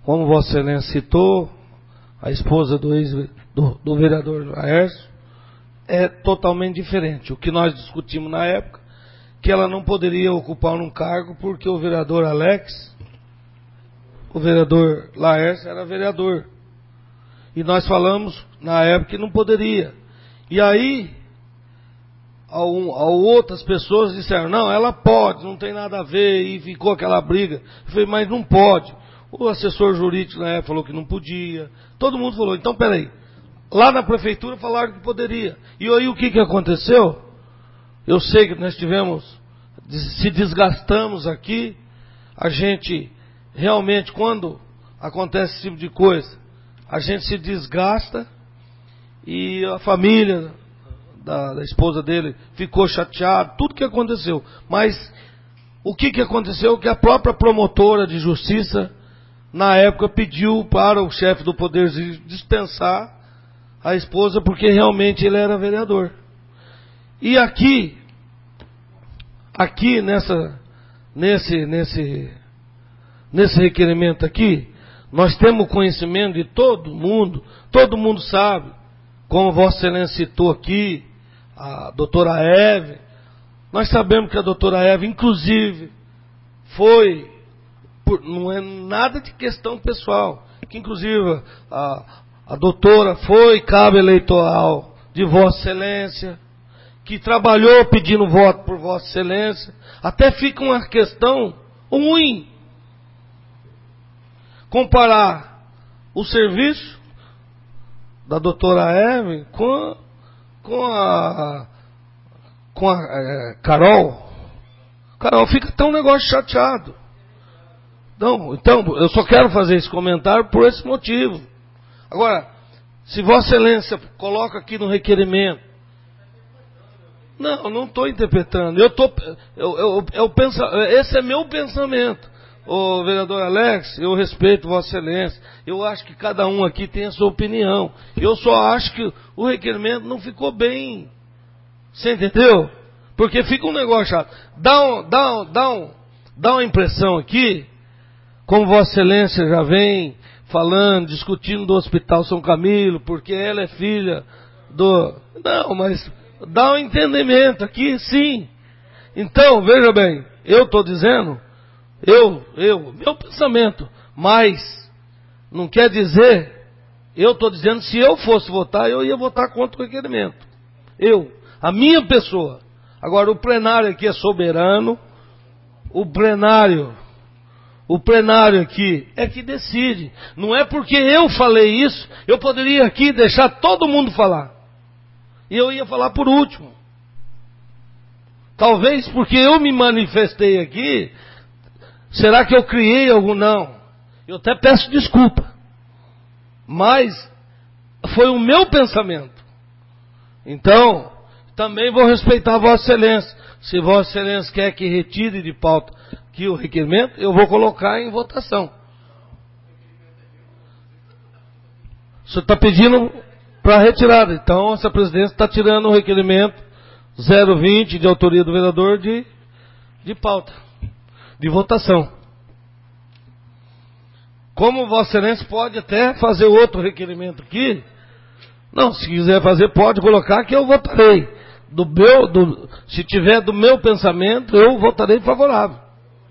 como Vossa Excelência citou, a esposa do, ex, do, do vereador Laércio, é totalmente diferente. O que nós discutimos na época, que ela não poderia ocupar um cargo porque o vereador Alex, o vereador Laércio era vereador. E nós falamos na época que não poderia. E aí, ao, ao outras pessoas disseram, não, ela pode, não tem nada a ver, e ficou aquela briga. Eu falei, mas não pode. O assessor jurídico na época falou que não podia. Todo mundo falou, então peraí. Lá na prefeitura falaram que poderia. E aí o que, que aconteceu? Eu sei que nós tivemos, se desgastamos aqui, a gente realmente, quando acontece esse tipo de coisa, a gente se desgasta e a família da, da esposa dele ficou chateada, tudo que aconteceu. Mas o que, que aconteceu? Que a própria promotora de justiça, na época, pediu para o chefe do Poder dispensar a esposa, porque realmente ele era vereador. E aqui, aqui nessa, nesse, nesse, nesse requerimento aqui, nós temos conhecimento de todo mundo, todo mundo sabe, como Vossa Excelência citou aqui, a doutora Eve, nós sabemos que a doutora Eve, inclusive, foi, por, não é nada de questão pessoal, que inclusive a, a doutora foi cabo eleitoral de Vossa Excelência, que trabalhou pedindo voto por Vossa Excelência, até fica uma questão ruim comparar o serviço da doutora Eve com, com a, com a é, Carol. Carol, fica tão um negócio chateado. Não, então, eu só quero fazer esse comentário por esse motivo. Agora, se Vossa Excelência coloca aqui no requerimento, não, não estou interpretando, eu tô, eu, eu, eu penso, esse é meu pensamento. Ô vereador Alex, eu respeito Vossa Excelência, eu acho que cada um aqui tem a sua opinião, eu só acho que o requerimento não ficou bem, você entendeu? Porque fica um negócio chato, dá, um, dá, um, dá, um, dá uma impressão aqui, como Vossa Excelência já vem falando, discutindo do Hospital São Camilo, porque ela é filha do... Não, mas dá um entendimento aqui, sim. Então, veja bem, eu estou dizendo, eu, eu, meu pensamento, mas não quer dizer, eu estou dizendo, se eu fosse votar, eu ia votar contra o requerimento. Eu, a minha pessoa. Agora, o plenário aqui é soberano, o plenário... O plenário aqui é que decide. Não é porque eu falei isso, eu poderia aqui deixar todo mundo falar. E eu ia falar por último. Talvez porque eu me manifestei aqui, será que eu criei algum? Não. Eu até peço desculpa. Mas foi o meu pensamento. Então, também vou respeitar a Vossa Excelência. Se Vossa Excelência quer que retire de pauta aqui o requerimento, eu vou colocar em votação. O senhor está pedindo para retirada. Então, essa presidência está tirando o requerimento zero vinte de autoria do vereador de, de pauta, de votação. Como Vossa Excelência pode até fazer outro requerimento aqui. Não, se quiser fazer, pode colocar que eu votarei. Do meu, do, se tiver do meu pensamento, eu votarei favorável.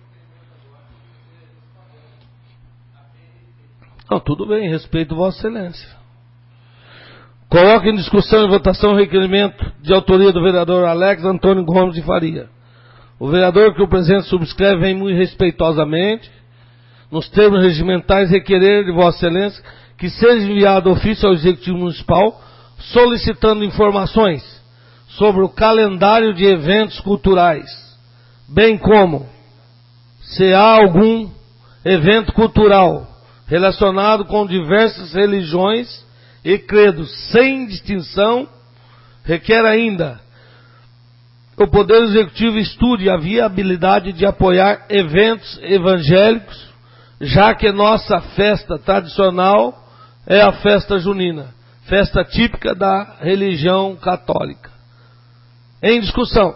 Não, tudo bem, respeito Vossa Excelência. Coloque em discussão e votação o requerimento de autoria do vereador Alex Antônio Gomes de Faria. O vereador que o presidente subscreve vem muito respeitosamente, nos termos regimentais, requerer de Vossa Excelência que seja enviado ofício ao Executivo Municipal solicitando informações sobre o calendário de eventos culturais, bem como se há algum evento cultural relacionado com diversas religiões e credos, sem distinção, requer ainda o Poder Executivo estude a viabilidade de apoiar eventos evangélicos, já que nossa festa tradicional é a festa junina, festa típica da religião católica. Em discussão.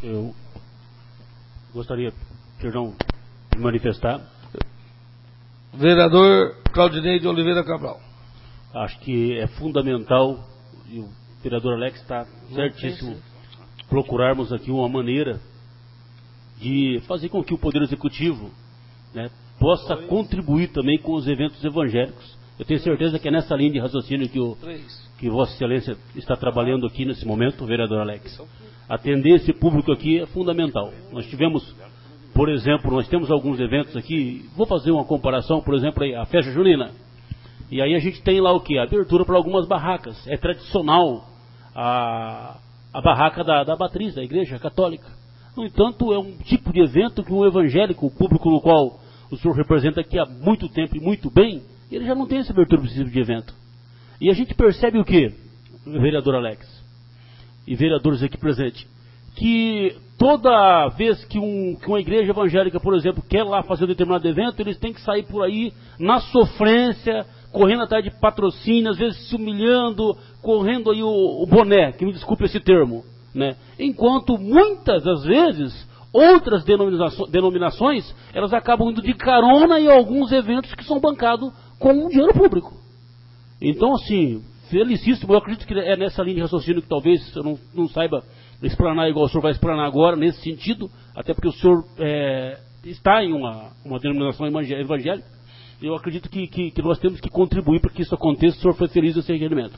Eu gostaria, perdão, de manifestar. Vereador Claudinei de Oliveira Cabral. Acho que é fundamental, e o vereador Alex está certíssimo, procurarmos aqui uma maneira de fazer com que o Poder Executivo, né, possa contribuir também com os eventos evangélicos. Eu tenho certeza que é nessa linha de raciocínio que, o, que Vossa Excelência está trabalhando aqui nesse momento, vereador Alex. Atender esse público aqui é fundamental. Nós tivemos, por exemplo, nós temos alguns eventos aqui, vou fazer uma comparação, por exemplo, a festa junina. E aí a gente tem lá o que? Abertura para algumas barracas. É tradicional a, a barraca da, da matriz, da Igreja Católica. No entanto, é um tipo de evento que um evangélico, o público no qual o senhor representa aqui há muito tempo e muito bem, ele já não tem essa abertura para esse tipo de evento. E a gente percebe o que, vereador Alex e vereadores aqui presentes? Que toda vez que, um, que uma igreja evangélica, por exemplo, quer lá fazer um determinado evento, eles têm que sair por aí na sofrência, correndo atrás de patrocínio, às vezes se humilhando, correndo aí o, o boné, que me desculpe esse termo, né? Enquanto muitas das vezes outras denominações, denominações, elas acabam indo de carona em alguns eventos que são bancados com dinheiro público. Então, assim, felicíssimo, eu acredito que é nessa linha de raciocínio que talvez eu não, não saiba explanar igual o senhor vai explanar agora, nesse sentido, até porque o senhor é, está em uma, uma denominação evangélica. Eu acredito que, que, que nós temos que contribuir para que isso aconteça. O senhor foi feliz nesse requerimento.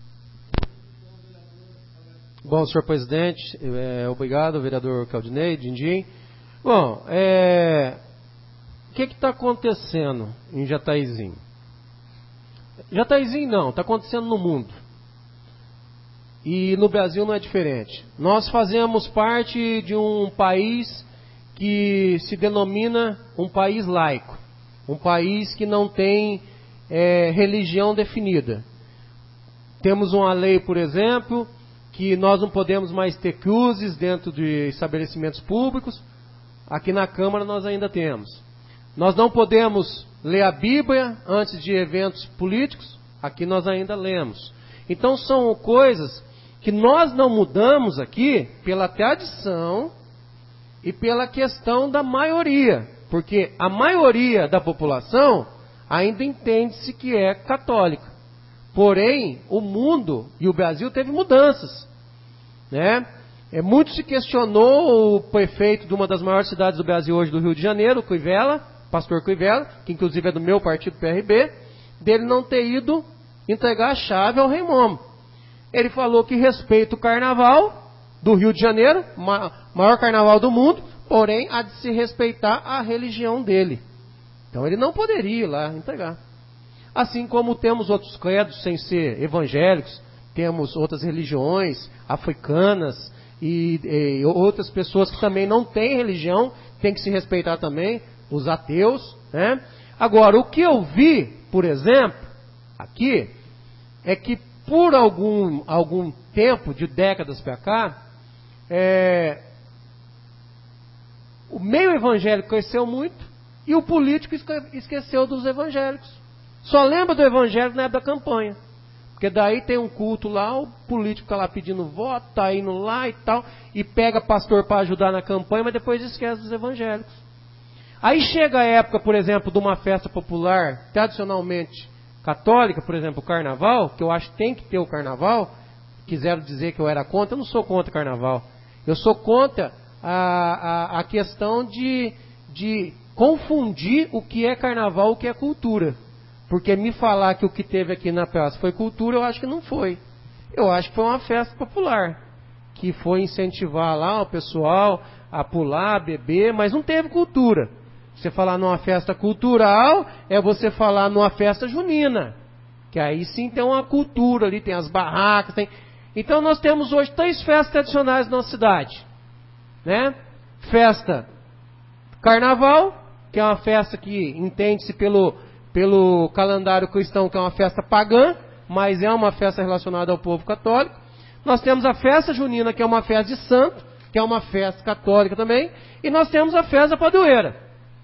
Bom, senhor presidente, é, obrigado, vereador Claudinei, Dindim. Bom, é, o que está acontecendo em Jataizinho? Jataizinho não, está acontecendo no mundo. E no Brasil não é diferente. Nós fazemos parte de um país que se denomina um país laico. Um país que não tem é, religião definida. Temos uma lei, por exemplo, que nós não podemos mais ter cruzes dentro de estabelecimentos públicos. Aqui na Câmara nós ainda temos. Nós não podemos ler a Bíblia antes de eventos políticos. Aqui nós ainda lemos. Então são coisas que nós não mudamos aqui pela tradição e pela questão da maioria. Porque a maioria da população ainda entende-se que é católica. Porém, o mundo e o Brasil teve mudanças, né? É, muito se questionou o prefeito de uma das maiores cidades do Brasil hoje, do Rio de Janeiro, Crivella, pastor Crivella, que inclusive é do meu partido P R B, dele não ter ido entregar a chave ao Rei Momo. Ele falou que respeita o carnaval do Rio de Janeiro, maior carnaval do mundo, porém há de se respeitar a religião dele. Então ele não poderia ir lá entregar. Assim como temos outros credos sem ser evangélicos, temos outras religiões africanas e, e outras pessoas que também não têm religião, tem que se respeitar também, os ateus, né? Agora, o que eu vi, por exemplo, aqui, é que por algum, algum tempo, de décadas para cá, é, o meio evangélico cresceu muito e o político esqueceu dos evangélicos. Só lembra do evangélico na época da campanha. Porque daí tem um culto lá, o político está lá pedindo voto, está indo lá e tal, e pega pastor para ajudar na campanha, mas depois esquece dos evangélicos. Aí chega a época, por exemplo, de uma festa popular, tradicionalmente católica, por exemplo, o carnaval, que eu acho que tem que ter o carnaval. Quiseram dizer que eu era contra, eu não sou contra o carnaval. Eu sou contra a, a, a questão de, de confundir o que é carnaval e o que é cultura. Porque me falar que o que teve aqui na praça foi cultura, eu acho que não foi. Eu acho que foi uma festa popular, que foi incentivar lá o pessoal a pular, a beber, mas não teve cultura. Você falar numa festa cultural é você falar numa festa junina, que aí sim tem uma cultura ali, tem as barracas, tem... Então nós temos hoje três festas tradicionais na nossa cidade, né? Festa Carnaval, que é uma festa que entende-se pelo, pelo calendário cristão que é uma festa pagã, mas é uma festa relacionada ao povo católico. Nós temos a festa junina, que é uma festa de santo, que é uma festa católica também, e nós temos a festa padroeira.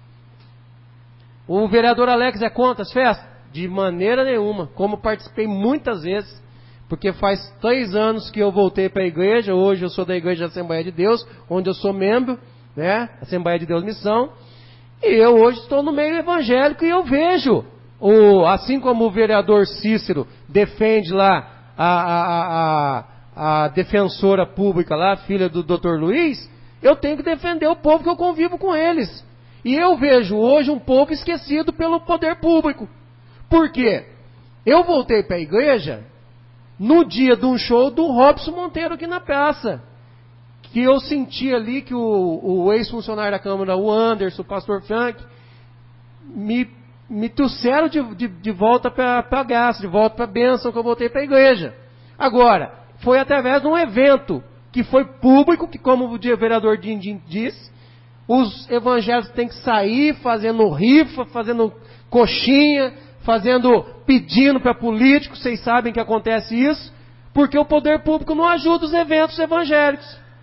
O vereador Alex é contra as festas? De maneira nenhuma, como participei muitas vezes, porque faz três anos que eu voltei para a igreja. Hoje eu sou da Igreja da Assembleia de Deus, onde eu sou membro, né? Assembleia de Deus Missão. E eu hoje estou no meio evangélico e eu vejo, o, assim como o vereador Cícero defende lá a, a, a, a defensora pública lá, filha do doutor Luiz, eu tenho que defender o povo que eu convivo com eles. E eu vejo hoje um povo esquecido pelo poder público. Por quê? Eu voltei para a igreja no dia de um show do Robson Monteiro aqui na praça. Que eu senti ali que o, o ex-funcionário da Câmara, o Anderson, o pastor Frank, me, me trouxeram de, de, de volta para a graça, de volta para a bênção que eu voltei para a igreja. Agora, foi através de um evento que foi público, que como o vereador Dindim disse, os evangélicos têm que sair fazendo rifa, fazendo coxinha, fazendo, pedindo para políticos, vocês sabem que acontece isso, porque o poder público não ajuda os eventos evangélicos.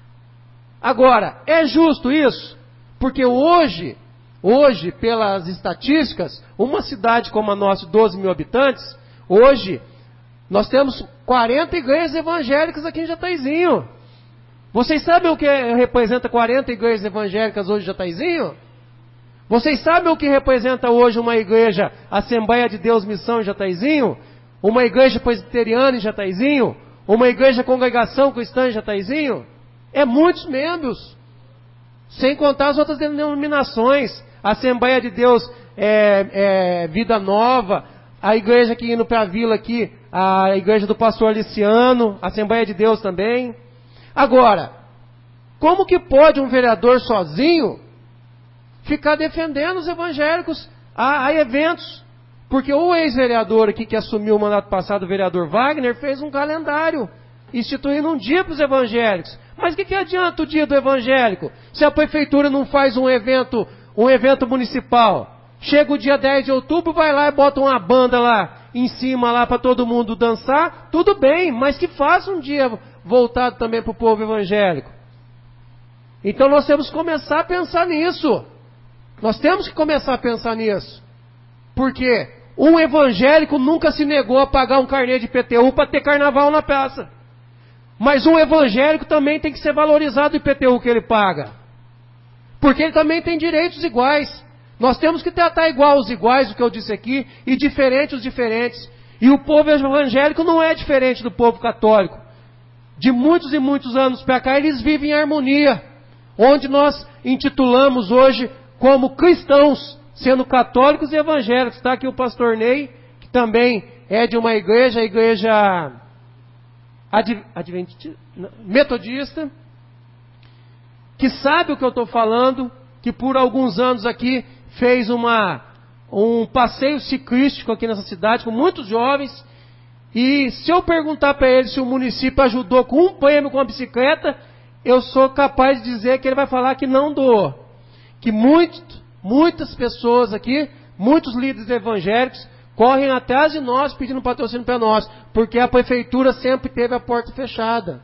Agora, é justo isso? Porque hoje, hoje, pelas estatísticas, uma cidade como a nossa, doze mil habitantes, hoje, nós temos quarenta igrejas evangélicas aqui em Jataizinho. Vocês sabem o que representa quarenta igrejas evangélicas hoje em Jataizinho? Vocês sabem o que representa hoje uma igreja Assembleia de Deus Missão em Jataizinho? Uma igreja presbiteriana em Jataizinho? Uma igreja Congregação Cristã em Jataizinho? É muitos membros. Sem contar as outras denominações. A Assembleia de Deus é, é, Vida Nova, a igreja aqui indo para a vila aqui, a igreja do pastor Aliciano, a Assembleia de Deus também. Agora, como que pode um vereador sozinho ficar defendendo os evangélicos a, a eventos? Porque o ex-vereador aqui que assumiu o mandato passado, o vereador Wagner, fez um calendário, instituindo um dia para os evangélicos. Mas o que, que adianta o dia do evangélico, se a prefeitura não faz um evento, um evento municipal? Chega o dia dez de outubro, vai lá e bota uma banda lá em cima lá para todo mundo dançar, tudo bem, mas que faça um dia voltado também para o povo evangélico. Então nós temos que começar a pensar nisso. Nós temos que começar a pensar nisso. Porque um evangélico nunca se negou a pagar um carnê de I P T U para ter carnaval na praça. Mas um evangélico também tem que ser valorizado o I P T U que ele paga. Porque ele também tem direitos iguais. Nós temos que tratar igual os iguais, o que eu disse aqui, e diferente os diferentes. E o povo evangélico não é diferente do povo católico. De muitos e muitos anos para cá, eles vivem em harmonia. Onde nós intitulamos hoje como cristãos, sendo católicos e evangélicos. Está aqui o pastor Ney, que também é de uma igreja, a igreja adventista, metodista, que sabe o que eu estou falando, que por alguns anos aqui fez uma, um passeio ciclístico aqui nessa cidade com muitos jovens. E se eu perguntar para ele se o município ajudou com um prêmio com a bicicleta, eu sou capaz de dizer que ele vai falar que não doou. Que muito, muitas pessoas aqui, muitos líderes evangélicos, correm atrás de nós pedindo patrocínio para nós, porque a prefeitura sempre teve a porta fechada.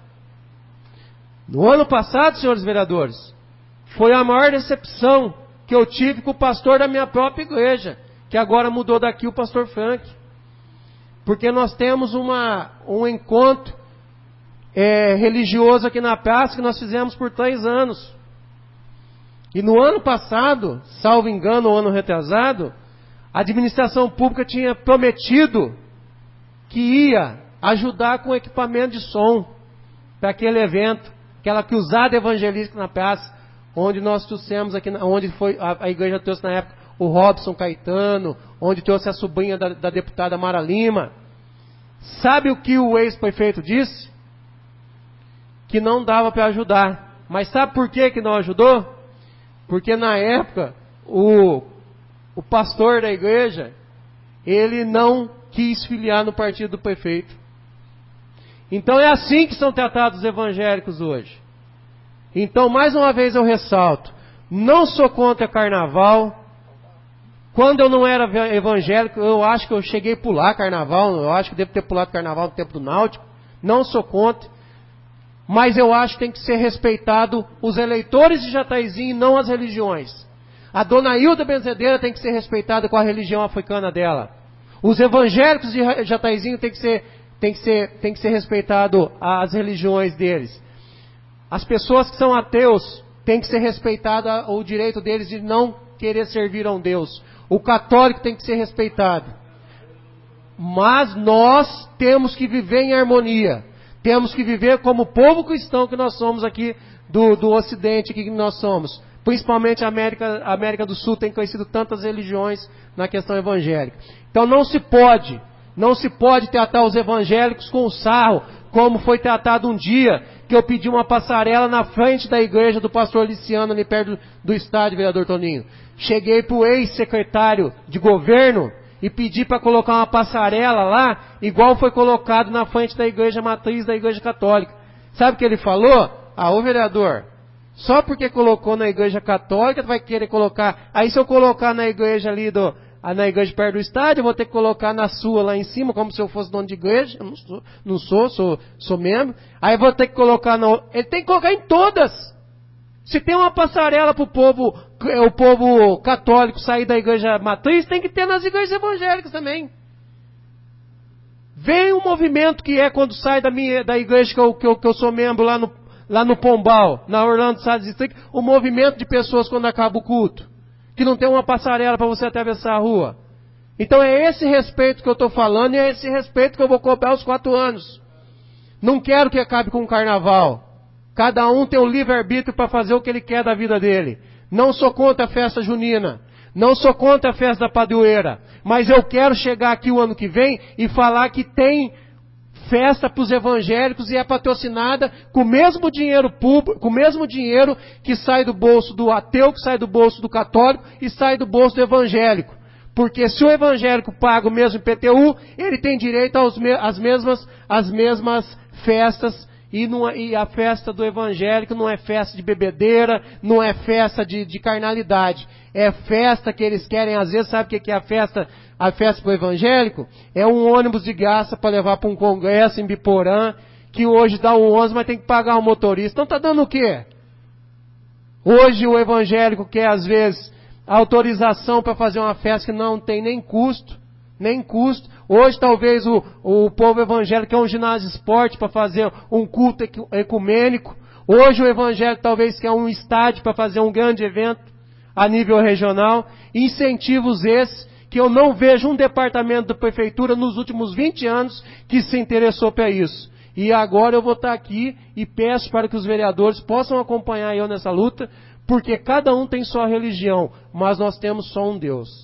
No ano passado, senhores vereadores, foi a maior decepção que eu tive com o pastor da minha própria igreja, que agora mudou daqui, o pastor Frank. Porque nós temos uma, um encontro é, religioso aqui na praça que nós fizemos por três anos. E no ano passado, salvo engano, o ano retrasado, a administração pública tinha prometido que ia ajudar com equipamento de som para aquele evento, aquela cruzada evangelística na praça, onde nós trouxemos aqui, onde foi a, a igreja trouxe na época o Robson Caetano, onde trouxe a sobrinha da, da deputada Mara Lima. Sabe o que o ex-prefeito disse? Que não dava para ajudar. Mas sabe por que que não ajudou? Porque na época o, o pastor da igreja, ele não quis filiar no partido do prefeito. Então é assim que são tratados os evangélicos hoje. Então, mais uma vez eu ressalto, não sou contra carnaval. Quando eu não era evangélico, eu acho que eu cheguei a pular carnaval, eu acho que devo ter pulado carnaval no tempo do Náutico. Não sou contra. Mas eu acho que tem que ser respeitado os eleitores de Jataizinho e não as religiões. A dona Hilda Benzedeira tem que ser respeitada com a religião africana dela. Os evangélicos de Jataizinho tem que ser, tem que ser, tem que ser respeitado as religiões deles. As pessoas que são ateus tem que ser respeitado o direito deles de não querer servir a um Deus. O católico tem que ser respeitado. Mas nós temos que viver em harmonia. Temos que viver como povo cristão que nós somos aqui do, do Ocidente, que nós somos. Principalmente a América, a América do Sul tem conhecido tantas religiões na questão evangélica. Então não se pode, não se pode tratar os evangélicos com sarro, como foi tratado um dia, que eu pedi uma passarela na frente da igreja do pastor Liciano, ali perto do, do estádio, vereador Toninho. Cheguei para o ex-secretário de governo e pedi para colocar uma passarela lá, igual foi colocado na frente da igreja matriz da igreja católica. Sabe o que ele falou? Ah, ô vereador, só porque colocou na igreja católica, vai querer colocar... Aí se eu colocar na igreja ali, do, na igreja perto do estádio, eu vou ter que colocar na sua lá em cima, como se eu fosse dono de igreja. Eu não sou, não sou, sou, sou membro. Aí eu vou ter que colocar na... Ele tem que colocar em todas. Se tem uma passarela para o povo, o povo católico sair da igreja matriz, tem que ter nas igrejas evangélicas também. Vem um movimento que é quando sai da, minha, da igreja que eu, que, eu, que eu sou membro lá no, lá no Pombal, na Orlando Salles District, o movimento de pessoas quando acaba o culto, que não tem uma passarela para você atravessar a rua. Então é esse respeito que eu estou falando e é esse respeito que eu vou cobrar aos quatro anos. Não quero que acabe com o carnaval. Cada um tem o livre-arbítrio para fazer o que ele quer da vida dele. Não sou contra a festa junina. Não sou contra a festa da padroeira. Mas eu quero chegar aqui o ano que vem e falar que tem festa para os evangélicos e é patrocinada com o mesmo dinheiro público, com o mesmo dinheiro que sai do bolso do ateu, que sai do bolso do católico e sai do bolso do evangélico. Porque se o evangélico paga o mesmo I P T U, ele tem direito aos me- às mesmas, às mesmas festas. E, não, e a festa do evangélico não é festa de bebedeira, não é festa de, de carnalidade. É festa que eles querem, às vezes, sabe o que é a festa, a festa para o evangélico? É um ônibus de graça para levar para um congresso em Biporã, que hoje dá um ônibus, mas tem que pagar o motorista. Então está dando o quê? Hoje o evangélico quer, às vezes, autorização para fazer uma festa que não tem nem custo, nem custo. Hoje talvez o, o povo evangélico quer um ginásio de esporte para fazer um culto ecumênico. Hoje o evangélico talvez quer um estádio para fazer um grande evento a nível regional. Incentivos esses que eu não vejo um departamento da prefeitura nos últimos vinte anos que se interessou para isso. E agora eu vou estar aqui e peço para que os vereadores possam acompanhar eu nessa luta, porque cada um tem sua religião, mas nós temos só um Deus.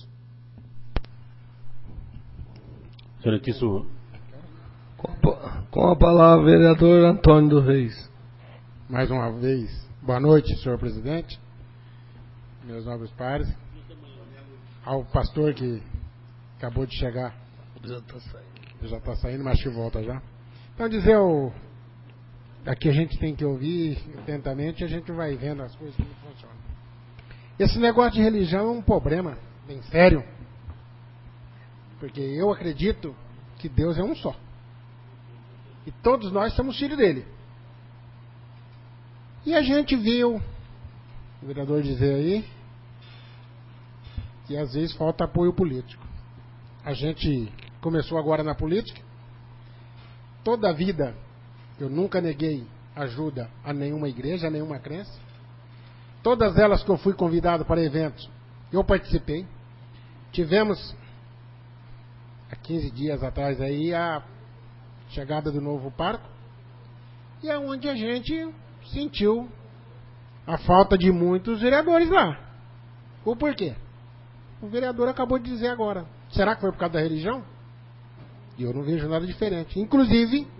Excelentíssimo. Com a palavra, vereador Antônio do Reis. Mais uma vez, boa noite, senhor presidente, meus nobres pares, ao pastor que acabou de chegar. Já está saindo. Já está saindo, mas que volta já. Então, dizer, o... aqui a gente tem que ouvir atentamente e a gente vai vendo as coisas como funcionam. Esse negócio de religião é um problema bem sério. Porque eu acredito que Deus é um só. E todos nós somos filhos dele. E a gente viu, o vereador dizer aí, que às vezes falta apoio político. A gente começou agora na política. Toda a vida eu nunca neguei ajuda a nenhuma igreja, a nenhuma crença. Todas elas que eu fui convidado para eventos, eu participei. Tivemos... há quinze dias atrás aí, a chegada do novo parque, e é onde a gente sentiu a falta de muitos vereadores lá. O porquê? O vereador acabou de dizer agora. Será que foi por causa da religião? E eu não vejo nada diferente. Inclusive,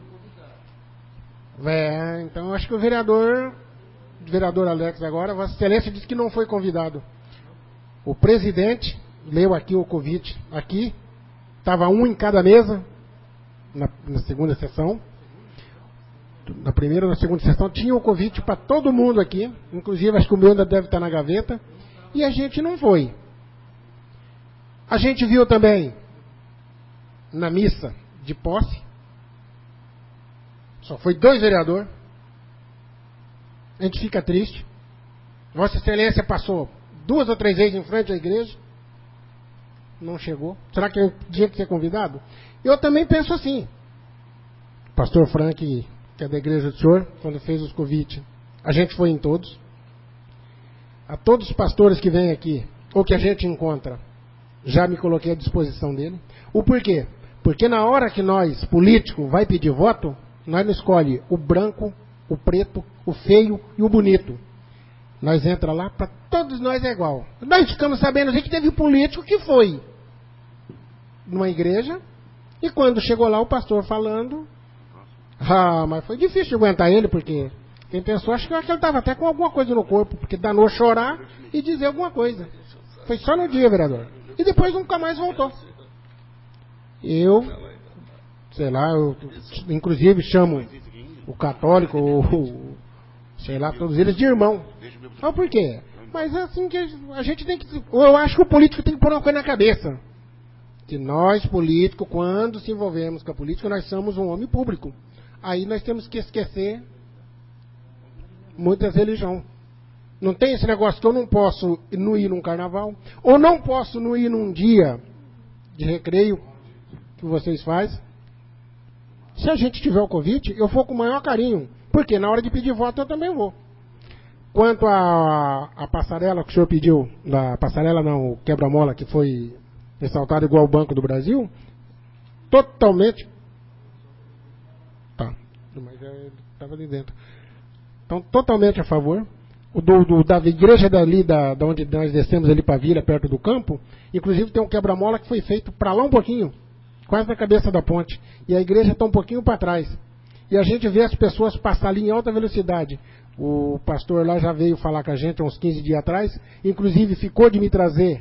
é, então acho que o vereador, o vereador Alex agora, Vossa Excelência disse que não foi convidado. O presidente leu aqui o convite, aqui, estava um em cada mesa, na, na segunda sessão. Na primeira ou na segunda sessão, tinha o convite para todo mundo aqui. Inclusive, acho que o meu ainda deve estar na gaveta. E a gente não foi. A gente viu também, na missa de posse, só foi dois vereadores. A gente fica triste. Vossa Excelência passou duas ou três vezes em frente à igreja. Não chegou. Será que eu tinha que ser convidado? Eu também penso assim. Pastor Frank, que é da igreja do senhor, quando fez os convites, a gente foi em todos. A todos os pastores que vêm aqui, o que a gente encontra, já me coloquei à disposição dele. O porquê? Porque na hora que nós, político, vai pedir voto, nós não escolhe o branco, o preto, o feio e o bonito. Nós entra lá, para todos nós é igual. Nós ficamos sabendo que teve um político que foi numa igreja, e quando chegou lá o pastor falando, ah, mas foi difícil de aguentar ele, porque quem pensou, acho que ele estava até com alguma coisa no corpo, porque danou chorar e dizer alguma coisa. Foi só no dia, vereador. E depois nunca mais voltou. Eu, sei lá, eu, inclusive chamo o católico, o, sei lá, todos eles de irmão. Ah, por quê? Mas é assim que a gente tem que... Eu acho que o político tem que pôr uma coisa na cabeça. Que nós, políticos, quando se envolvemos com a política, nós somos um homem público. Aí nós temos que esquecer muitas religiões. Não tem esse negócio que eu não posso não ir num carnaval, ou não posso não ir num dia de recreio que vocês fazem. Se a gente tiver o convite, eu vou com o maior carinho. Porque na hora de pedir voto eu também vou. Quanto à a, a passarela que o senhor pediu, da passarela não, o quebra-mola que foi ressaltado igual ao Banco do Brasil, totalmente... Tá, mas estava ali dentro. Então, totalmente a favor. O do, do, da igreja dali, da, da onde nós descemos ali para a vila, perto do campo, inclusive tem um quebra-mola que foi feito para lá um pouquinho, quase na cabeça da ponte. E a igreja está um pouquinho para trás. E a gente vê as pessoas passar ali em alta velocidade. O pastor lá já veio falar com a gente há uns quinze dias atrás, inclusive ficou de me trazer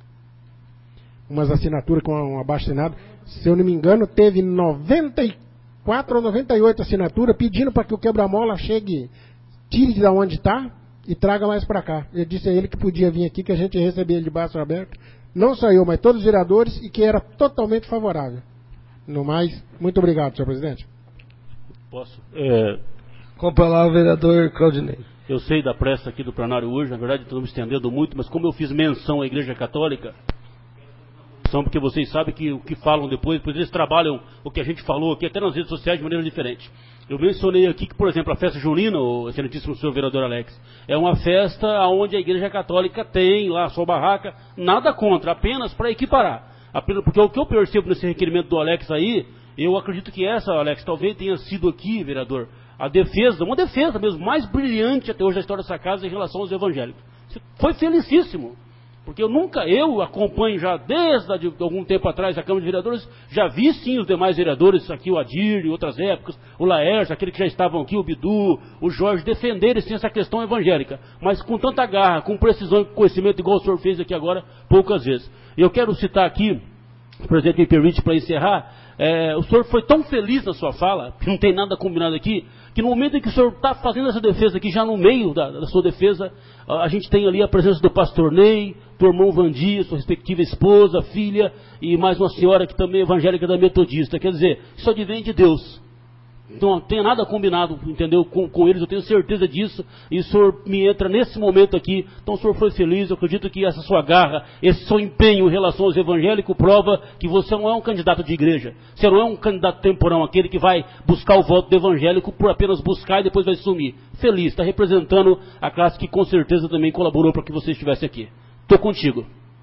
umas assinaturas com um abaixo-assinado. Se eu não me engano, teve noventa e quatro ou noventa e oito assinaturas pedindo para que o quebra-mola chegue, tire de onde está e traga mais para cá. Eu disse a ele que podia vir aqui, que a gente ia receber ele de braço aberto. Não só eu, mas todos os vereadores, e que era totalmente favorável. No mais, muito obrigado, senhor presidente. Posso? É... Com a palavra, vereador Claudinei. Eu sei da pressa aqui do plenário hoje, na verdade estou me estendendo muito, mas como eu fiz menção à Igreja Católica, são porque vocês sabem que o que falam depois, depois eles trabalham o que a gente falou aqui, até nas redes sociais de maneira diferente. Eu mencionei aqui que, por exemplo, a festa junina, o excelentíssimo senhor vereador Alex, é uma festa onde a Igreja Católica tem lá a sua barraca, nada contra, apenas para equiparar. Apenas porque o que eu percebo nesse requerimento do Alex aí, eu acredito que essa, Alex, talvez tenha sido aqui, vereador, a defesa, uma defesa mesmo, mais brilhante até hoje da história dessa casa em relação aos evangélicos. Foi felicíssimo. Porque eu nunca, eu acompanho já desde de algum tempo atrás a Câmara de Vereadores, já vi sim os demais vereadores, aqui o Adir, em outras épocas, o Laércio, aqueles que já estavam aqui, o Bidu, o Jorge, defenderem sim essa questão evangélica, mas com tanta garra, com precisão e conhecimento, igual o senhor fez aqui agora, poucas vezes. Eu quero citar aqui, o presidente me permite para encerrar, é, o senhor foi tão feliz na sua fala, que não tem nada combinado aqui, que no momento em que o senhor está fazendo essa defesa aqui, já no meio da, da sua defesa, a gente tem ali a presença do pastor Ney, do irmão Vandir, sua respectiva esposa, filha, e mais uma senhora que também é evangélica da Metodista. Quer dizer, isso advém de Deus. Então não tem nada combinado, entendeu, com, com eles, eu tenho certeza disso, e o senhor me entra nesse momento aqui, então o senhor foi feliz, eu acredito que essa sua garra, esse seu empenho em relação aos evangélicos prova que você não é um candidato de igreja, você não é um candidato temporão, aquele que vai buscar o voto do evangélico por apenas buscar e depois vai sumir. Feliz, está representando a classe que com certeza também colaborou para que você estivesse aqui. Estou contigo.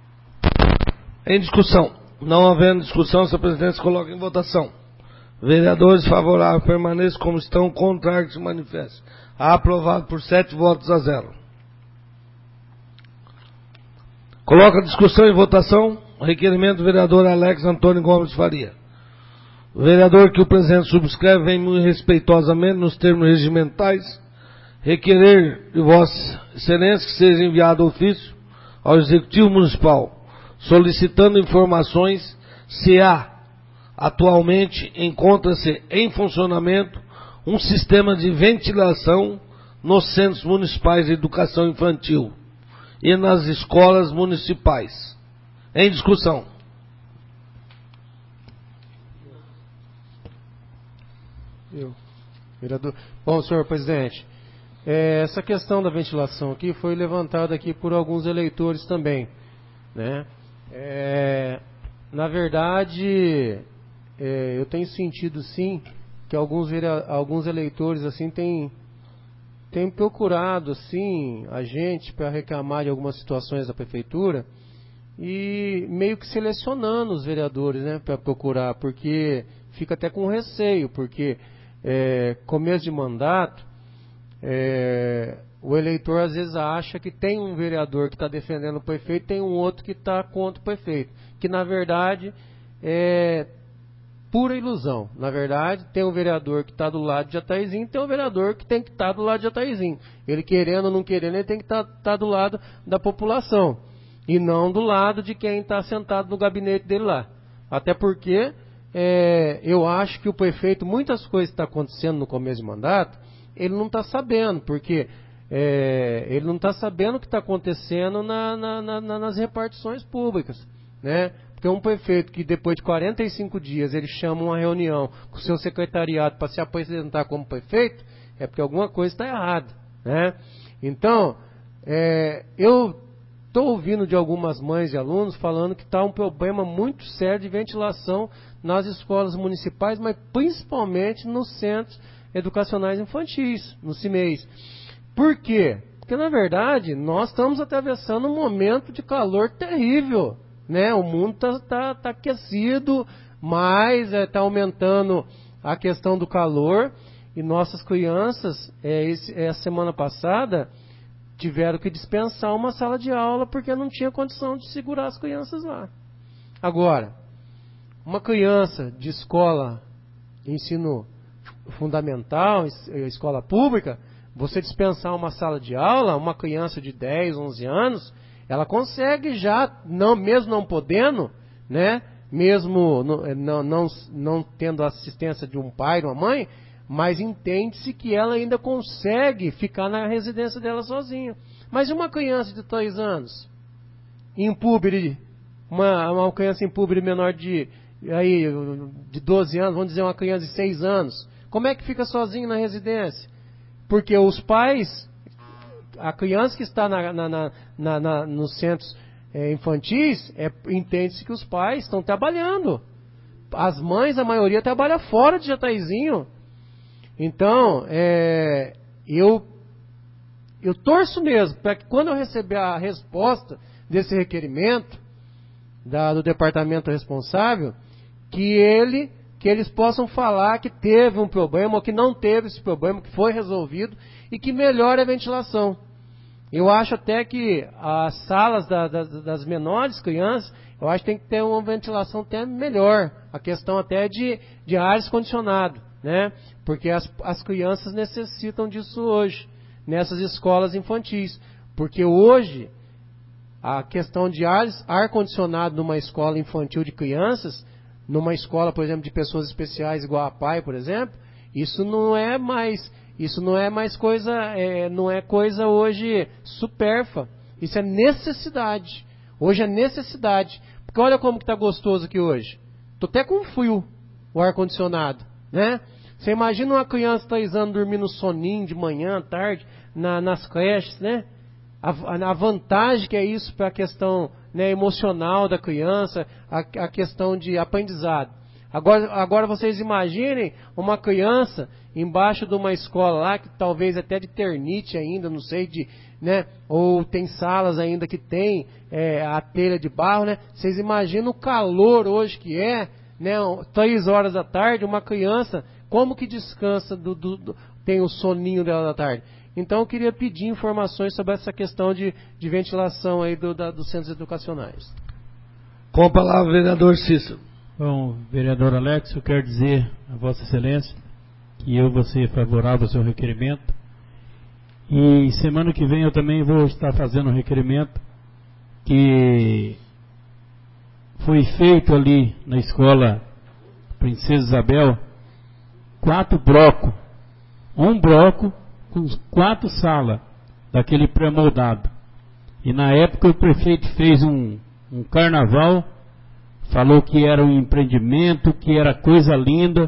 Em discussão. Não havendo discussão, senhor presidente, se coloca em votação. Vereadores favoráveis permaneçam como estão, contrário que se manifestem. Aprovado por sete votos a zero. Coloca a discussão em votação o requerimento do vereador Alex Antônio Gomes Faria. O vereador que o presidente subscreve vem muito respeitosamente nos termos regimentais requerer de Vossa Excelência que seja enviado ofício ao Executivo Municipal solicitando informações se há atualmente encontra-se em funcionamento um sistema de ventilação nos centros municipais de educação infantil e nas escolas municipais. Em discussão. Eu, vereador. Bom, senhor presidente, é, essa questão da ventilação aqui foi levantada aqui por alguns eleitores também, né? É, na verdade, é, eu tenho sentido sim que alguns, alguns eleitores assim têm tem procurado assim a gente para reclamar de algumas situações da prefeitura e meio que selecionando os vereadores, né, para procurar, porque fica até com receio, porque é, começo de mandato, é, o eleitor às vezes acha que tem um vereador que está defendendo o prefeito, tem um outro que está contra o prefeito, que na verdade é pura ilusão. Na verdade, tem um vereador que está do lado de Jataizinho, tem um vereador que tem que estar tá do lado de Jataizinho. Ele querendo ou não querendo, ele tem que estar tá, tá do lado da população, e não do lado de quem está sentado no gabinete dele lá. Até porque é, eu acho que o prefeito, muitas coisas que estão acontecendo no começo de mandato, ele não está sabendo, porque é, ele não está sabendo o que está acontecendo na, na, na, nas repartições públicas, né? Porque um prefeito que depois de quarenta e cinco dias ele chama uma reunião com o seu secretariado para se apresentar como prefeito, é porque alguma coisa está errada, né? Então, é, eu estou ouvindo de algumas mães e alunos falando que está um problema muito sério de ventilação nas escolas municipais, mas principalmente nos centros educacionais infantis, no C I M E I. Por quê? Porque, na verdade, nós estamos atravessando um momento de calor terrível, né? O mundo está tá, tá aquecido, mas está é, aumentando a questão do calor, e nossas crianças, é, esse, é, a semana passada, tiveram que dispensar uma sala de aula porque não tinha condição de segurar as crianças lá. Agora, uma criança de escola, ensino fundamental, escola pública, você dispensar uma sala de aula, uma criança de dez, onze anos, ela consegue já, não, mesmo não podendo, né, mesmo não, não, não, não tendo a assistência de um pai, de uma mãe, mas entende-se que ela ainda consegue ficar na residência dela sozinha. Mas e uma criança de três anos, impúbere, uma, uma criança impúbere menor de, aí, de doze anos, vamos dizer uma criança de seis anos, como é que fica sozinha na residência? Porque os pais, a criança que está na, na, na, na, na, nos centros é, infantis, é, entende-se que os pais estão trabalhando. As mães, a maioria, trabalha fora de Jataizinho. Então, é, eu, eu torço mesmo para que quando eu receber a resposta desse requerimento da, do departamento responsável, que, ele, que eles possam falar que teve um problema ou que não teve esse problema, que foi resolvido e que melhore a ventilação. Eu acho até que as salas da, da, das menores crianças, eu acho que tem que ter uma ventilação até melhor, a questão até de, de ares condicionado, né? Porque as, as crianças necessitam disso hoje, nessas escolas infantis. Porque hoje, a questão de ares, ar condicionado numa escola infantil de crianças, numa escola, por exemplo, de pessoas especiais igual a P A I, por exemplo, isso não é mais... Isso não é mais coisa, é, não é coisa hoje supérflua. Isso é necessidade. Hoje é necessidade. Porque olha como que está gostoso aqui hoje. Estou até com frio, o ar-condicionado, né? Você imagina uma criança de três anos dormindo soninho de manhã, tarde, na, nas creches, né? A, a vantagem que é isso para a questão, né, emocional da criança, a, a questão de aprendizado. Agora, agora vocês imaginem uma criança embaixo de uma escola lá, que talvez até de ternite ainda, não sei, de, né, ou tem salas ainda que tem é, a telha de barro, né? Vocês imaginam o calor hoje que é, né, três horas da tarde, uma criança, como que descansa, do, do, do, tem o soninho dela da tarde. Então eu queria pedir informações sobre essa questão de, de ventilação aí do, da, dos centros educacionais. Com a palavra, vereador Cícero. Bom, vereador Alex, eu quero dizer a Vossa Excelência que eu vou ser favorável ao seu requerimento, e semana que vem eu também vou estar fazendo um requerimento que foi feito ali na escola Princesa Isabel, quatro blocos, um bloco com quatro salas daquele pré-moldado, e na época o prefeito fez um, um carnaval, falou que era um empreendimento, que era coisa linda,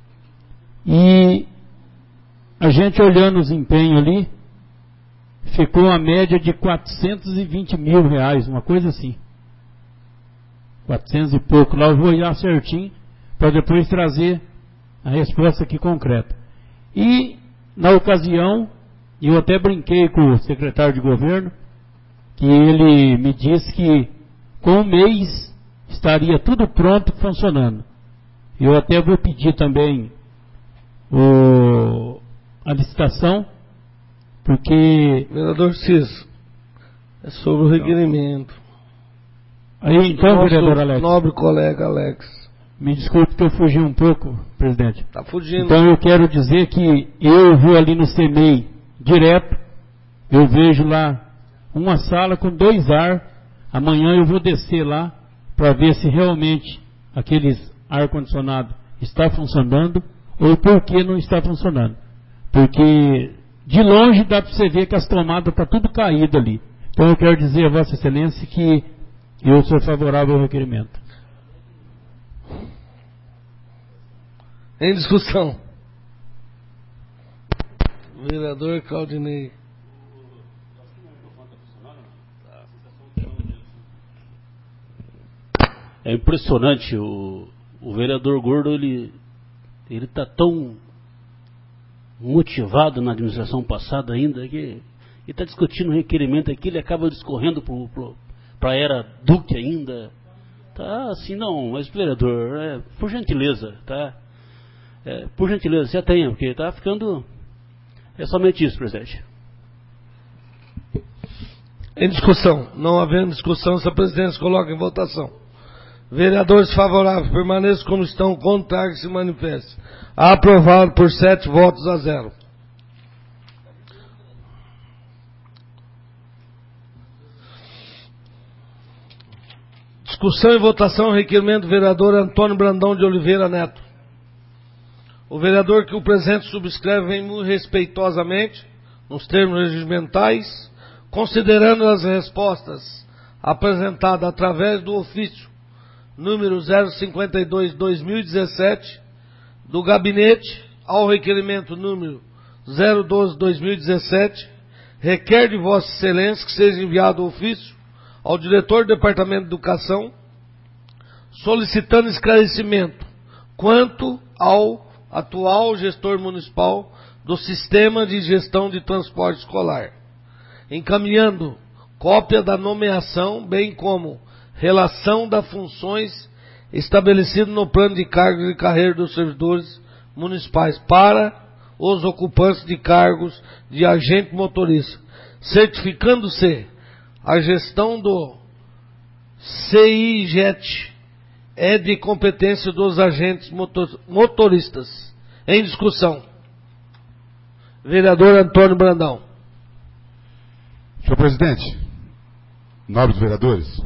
e a gente olhando os empenhos ali, ficou uma média de quatrocentos e vinte mil reais, uma coisa assim, quatrocentos e pouco, lá eu vou olhar certinho, para depois trazer a resposta aqui concreta. E na ocasião, E eu até brinquei com o secretário de governo, que ele me disse que com um mês estaria tudo pronto funcionando. Eu até vou pedir também o, a licitação, porque... Vereador Ciso, é sobre o requerimento. Aí então, Nosso vereador Alex. Nobre colega Alex. Me desculpe que eu fugi um pouco, presidente. Está fugindo. Então eu quero dizer que eu vou ali no C M E I direto, eu vejo lá uma sala com dois ar. Amanhã eu vou descer lá para ver se realmente aqueles ar-condicionado está funcionando ou por que não está funcionando. Porque de longe dá para você ver que as tomadas estão tudo caídas ali. Então eu quero dizer a Vossa Excelência que eu sou favorável ao requerimento. Em discussão. Vereador Claudinei. É impressionante, o, o vereador Gordo, ele ele está tão motivado na administração passada ainda, que ele está discutindo um requerimento aqui, ele acaba discorrendo para a era Duque ainda. Tá assim, não, mas vereador, é, por gentileza, tá? É, por gentileza, já tenha, porque está ficando... É somente isso, presidente. Em discussão. Não havendo discussão, essa presidência coloca em votação. Vereadores favoráveis, permaneçam como estão, contrário que se manifeste. Aprovado por sete votos a zero. Discussão e votação, requerimento do vereador Antônio Brandão de Oliveira Neto. O vereador que o presente subscreve vem muito respeitosamente, nos termos regimentais, considerando as respostas apresentadas através do ofício número zero cinquenta e dois barra dois mil e dezessete, do gabinete ao requerimento número zero doze barra dois mil e dezessete, requer de Vossa Excelência que seja enviado o ofício ao diretor do Departamento de Educação, solicitando esclarecimento quanto ao atual gestor municipal do Sistema de Gestão de Transporte Escolar, encaminhando cópia da nomeação, bem como relação das funções estabelecidas no plano de cargos e carreira dos servidores municipais para os ocupantes de cargos de agente motorista, certificando-se a gestão do C I G E T é de competência dos agentes motor, motoristas. Em discussão. Vereador Antônio Brandão. Senhor presidente, nobres vereadores,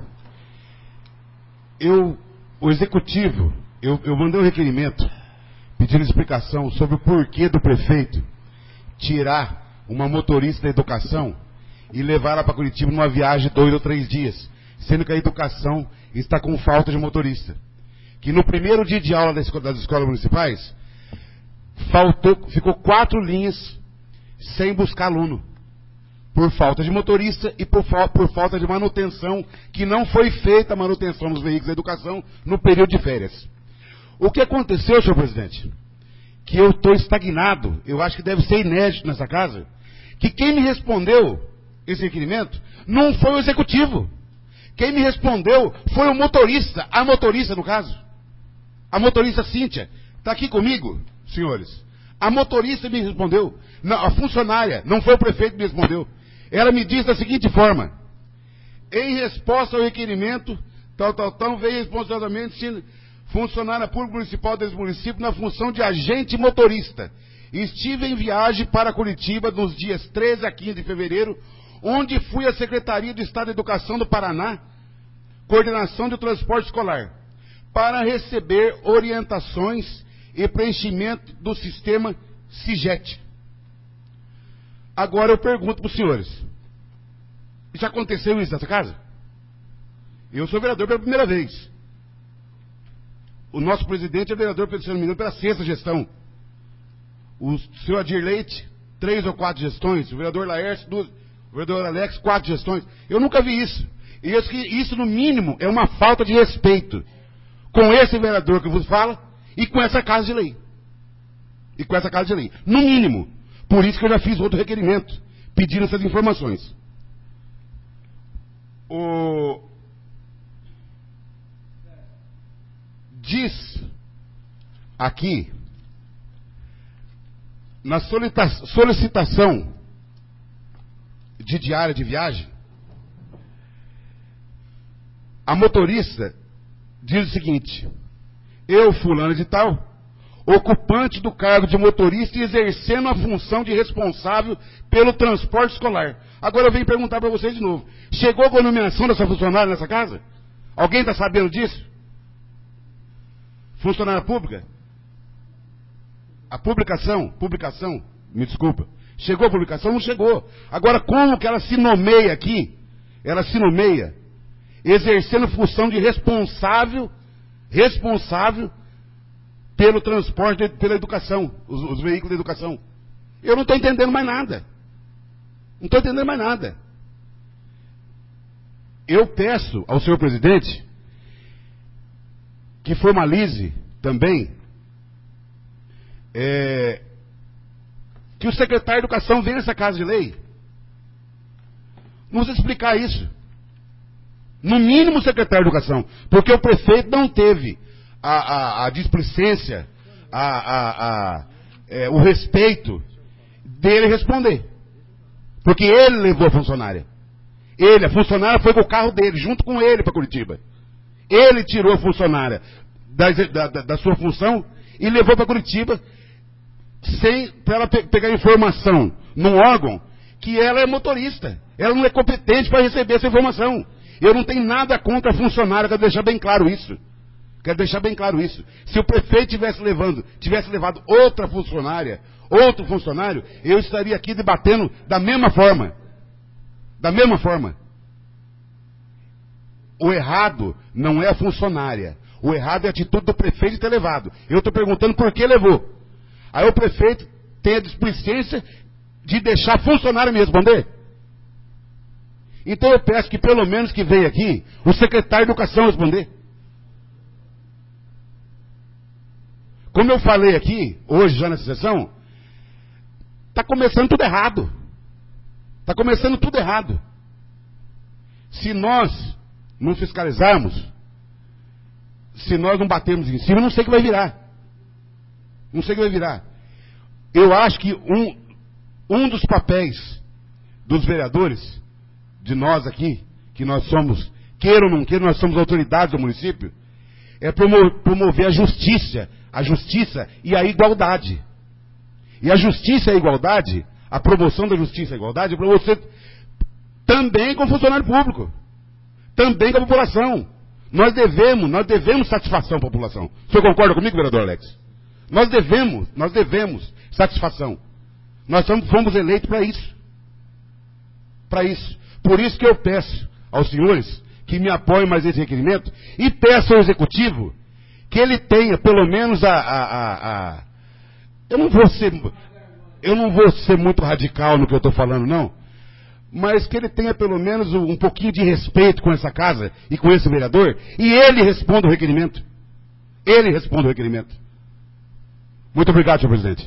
eu, o executivo, eu, eu mandei um requerimento pedindo explicação sobre o porquê do prefeito tirar uma motorista da educação e levar ela para Curitiba numa viagem de dois ou três dias, sendo que a educação está com falta de motorista. Que no primeiro dia de aula das escolas, das escolas municipais, faltou, ficou quatro linhas sem buscar aluno, por falta de motorista e por, por falta de manutenção, que não foi feita a manutenção dos veículos da educação no período de férias. O que aconteceu, senhor presidente? Que eu estou estagnado, eu acho que deve ser inédito nessa casa, que quem me respondeu esse requerimento não foi o executivo. Quem me respondeu foi o motorista, a motorista no caso. A motorista Cíntia. Está aqui comigo, senhores. A motorista me respondeu. Não, a funcionária, não foi o prefeito que me respondeu. Ela me disse da seguinte forma: em resposta ao requerimento, tal, tal, tal, veio responsabilizadamente funcionária pública municipal desse município na função de agente motorista. Estive em viagem para Curitiba nos dias treze a quinze de fevereiro, onde fui à Secretaria do Estado de Educação do Paraná, Coordenação de Transporte Escolar, para receber orientações e preenchimento do sistema C I G E T. Agora eu pergunto para os senhores, já aconteceu isso nessa casa? Eu sou vereador pela primeira vez. O nosso presidente é vereador, se não me engano, pela sexta gestão. O senhor Adir Leite, três ou quatro gestões. O vereador Laércio, duas. O vereador Alex, quatro gestões. Eu nunca vi isso. E isso, isso, no mínimo, é uma falta de respeito com esse vereador que vos fala e com essa casa de lei. E com essa casa de lei. No mínimo. Por isso que eu já fiz outro requerimento, pedindo essas informações. O... Diz aqui, na solicitação de diária de viagem, a motorista diz o seguinte: eu, fulano de tal, ocupante do cargo de motorista e exercendo a função de responsável pelo transporte escolar. Agora eu venho perguntar para vocês de novo: chegou a nomeação dessa funcionária nessa casa? Alguém está sabendo disso? Funcionária pública? A publicação, publicação, me desculpa. Chegou a publicação? Não chegou. Agora, como que ela se nomeia aqui? Ela se nomeia exercendo função de responsável, responsável pelo transporte, pela educação, os, os veículos de educação. Eu não estou entendendo mais nada. Não estou entendendo mais nada. Eu peço ao senhor presidente que formalize também é, que o secretário de Educação venha nessa casa de lei nos explicar isso. No mínimo o secretário de Educação, porque o prefeito não teve a, a, a displicência, a, a, a, é, o respeito dele responder. Porque ele levou a funcionária. Ele, a funcionária foi com o carro dele, junto com ele para Curitiba. Ele tirou a funcionária da, da, da sua função e levou para Curitiba sem, para ela pe pegar informação num órgão que ela é motorista. Ela não é competente para receber essa informação. Eu não tenho nada contra a funcionária, quero deixar bem claro isso. Quero deixar bem claro isso. Se o prefeito tivesse levando, tivesse levado outra funcionária, outro funcionário, eu estaria aqui debatendo da mesma forma. Da mesma forma. O errado não é a funcionária. O errado é a atitude do prefeito de ter levado. Eu estou perguntando por que levou. Aí o prefeito tem a displicência de deixar a funcionária me responder. Então eu peço que pelo menos que venha aqui o secretário de Educação responder. Como eu falei aqui, hoje já nessa sessão, está começando tudo errado. Está começando tudo errado. Se nós não fiscalizarmos, se nós não batermos em cima, não sei o que vai virar. Não sei o que vai virar. Eu acho que um, um dos papéis dos vereadores, de nós aqui, que nós somos, queira ou não queira, nós somos autoridades do município, é promover a justiça, a justiça e a igualdade. E a justiça e a igualdade, a promoção da justiça e a igualdade, é para você também com o funcionário público, também com a população. Nós devemos, nós devemos satisfação à população. O senhor concorda comigo, vereador Alex? Nós devemos, nós devemos satisfação. Nós somos, fomos eleitos para isso. Para isso. Por isso que eu peço aos senhores que me apoiem mais nesse requerimento e peço ao executivo que ele tenha pelo menos a, a, a, a... Eu não vou ser, eu não vou ser muito radical no que eu estou falando, não, mas que ele tenha pelo menos um pouquinho de respeito com essa casa e com esse vereador e ele responda o requerimento. Ele responda o requerimento. Muito obrigado, senhor presidente.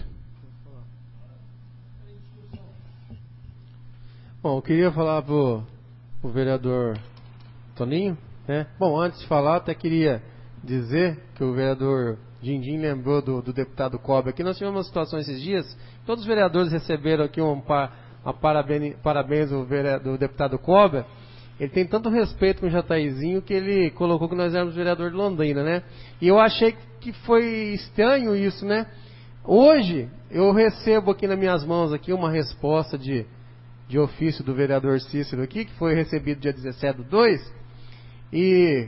Bom, eu queria falar para o vereador Toninho, né? Bom, antes de falar, até queria dizer que o vereador Dindim lembrou do, do deputado Cobra aqui. Nós tivemos uma situação esses dias, todos os vereadores receberam aqui um, uma parabéns, parabéns do, vereador, do deputado Cobra. Ele tem tanto respeito com o Jataizinho que ele colocou que nós éramos vereador de Londrina, né? E eu achei que foi estranho isso, né? Hoje, eu recebo aqui nas minhas mãos aqui uma resposta de... de ofício do vereador Cícero aqui, que foi recebido dia dezessete do dois, e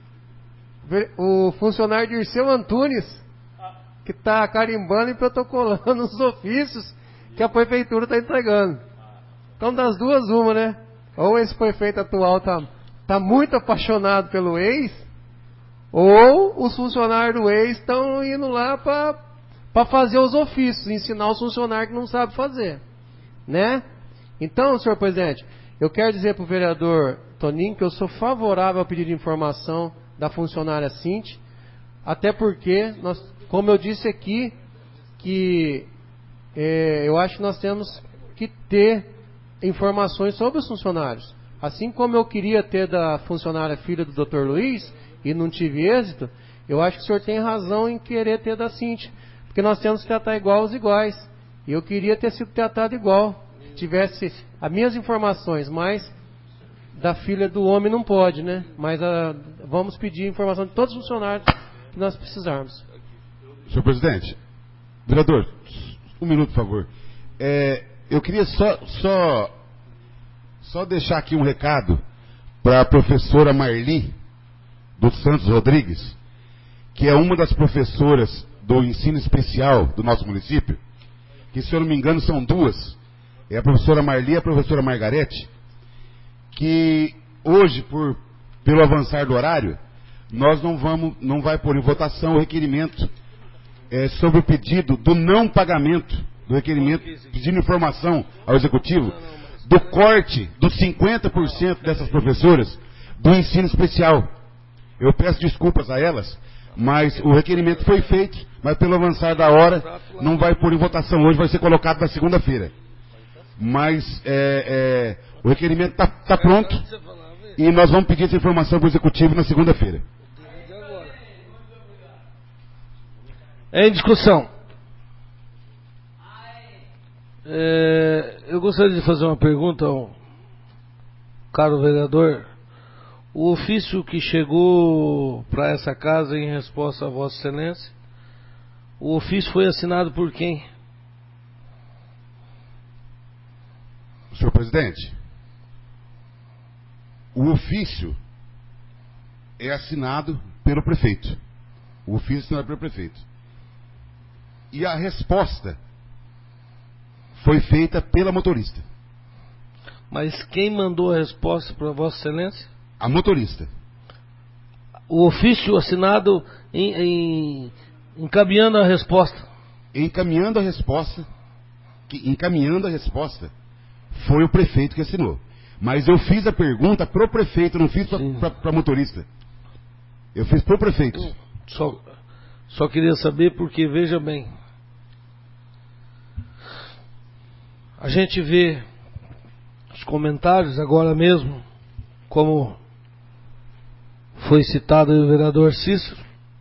o funcionário Dirceu Antunes, que está carimbando e protocolando os ofícios que a prefeitura está entregando. Então, das duas, uma, né? Ou esse prefeito atual está tá muito apaixonado pelo ex, ou os funcionários do ex estão indo lá para fazer os ofícios, ensinar os funcionários que não sabem fazer, né? Então, senhor presidente, eu quero dizer para o vereador Toninho que eu sou favorável ao pedido de informação da funcionária Cinti, até porque, nós, como eu disse aqui, que é, eu acho que nós temos que ter informações sobre os funcionários. Assim como eu queria ter da funcionária filha do doutor Luiz e não tive êxito, eu acho que o senhor tem razão em querer ter da Cíntia, porque nós temos que tratar igual aos iguais. E eu queria ter sido tratado igual, tivesse as minhas informações, mas da filha do homem não pode, né? Mas a, vamos pedir informação de todos os funcionários que nós precisarmos. Senhor presidente, vereador, um minuto, por favor. É, eu queria só, só, só deixar aqui um recado para a professora Marli dos Santos Rodrigues, que é uma das professoras do ensino especial do nosso município, que, se eu não me engano, são duas. É a professora Marli e a professora Margarete, que hoje, por, pelo avançar do horário, nós não vamos, não vai pôr em votação o requerimento é, sobre o pedido do não pagamento, do requerimento pedindo informação ao Executivo, do corte dos cinquenta por cento dessas professoras do ensino especial. Eu peço desculpas a elas, mas o requerimento foi feito, mas pelo avançar da hora, não vai pôr em votação hoje, vai ser colocado na segunda-feira. Mas é, é, o requerimento está tá pronto e nós vamos pedir essa informação para o Executivo na segunda-feira. Em discussão. É, eu gostaria de fazer uma pergunta ao caro vereador. O ofício que chegou para essa casa em resposta a Vossa Excelência, o ofício foi assinado por quem? Senhor presidente, o ofício é assinado pelo prefeito. O ofício é assinado pelo prefeito. E a resposta foi feita pela motorista. Mas quem mandou a resposta para Vossa Excelência? A motorista. O ofício assinado em, em, encaminhando a resposta. Encaminhando a resposta, que, encaminhando a resposta, foi o prefeito que assinou. Mas eu fiz a pergunta pro prefeito, não fiz para motorista. Eu fiz pro prefeito. Só, só queria saber porque, veja bem, a gente vê os comentários agora mesmo, como foi citado o vereador Cícero,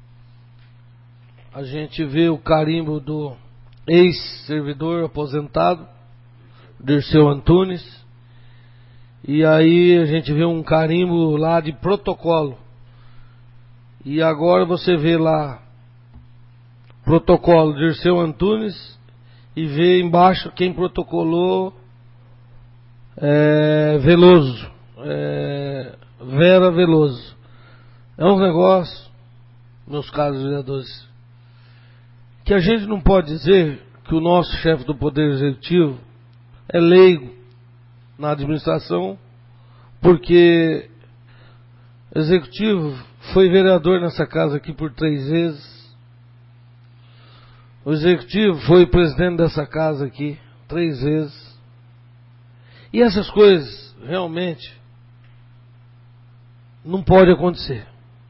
a gente vê o carimbo do ex-servidor aposentado, Dirceu Antunes, e aí a gente vê um carimbo lá de protocolo. E agora você vê lá, protocolo Dirceu Antunes, e vê embaixo quem protocolou é, Veloso, é, Vera Veloso. É um negócio, meus caros vereadores, que a gente não pode dizer que o nosso chefe do Poder Executivo é leigo na administração, porque o Executivo foi vereador nessa casa aqui por três vezes. O Executivo foi presidente dessa casa aqui três vezes. E essas coisas realmente não pode acontecer.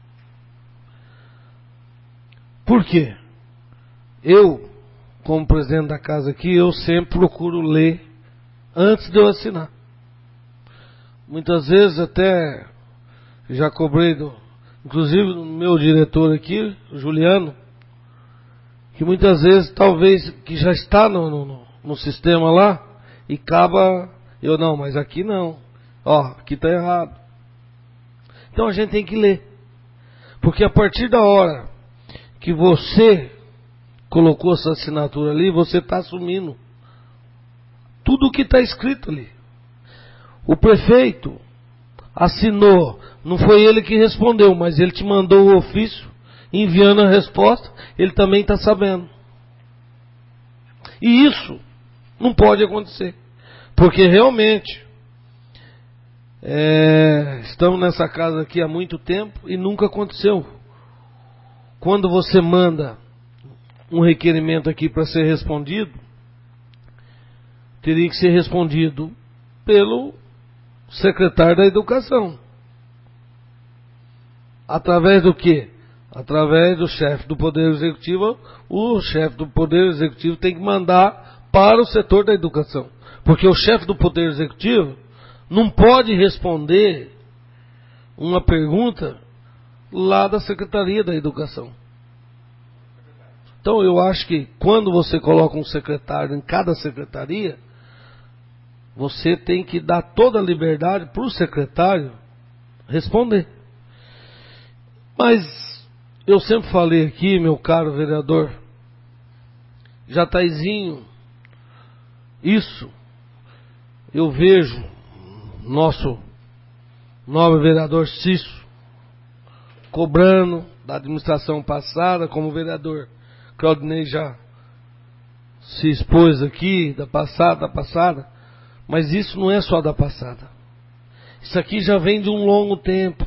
Por quê? Eu, como presidente da casa aqui, eu sempre procuro ler antes de eu assinar. Muitas vezes até já cobrei, do, inclusive do meu diretor aqui, o Juliano, que muitas vezes talvez que já está no, no, no sistema lá e acaba, eu não, mas aqui não, ó, aqui está errado. Então a gente tem que ler, porque a partir da hora que você colocou essa assinatura ali, você está assumindo tudo o que está escrito ali. O prefeito assinou, não foi ele que respondeu, mas ele te mandou o ofício enviando a resposta, ele também está sabendo. E isso não pode acontecer, porque realmente é, estamos nessa casa aqui há muito tempo e nunca aconteceu. Quando você manda um requerimento aqui para ser respondido, teria que ser respondido pelo secretário da Educação. Através do quê? Através do chefe do Poder Executivo. O chefe do Poder Executivo tem que mandar para o setor da educação. Porque o chefe do Poder Executivo não pode responder uma pergunta lá da Secretaria da Educação. Então eu acho que quando você coloca um secretário em cada secretaria, você tem que dar toda a liberdade para o secretário responder. Mas eu sempre falei aqui, meu caro vereador Jataizinho, isso eu vejo nosso nobre vereador Cício cobrando da administração passada, como o vereador Claudinei já se expôs aqui, da passada, da passada, mas isso não é só da passada. Isso aqui já vem de um longo tempo.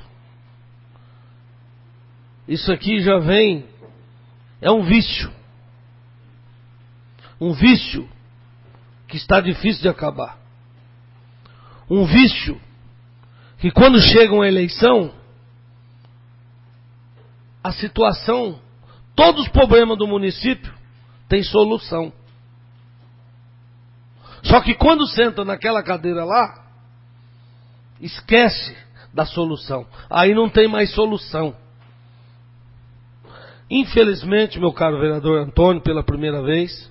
Isso aqui já vem, é um vício. Um vício que está difícil de acabar. Um vício que quando chega uma eleição, a situação, todos os problemas do município têm solução. Só que quando senta naquela cadeira lá, esquece da solução. Aí não tem mais solução. Infelizmente, meu caro vereador Antônio, pela primeira vez,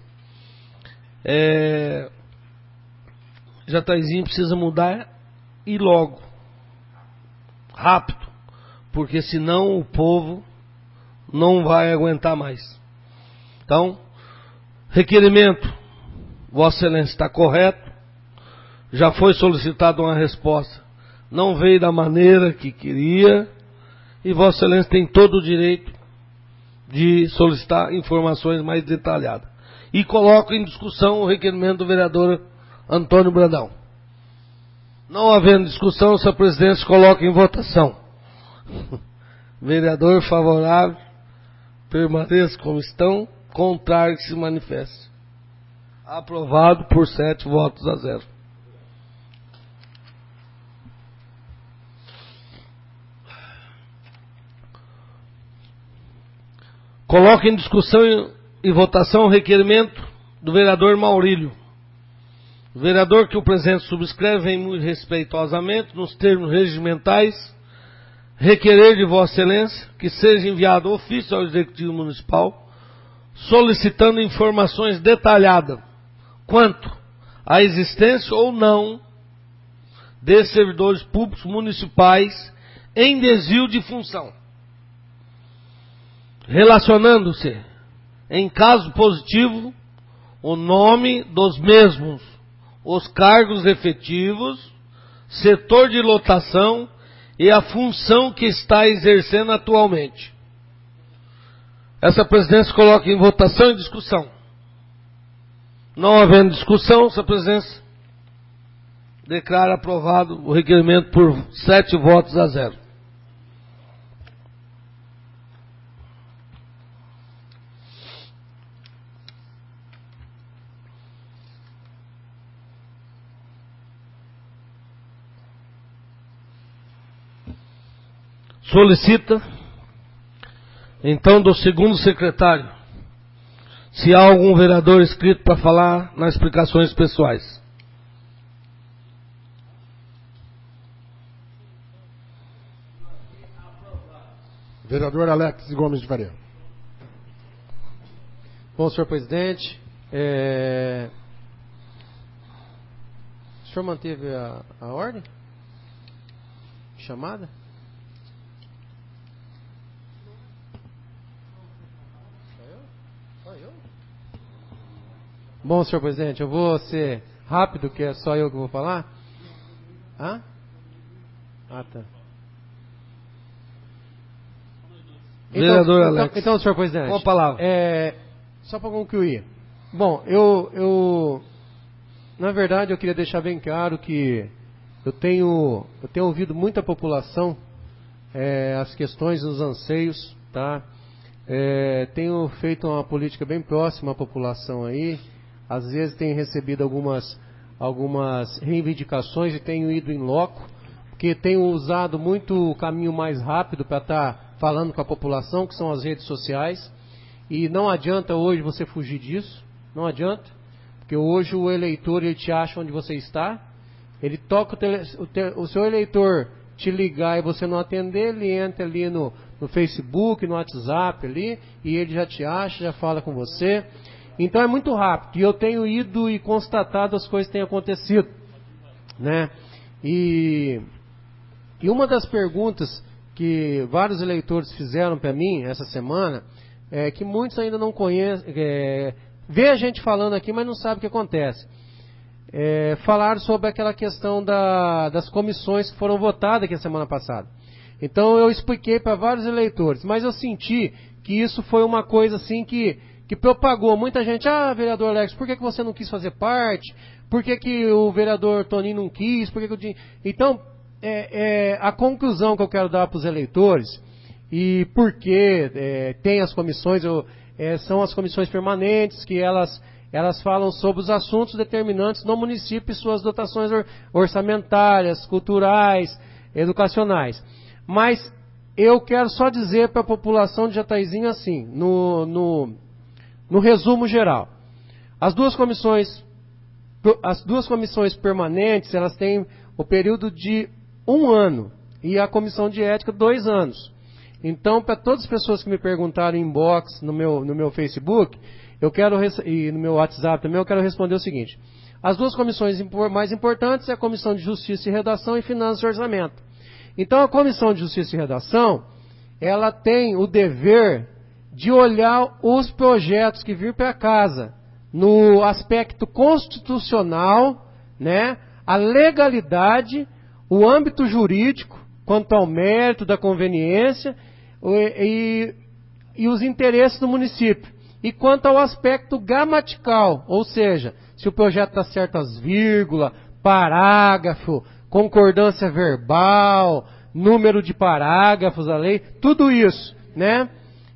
é, Jataizinho precisa mudar e logo. Rápido. Porque senão o povo não vai aguentar mais. Então, requerimento, Vossa Excelência, está correto. Já foi solicitada uma resposta. Não veio da maneira que queria. E Vossa Excelência tem todo o direito de solicitar informações mais detalhadas. E coloco em discussão o requerimento do vereador Antônio Brandão. Não havendo discussão, senhor presidente, coloca em votação. Vereador favorável, permaneça como estão, contrário que se manifeste. Aprovado por sete votos a zero. Coloca em discussão e votação o requerimento do vereador Maurílio. O vereador que o presente subscreve vem muito respeitosamente, nos termos regimentais, requerer de Vossa Excelência que seja enviado ofício ao Executivo Municipal, solicitando informações detalhadas quanto à existência ou não de servidores públicos municipais em desvio de função, relacionando-se, em caso positivo, o nome dos mesmos, os cargos efetivos, setor de lotação e a função que está exercendo atualmente. Essa presidência coloca em votação e discussão. Não havendo discussão, essa presidência declara aprovado o requerimento por sete votos a zero. Solicita, então, do segundo secretário, se há algum vereador inscrito para falar nas explicações pessoais. Vereador Alex Gomes de Faria. Bom, senhor presidente, é... o senhor manteve a, a ordem? Chamada? Bom, senhor presidente, eu vou ser rápido, que é só eu que vou falar. Hã? Ah, tá. Vereador então, Alex. Então, então, senhor presidente. Com a palavra. É, só para concluir. Bom, eu, eu, na verdade, eu queria deixar bem claro que eu tenho, eu tenho ouvido muita população, é, as questões, os anseios, tá? É, tenho feito uma política bem próxima à população aí. Às vezes tenho recebido algumas, algumas reivindicações e tenho ido em loco, porque tenho usado muito o caminho mais rápido para estar falando com a população, que são as redes sociais. E não adianta hoje você fugir disso, não adianta, Porque hoje o eleitor, ele te acha onde você está, ele toca o, tele, o, te, o seu eleitor te ligar e você não atender, ele entra ali no, no Facebook, no WhatsApp ali, e ele já te acha, já fala com você. Então é muito rápido, e eu tenho ido e constatado as coisas que têm acontecido, né? E, e uma das perguntas que vários eleitores fizeram para mim essa semana, é que muitos ainda não conhecem, é, vê a gente falando aqui, mas não sabe o que acontece. É, falaram sobre aquela questão da, das comissões que foram votadas aqui a semana passada. Então eu expliquei para vários eleitores, mas eu senti que isso foi uma coisa assim que, que propagou. Muita gente, ah, vereador Alex, por que, que você não quis fazer parte? Por que, que o vereador Toninho não quis? Por que que o... Então, é, é, a conclusão que eu quero dar para os eleitores, e por que é, tem as comissões, eu, é, são as comissões permanentes, que elas... Elas falam sobre os assuntos determinantes no município e suas dotações orçamentárias, culturais, educacionais. Mas eu quero só dizer para a população de Jataizinho assim, no, no, no resumo geral. As duas comissões, as duas comissões permanentes, elas têm o período de um ano e a comissão de ética dois anos. Então, para todas as pessoas que me perguntaram em inbox no meu, no meu Facebook, eu quero, e no meu WhatsApp também, eu quero responder o seguinte. As duas comissões mais importantes é a Comissão de Justiça e Redação e Finanças e Orçamento. Então, a Comissão de Justiça e Redação, ela tem o dever de olhar os projetos que vir para casa, no aspecto constitucional, né, a legalidade, o âmbito jurídico, quanto ao mérito da conveniência e, e, e os interesses do município. E quanto ao aspecto gramatical, ou seja, se o projeto está certo as vírgulas, parágrafo, concordância verbal, número de parágrafos da lei, tudo isso, né?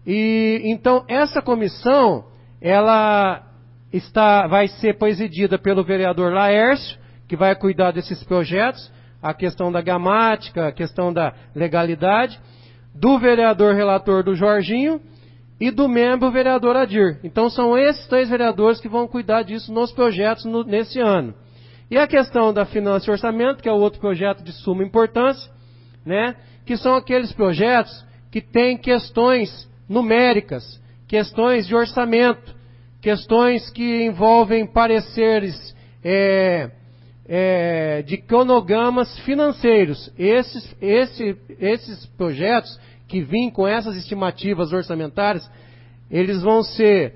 E então essa comissão, ela está, vai ser presidida pelo vereador Laércio, que vai cuidar desses projetos, a questão da gramática, a questão da legalidade, do vereador relator do Jorginho, e do membro vereador Adir. Então são esses três vereadores que vão cuidar disso nos projetos no, nesse ano. E a questão da finança e orçamento, que é o outro projeto de suma importância, né, que são aqueles projetos que têm questões numéricas, questões de orçamento, questões que envolvem pareceres é, é, de cronogramas financeiros. Esses, esse, esses projetos que vêm com essas estimativas orçamentárias, eles vão ser,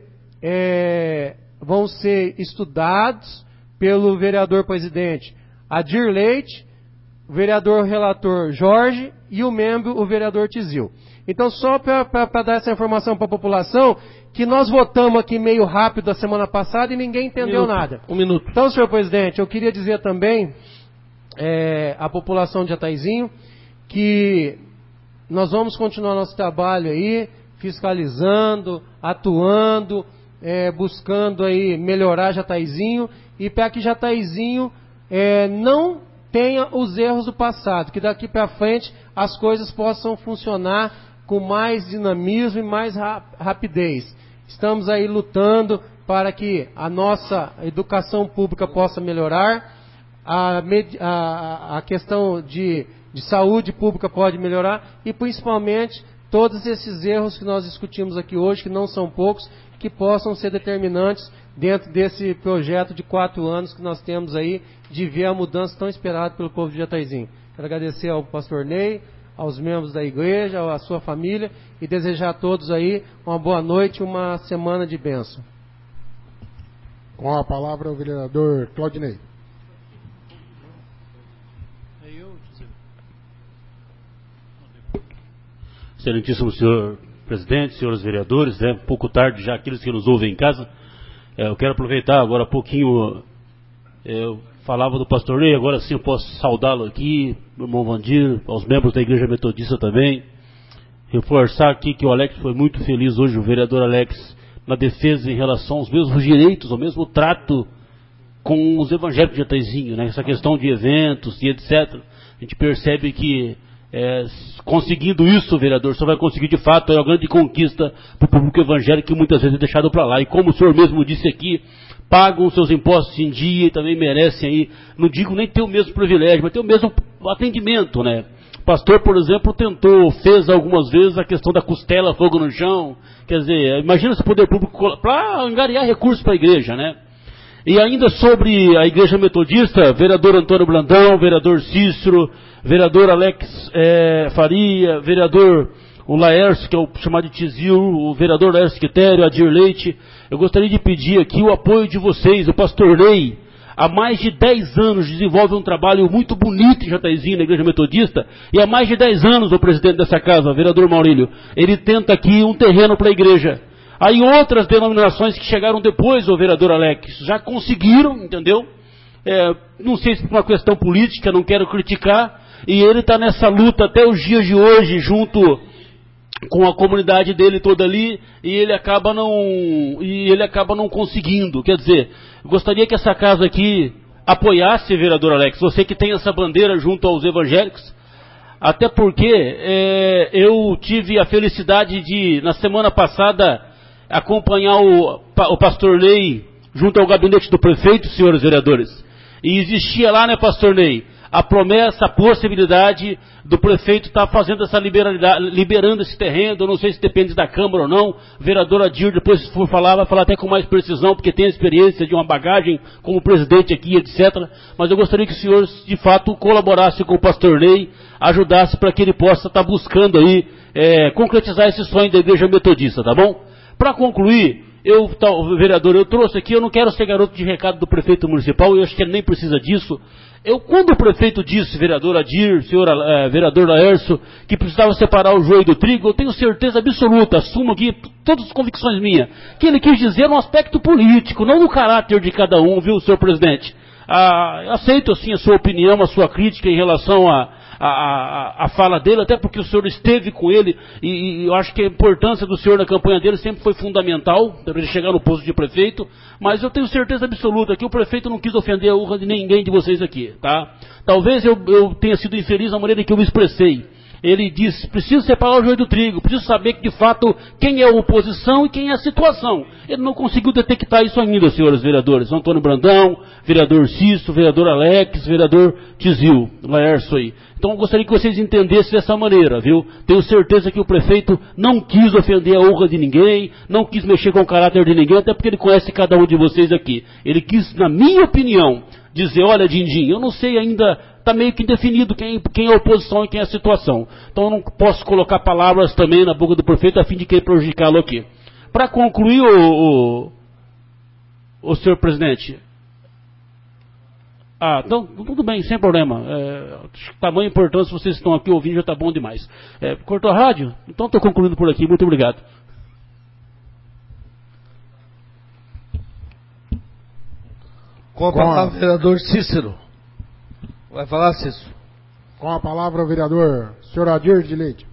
é, vão ser estudados pelo vereador presidente Adir Leite, o vereador relator Jorge e o membro, o vereador Tizil. Então, só para dar essa informação para a população, que nós votamos aqui meio rápido a semana passada e ninguém entendeu um minuto, nada. Um minuto. Então, senhor presidente, eu queria dizer também é, à população de Jataizinho que nós vamos continuar nosso trabalho aí, fiscalizando, atuando, é, buscando aí melhorar Jataizinho, e para que Jataizinho é, não tenha os erros do passado, que daqui para frente as coisas possam funcionar com mais dinamismo e mais ra- rapidez. Estamos aí lutando para que a nossa educação pública possa melhorar, a, a, a questão de de saúde pública pode melhorar, e principalmente todos esses erros que nós discutimos aqui hoje, que não são poucos, que possam ser determinantes dentro desse projeto de quatro anos que nós temos aí, de ver a mudança tão esperada pelo povo de Jataizinho. Quero agradecer ao pastor Ney, aos membros da igreja, à sua família, e desejar a todos aí uma boa noite e uma semana de bênção. Com a palavra o vereador Claudinei. Excelentíssimo senhor presidente, senhores vereadores, é né, um pouco tarde já, aqueles que nos ouvem em casa, é, eu quero aproveitar agora um pouquinho, é, eu falava do pastor Ney, agora sim eu posso saudá-lo aqui, meu irmão Vandir, aos membros da Igreja Metodista também, reforçar aqui que o Alex foi muito feliz hoje, o vereador Alex, na defesa em relação aos mesmos direitos, ao mesmo trato com os evangélicos de Jataizinho, né, essa questão de eventos e etcétera. A gente percebe que É, conseguindo isso, vereador, só vai conseguir de fato, é uma grande conquista para o público evangélico que muitas vezes é deixado para lá. E como o senhor mesmo disse aqui, pagam seus impostos em dia e também merecem aí, não digo nem ter o mesmo privilégio, mas ter o mesmo atendimento, né? O pastor, por exemplo, tentou, fez algumas vezes a questão da costela, fogo no chão, quer dizer, imagina se o poder público, para angariar recursos para a igreja, né? E ainda sobre a igreja metodista, vereador Antônio Brandão, vereador Cícero, vereador Alex é, Faria, vereador o Laércio, que é o chamado de Tizil, o vereador Laércio Quitério, Adir Leite, eu gostaria de pedir aqui o apoio de vocês. O pastor Ney, há mais de dez anos, desenvolve um trabalho muito bonito em Jataizinho, na igreja metodista, e há mais de dez anos o presidente dessa casa, o vereador Maurílio, ele tenta aqui um terreno para a igreja. Aí outras denominações que chegaram depois, o vereador Alex, já conseguiram, entendeu? É, não sei se por uma questão política, não quero criticar, e ele está nessa luta até os dias de hoje, junto com a comunidade dele toda ali, e ele acaba não, e ele acaba não conseguindo. Quer dizer, eu gostaria que essa casa aqui apoiasse, vereador Alex, você que tem essa bandeira junto aos evangélicos, até porque é, eu tive a felicidade de, na semana passada, acompanhar o, o pastor Ney junto ao gabinete do prefeito, senhores vereadores, e existia lá, né, pastor Ney, a promessa, a possibilidade do prefeito estar fazendo essa liberalidade, liberando esse terreno. Eu não sei se depende da Câmara ou não. O vereador Adir, depois se for falar, vai falar até com mais precisão, porque tem a experiência de uma bagagem como presidente aqui, etcétera. Mas eu gostaria que o senhor, de fato, colaborasse com o pastor Ney, ajudasse para que ele possa estar buscando aí, é, concretizar esse sonho da igreja metodista, tá bom? Para concluir, eu, tá, vereador, eu trouxe aqui, eu não quero ser garoto de recado do prefeito municipal, eu acho que ele nem precisa disso. Eu, quando o prefeito disse, vereador Adir, senhor eh, vereador Laércio, que precisava separar o joio do trigo, eu tenho certeza absoluta, assumo aqui todas as convicções minhas, que ele quis dizer no aspecto político, não no caráter de cada um, viu, senhor presidente? Ah, aceito, assim, a sua opinião, a sua crítica em relação a, a, a, a fala dele, até porque o senhor esteve com ele, e, e eu acho que a importância do senhor na campanha dele sempre foi fundamental, para ele chegar no posto de prefeito, mas eu tenho certeza absoluta que o prefeito não quis ofender a honra de ninguém de vocês aqui, tá? Talvez eu, eu tenha sido infeliz na maneira que eu me expressei. Ele disse, preciso separar o joio do trigo, preciso saber que, de fato, quem é a oposição e quem é a situação. Ele não conseguiu detectar isso ainda, senhores vereadores. Antônio Brandão, vereador Cícero, vereador Alex, vereador Tizil, Laércio aí. Então eu gostaria que vocês entendessem dessa maneira, viu? Tenho certeza que o prefeito não quis ofender a honra de ninguém, não quis mexer com o caráter de ninguém, até porque ele conhece cada um de vocês aqui. Ele quis, na minha opinião, dizer, olha, Dindim, eu não sei ainda, está meio que indefinido quem, quem é a oposição e quem é a situação. Então eu não posso colocar palavras também na boca do prefeito a fim de querer prejudicá-lo aqui. Para concluir, o, o, o senhor presidente... Ah, então, tudo bem, sem problema. É, tamanha importância, vocês estão aqui ouvindo, já está bom demais. É, cortou a rádio? Então estou concluindo por aqui. Muito obrigado. Com a palavra, vereador Cícero. Vai falar, Cícero? Com a palavra, o vereador senhor Adir de Leite.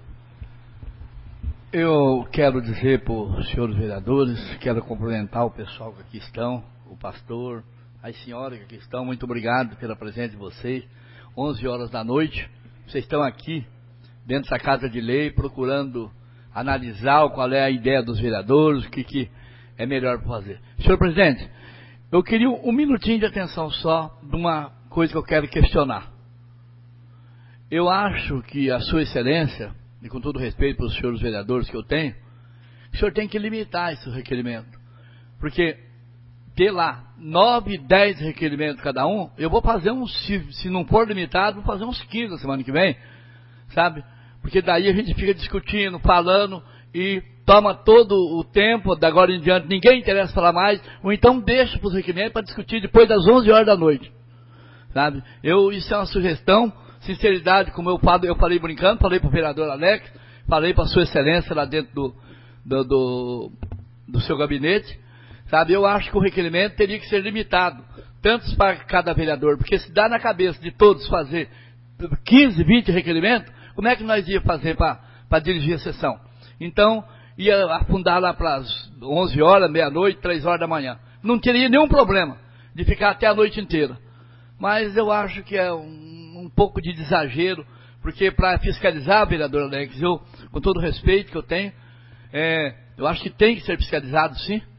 Eu quero dizer para os senhores vereadores, quero cumprimentar o pessoal que aqui estão, o pastor, as senhoras que aqui estão, muito obrigado pela presença de vocês. onze horas da noite, vocês estão aqui, dentro dessa casa de lei, procurando analisar qual é a ideia dos vereadores, o que, que é melhor para fazer. Senhor presidente, eu queria um minutinho de atenção só de uma coisa que eu quero questionar. Eu acho que a sua excelência, e com todo respeito para os senhores vereadores que eu tenho, o senhor tem que limitar esse requerimento. Porque ter lá nove, dez requerimentos cada um, eu vou fazer uns, se, se não for limitado, vou fazer uns quinze na semana que vem, sabe? Porque daí a gente fica discutindo, falando e toma todo o tempo, da agora em diante, ninguém interessa falar mais, ou então deixa para os requerimentos para discutir depois das onze horas da noite, sabe? Eu, isso é uma sugestão, sinceridade, como eu, falo, eu falei brincando, falei para o vereador Alex, falei para a sua excelência lá dentro do, do, do, do seu gabinete, sabe? Eu acho que o requerimento teria que ser limitado, tantos para cada vereador, porque se dá na cabeça de todos fazer quinze, vinte requerimentos, como é que nós ia fazer para dirigir a sessão? Então, ia afundar lá para as onze horas, meia-noite, três horas da manhã. Não teria nenhum problema de ficar até a noite inteira. Mas eu acho que é um, um pouco de exagero, porque para fiscalizar, vereador Alex, eu, com todo o respeito que eu tenho, é, eu acho que tem que ser fiscalizado, sim.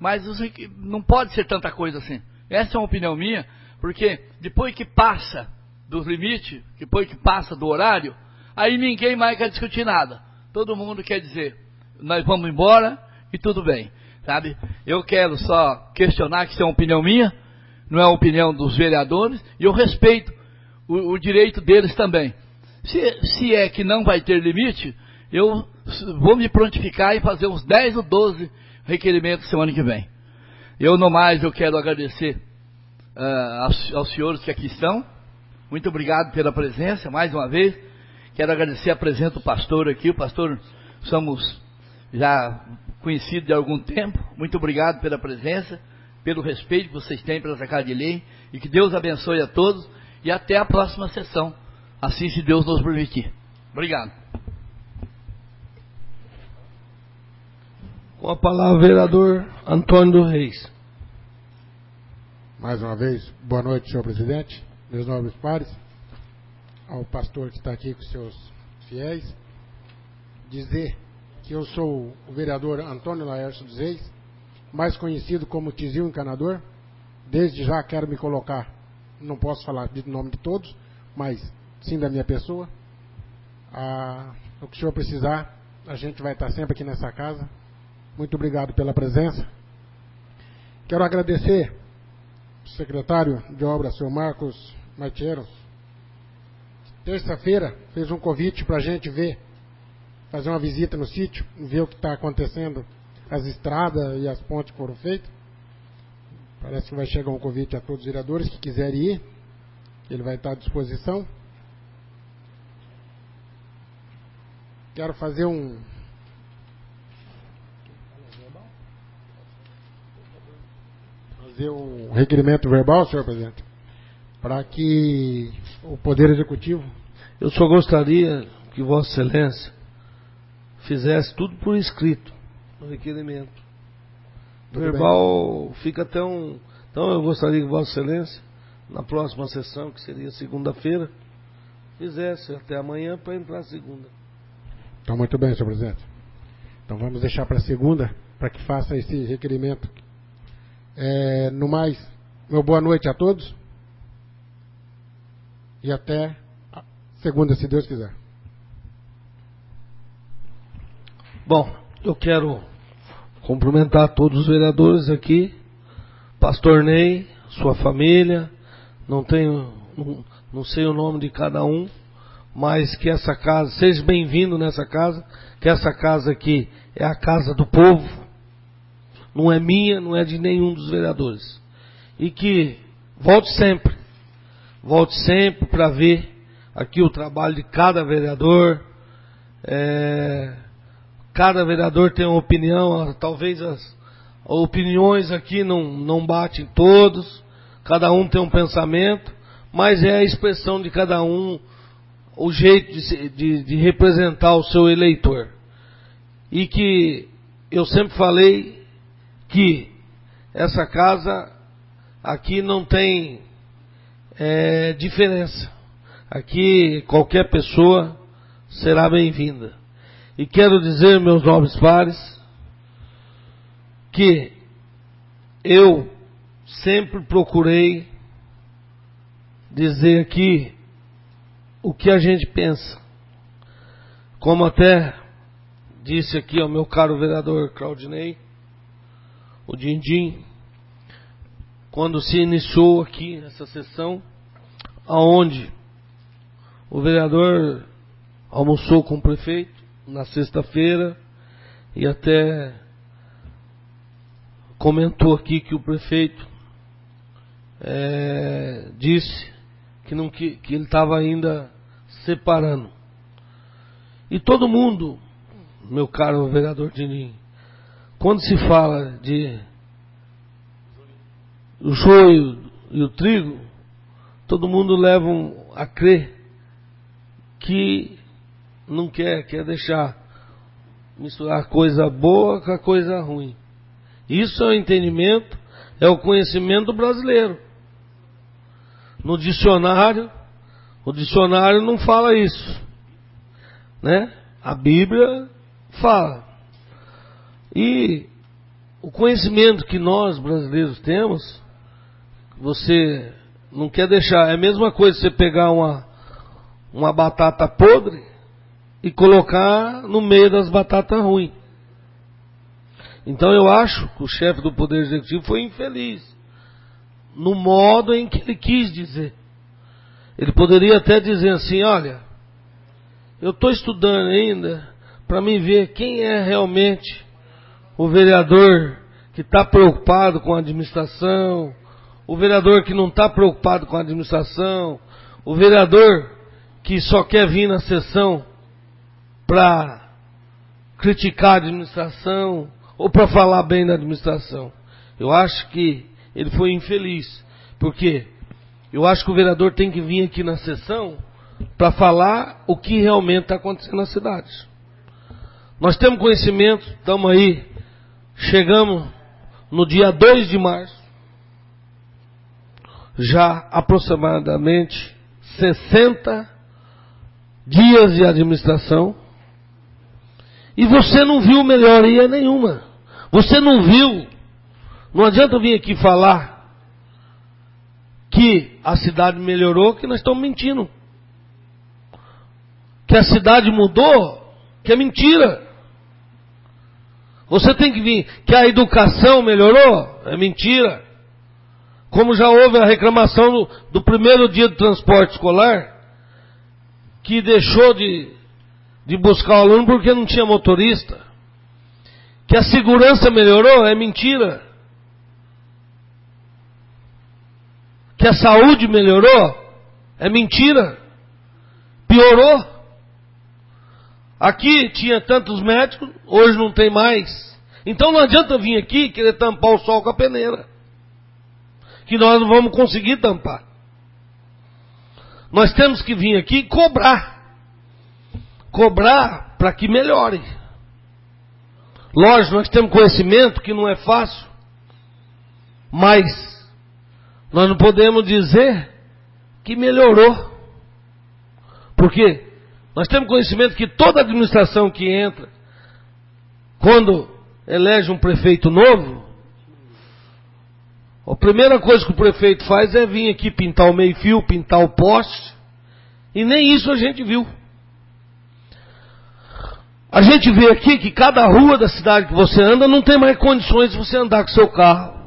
mas os, não pode ser tanta coisa assim. Essa é uma opinião minha, porque depois que passa dos limites, depois que passa do horário, aí ninguém mais quer discutir nada. Todo mundo quer dizer, nós vamos embora e tudo bem, sabe? Eu quero só questionar, que isso é uma opinião minha, não é a opinião dos vereadores, e eu respeito o, o direito deles também. Se, se é que não vai ter limite, eu vou me prontificar e fazer uns dez ou doze requerimentos semana que vem. Eu, no mais, eu quero agradecer uh, aos, aos senhores que aqui estão. Muito obrigado pela presença, mais uma vez. Quero agradecer a presença do pastor aqui. O pastor, somos já conhecidos de algum tempo. Muito obrigado pela presença, pelo respeito que vocês têm pela Casa de Lei. E que Deus abençoe a todos. E até a próxima sessão, assim se Deus nos permitir. Obrigado. Com a palavra, vereador Antônio do Reis. Mais uma vez, boa noite, senhor presidente, meus nobres pares, ao pastor que está aqui com seus fiéis. Dizer que eu sou o vereador Antônio Laércio dos Reis, mais conhecido como Tizil Encanador. Desde já quero me colocar, não posso falar de nome de todos, mas sim da minha pessoa. Ah, o que o senhor precisar, a gente vai estar sempre aqui nessa casa. Muito obrigado pela presença. Quero agradecer ao secretário de obras, senhor Marcos Martiero. Terça-feira fez um convite para a gente ver, fazer uma visita no sítio, ver o que está acontecendo, as estradas e as pontes que foram feitas. Parece que vai chegar um convite a todos os vereadores que quiserem ir. Ele vai estar à disposição. Quero fazer um fazer um requerimento verbal, senhor presidente, para que o Poder Executivo... Eu só gostaria que Vossa Excelência fizesse tudo por escrito, no requerimento. O verbal bem. Fica até um... Então eu gostaria que Vossa Excelência, na próxima sessão, que seria segunda-feira, fizesse até amanhã para entrar segunda. Então, muito bem, senhor presidente. Então vamos deixar para segunda, para que faça esse requerimento. É, no mais, meu boa noite a todos e até segunda, se Deus quiser. Bom, eu quero cumprimentar todos os vereadores aqui, pastor Ney, sua família, não tenho, não, não sei o nome de cada um, mas que essa casa, seja bem-vindo nessa casa, que essa casa aqui é a casa do povo. Não é minha, não é de nenhum dos vereadores. E que volte sempre. Volte sempre para ver aqui o trabalho de cada vereador. É, cada vereador tem uma opinião. Talvez as opiniões aqui não, não batem todos. Cada um tem um pensamento. Mas é a expressão de cada um, o jeito de, de, de representar o seu eleitor. E que eu sempre falei que essa casa aqui não tem é, diferença. Aqui qualquer pessoa será bem-vinda. E quero dizer, meus nobres pares, que eu sempre procurei dizer aqui o que a gente pensa. Como até disse aqui ao meu caro vereador Claudinei, o Dindim, quando se iniciou aqui essa sessão, aonde o vereador almoçou com o prefeito na sexta-feira e até comentou aqui que o prefeito é, disse que, não, que, que ele estava ainda separando. E todo mundo, meu caro vereador Dindim, quando se fala de o joio e o trigo, todo mundo leva a crer que não quer, quer deixar misturar coisa boa com a coisa ruim. Isso é o entendimento, é o conhecimento brasileiro. No dicionário, o dicionário não fala isso, né? A Bíblia fala. E o conhecimento que nós brasileiros temos, você não quer deixar. É a mesma coisa você pegar uma, uma batata podre e colocar no meio das batatas ruins. Então eu acho que o chefe do Poder Executivo foi infeliz no modo em que ele quis dizer. Ele poderia até dizer assim: olha, eu estou estudando ainda para me ver quem é realmente o vereador que está preocupado com a administração, o vereador que não está preocupado com a administração, o vereador que só quer vir na sessão para criticar a administração ou para falar bem da administração. Eu acho que ele foi infeliz, porque eu acho que o vereador tem que vir aqui na sessão para falar o que realmente está acontecendo na cidade. Nós temos conhecimento, estamos aí, chegamos no dia dois de março, já aproximadamente sessenta dias de administração, e você não viu melhoria nenhuma. Você não viu, não adianta vir aqui falar que a cidade melhorou, que nós estamos mentindo. Que a cidade mudou, que é mentira. Você tem que vir, que a educação melhorou, é mentira. Como já houve a reclamação do, do primeiro dia do transporte escolar, que deixou de, de buscar o aluno porque não tinha motorista. Que a segurança melhorou, é mentira. Que a saúde melhorou, é mentira. Piorou. Aqui tinha tantos médicos, hoje não tem mais. Então não adianta vir aqui querer tampar o sol com a peneira, que nós não vamos conseguir tampar. Nós temos que vir aqui e cobrar. Cobrar para que melhore. Lógico, nós temos conhecimento que não é fácil, mas nós não podemos dizer que melhorou. Por quê? Nós temos conhecimento que toda administração que entra, quando elege um prefeito novo, a primeira coisa que o prefeito faz é vir aqui pintar o meio-fio, pintar o poste, e nem isso a gente viu. A gente vê aqui que cada rua da cidade que você anda não tem mais condições de você andar com seu carro.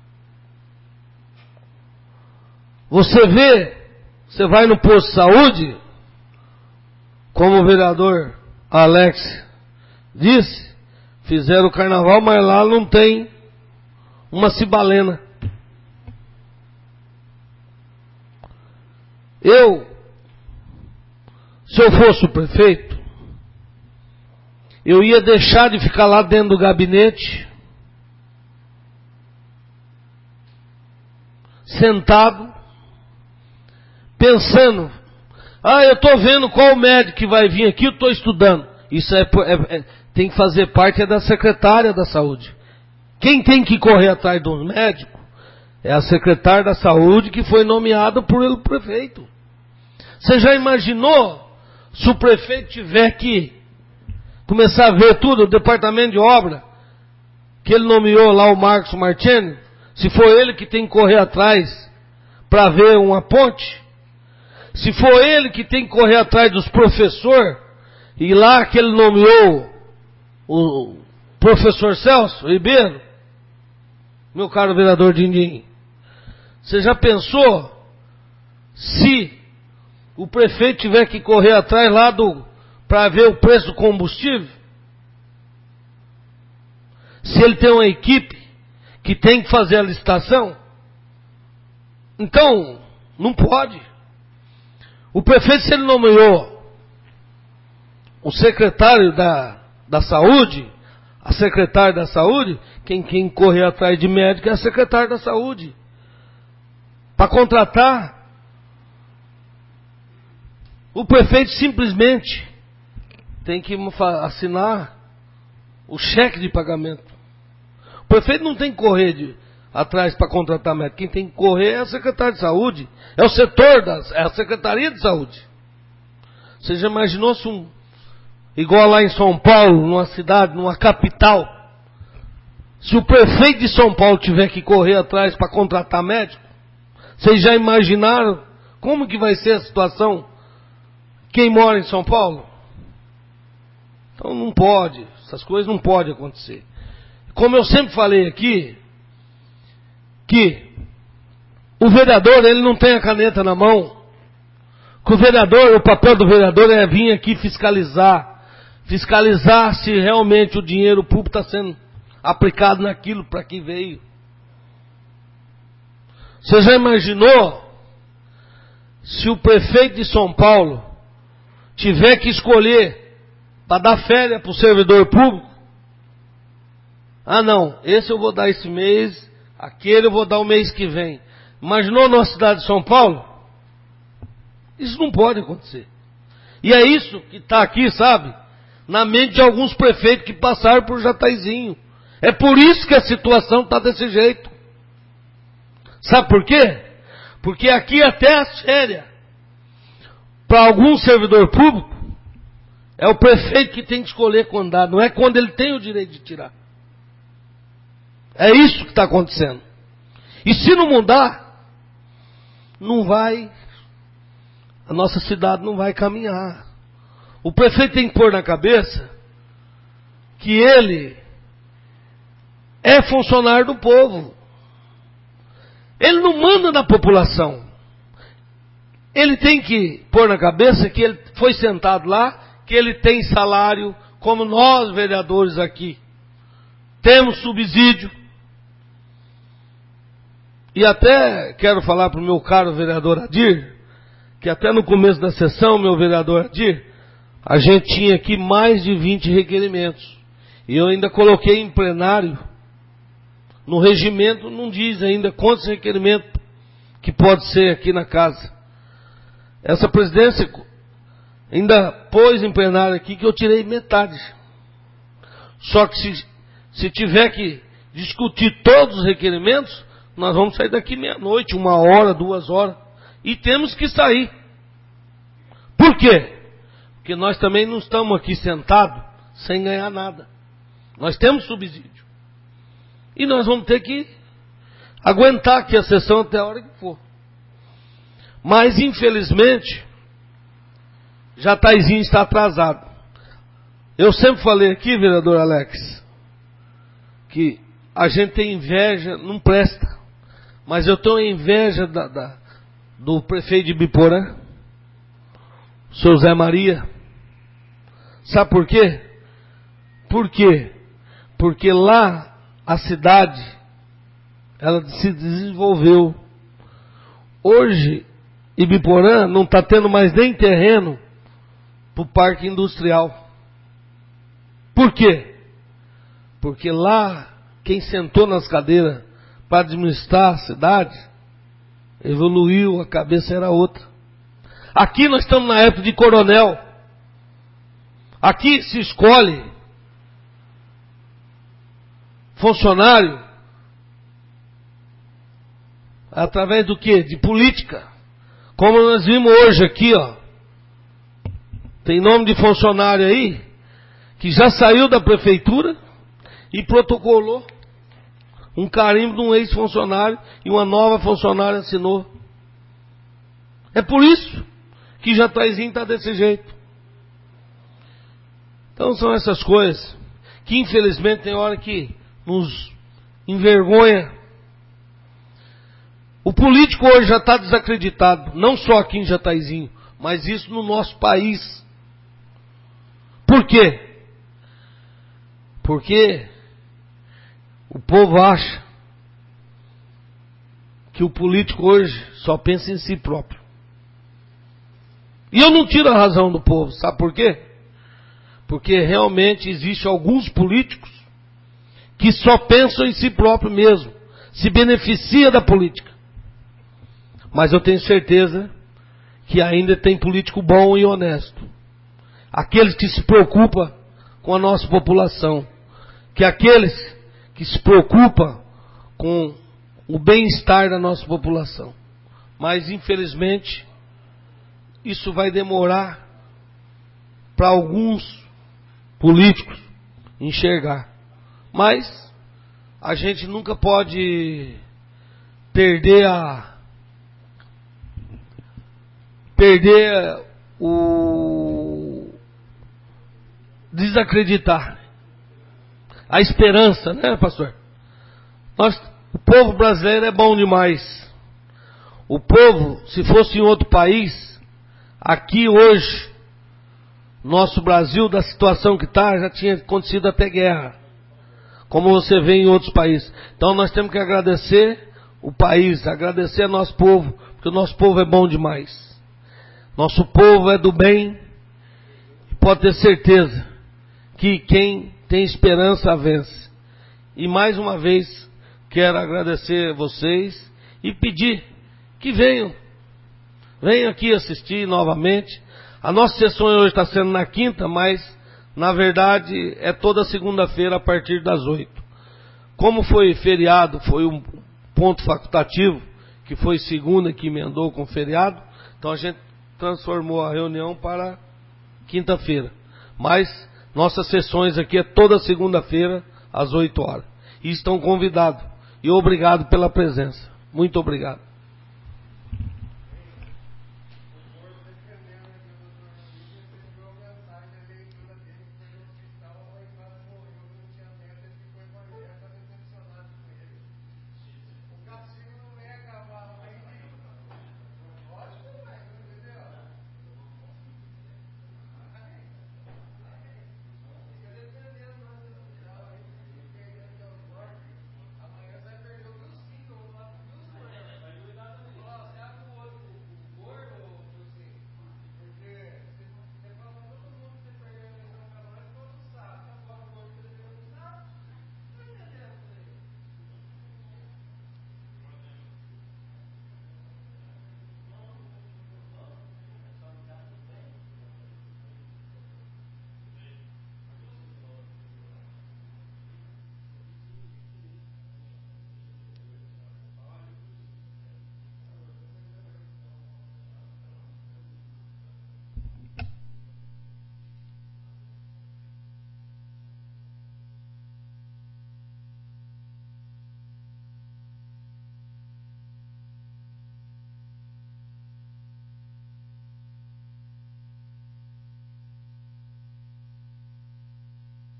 Você vê, você vai no posto de saúde, como o vereador Alex disse, fizeram o carnaval, mas lá não tem uma cibalena. Eu, se eu fosse o prefeito, eu ia deixar de ficar lá dentro do gabinete, sentado, pensando: ah, eu estou vendo qual médico que vai vir aqui, eu estou estudando. Isso é, é, é, tem que fazer parte é da secretária da saúde. Quem tem que correr atrás do médico é a secretária da saúde, que foi nomeada por ele, prefeito. Você já imaginou se o prefeito tiver que começar a ver tudo, o departamento de obra, que ele nomeou lá o Marcos Martini, se for ele que tem que correr atrás para ver uma ponte? Se for ele que tem que correr atrás dos professores, e lá que ele nomeou o professor Celso Ribeiro, meu caro vereador Dindim, você já pensou se o prefeito tiver que correr atrás lá do para ver o preço do combustível? Se ele tem uma equipe que tem que fazer a licitação? Então, não pode. O prefeito, se ele nomeou o secretário da, da saúde, a secretária da saúde, quem, quem correr atrás de médico é a secretária da saúde. Para contratar, o prefeito simplesmente tem que assinar o cheque de pagamento. O prefeito não tem que correr de, atrás para contratar médico. Quem tem que correr é a secretária de saúde, é o setor, das, é a secretaria de saúde. Você já imaginou se um, igual lá em São Paulo, numa cidade, numa capital, Se o prefeito de São Paulo tiver que correr atrás para contratar médico, vocês já imaginaram como que vai ser a situação quem mora em São Paulo? Então não pode, essas coisas não podem acontecer. Como eu sempre falei aqui, que o vereador, ele não tem a caneta na mão, que o vereador, o papel do vereador é vir aqui fiscalizar, fiscalizar se realmente o dinheiro público está sendo aplicado naquilo para que veio. Você já imaginou se o prefeito de São Paulo tiver que escolher para dar férias para o servidor público? Ah não, esse eu vou dar esse mês, aquele eu vou dar o mês que vem. Imaginou na cidade de São Paulo? Isso não pode acontecer. E é isso que está aqui, sabe? Na mente de alguns prefeitos que passaram por Jataizinho. É por isso que a situação está desse jeito. Sabe por quê? Porque aqui até as férias, para algum servidor público, é o prefeito que tem que escolher quando dá, não é quando ele tem o direito de tirar. É isso que está acontecendo. E se não mudar, não vai, a nossa cidade não vai caminhar. O prefeito tem que pôr na cabeça que ele é funcionário do povo. Ele não manda na população. Ele tem que pôr na cabeça que ele foi sentado lá, que ele tem salário, como nós vereadores aqui. Temos subsídio. E até quero falar para o meu caro vereador Adir, que até no começo da sessão, meu vereador Adir, a gente tinha aqui mais de vinte requerimentos. E eu ainda coloquei em plenário, no regimento não diz ainda quantos requerimentos que pode ser aqui na casa. Essa presidência ainda pôs em plenário aqui que eu tirei metade. Só que se, se tiver que discutir todos os requerimentos, nós vamos sair daqui meia-noite, uma hora, duas horas. E temos que sair. Por quê? Porque nós também não estamos aqui sentados sem ganhar nada. Nós temos subsídio. E nós vamos ter que aguentar aqui a sessão até a hora que for. Mas, infelizmente, Jataizinho está atrasado. Eu sempre falei aqui, vereador Alex, que a gente tem inveja, não presta. Mas eu tenho inveja da, da, do prefeito de Biporã, o senhor Zé Maria. Sabe por quê? Por quê? Porque lá a cidade, ela se desenvolveu. Hoje, Ibiporã não está tendo mais nem terreno para o parque industrial. Por quê? Porque lá, quem sentou nas cadeiras para administrar a cidade, evoluiu, a cabeça era outra. Aqui nós estamos na época de coronel. Aqui se escolhe funcionário através do quê? De política. Como nós vimos hoje aqui, ó. Tem nome de funcionário aí que já saiu da prefeitura e protocolou um carimbo de um ex-funcionário e uma nova funcionária assinou. É por isso que Jataizinho está desse jeito. Então são essas coisas que infelizmente tem hora que nos envergonha. O político hoje já está desacreditado, não só aqui em Jataizinho, mas isso no nosso país. Por quê? Porque o povo acha que o político hoje só pensa em si próprio. E eu não tiro a razão do povo, sabe por quê? Porque realmente existem alguns políticos que só pensam em si próprio mesmo, se beneficia da política. Mas eu tenho certeza que ainda tem político bom e honesto. Aqueles que se preocupam com a nossa população. Que aqueles que se preocupam com o bem-estar da nossa população. Mas, infelizmente, isso vai demorar para alguns políticos enxergar. Mas a gente nunca pode perder a perder o desacreditar a esperança, né, pastor? Nós, o povo brasileiro é bom demais. O povo, se fosse em outro país, aqui hoje, nosso Brasil, da situação que está, já tinha acontecido até guerra, como você vê em outros países. Então nós temos que agradecer o país, agradecer ao nosso povo, porque o nosso povo é bom demais. Nosso povo é do bem, e pode ter certeza que quem tem esperança vence. E mais uma vez, quero agradecer a vocês e pedir que venham, venham aqui assistir novamente. A nossa sessão hoje está sendo na quinta, mas na verdade é toda segunda-feira a partir das oito. Como foi feriado, foi um ponto facultativo, que foi segunda que emendou com feriado, então a gente transformou a reunião para quinta-feira. Mas nossas sessões aqui é toda segunda-feira às oito horas. E estão convidados. E obrigado pela presença. Muito obrigado.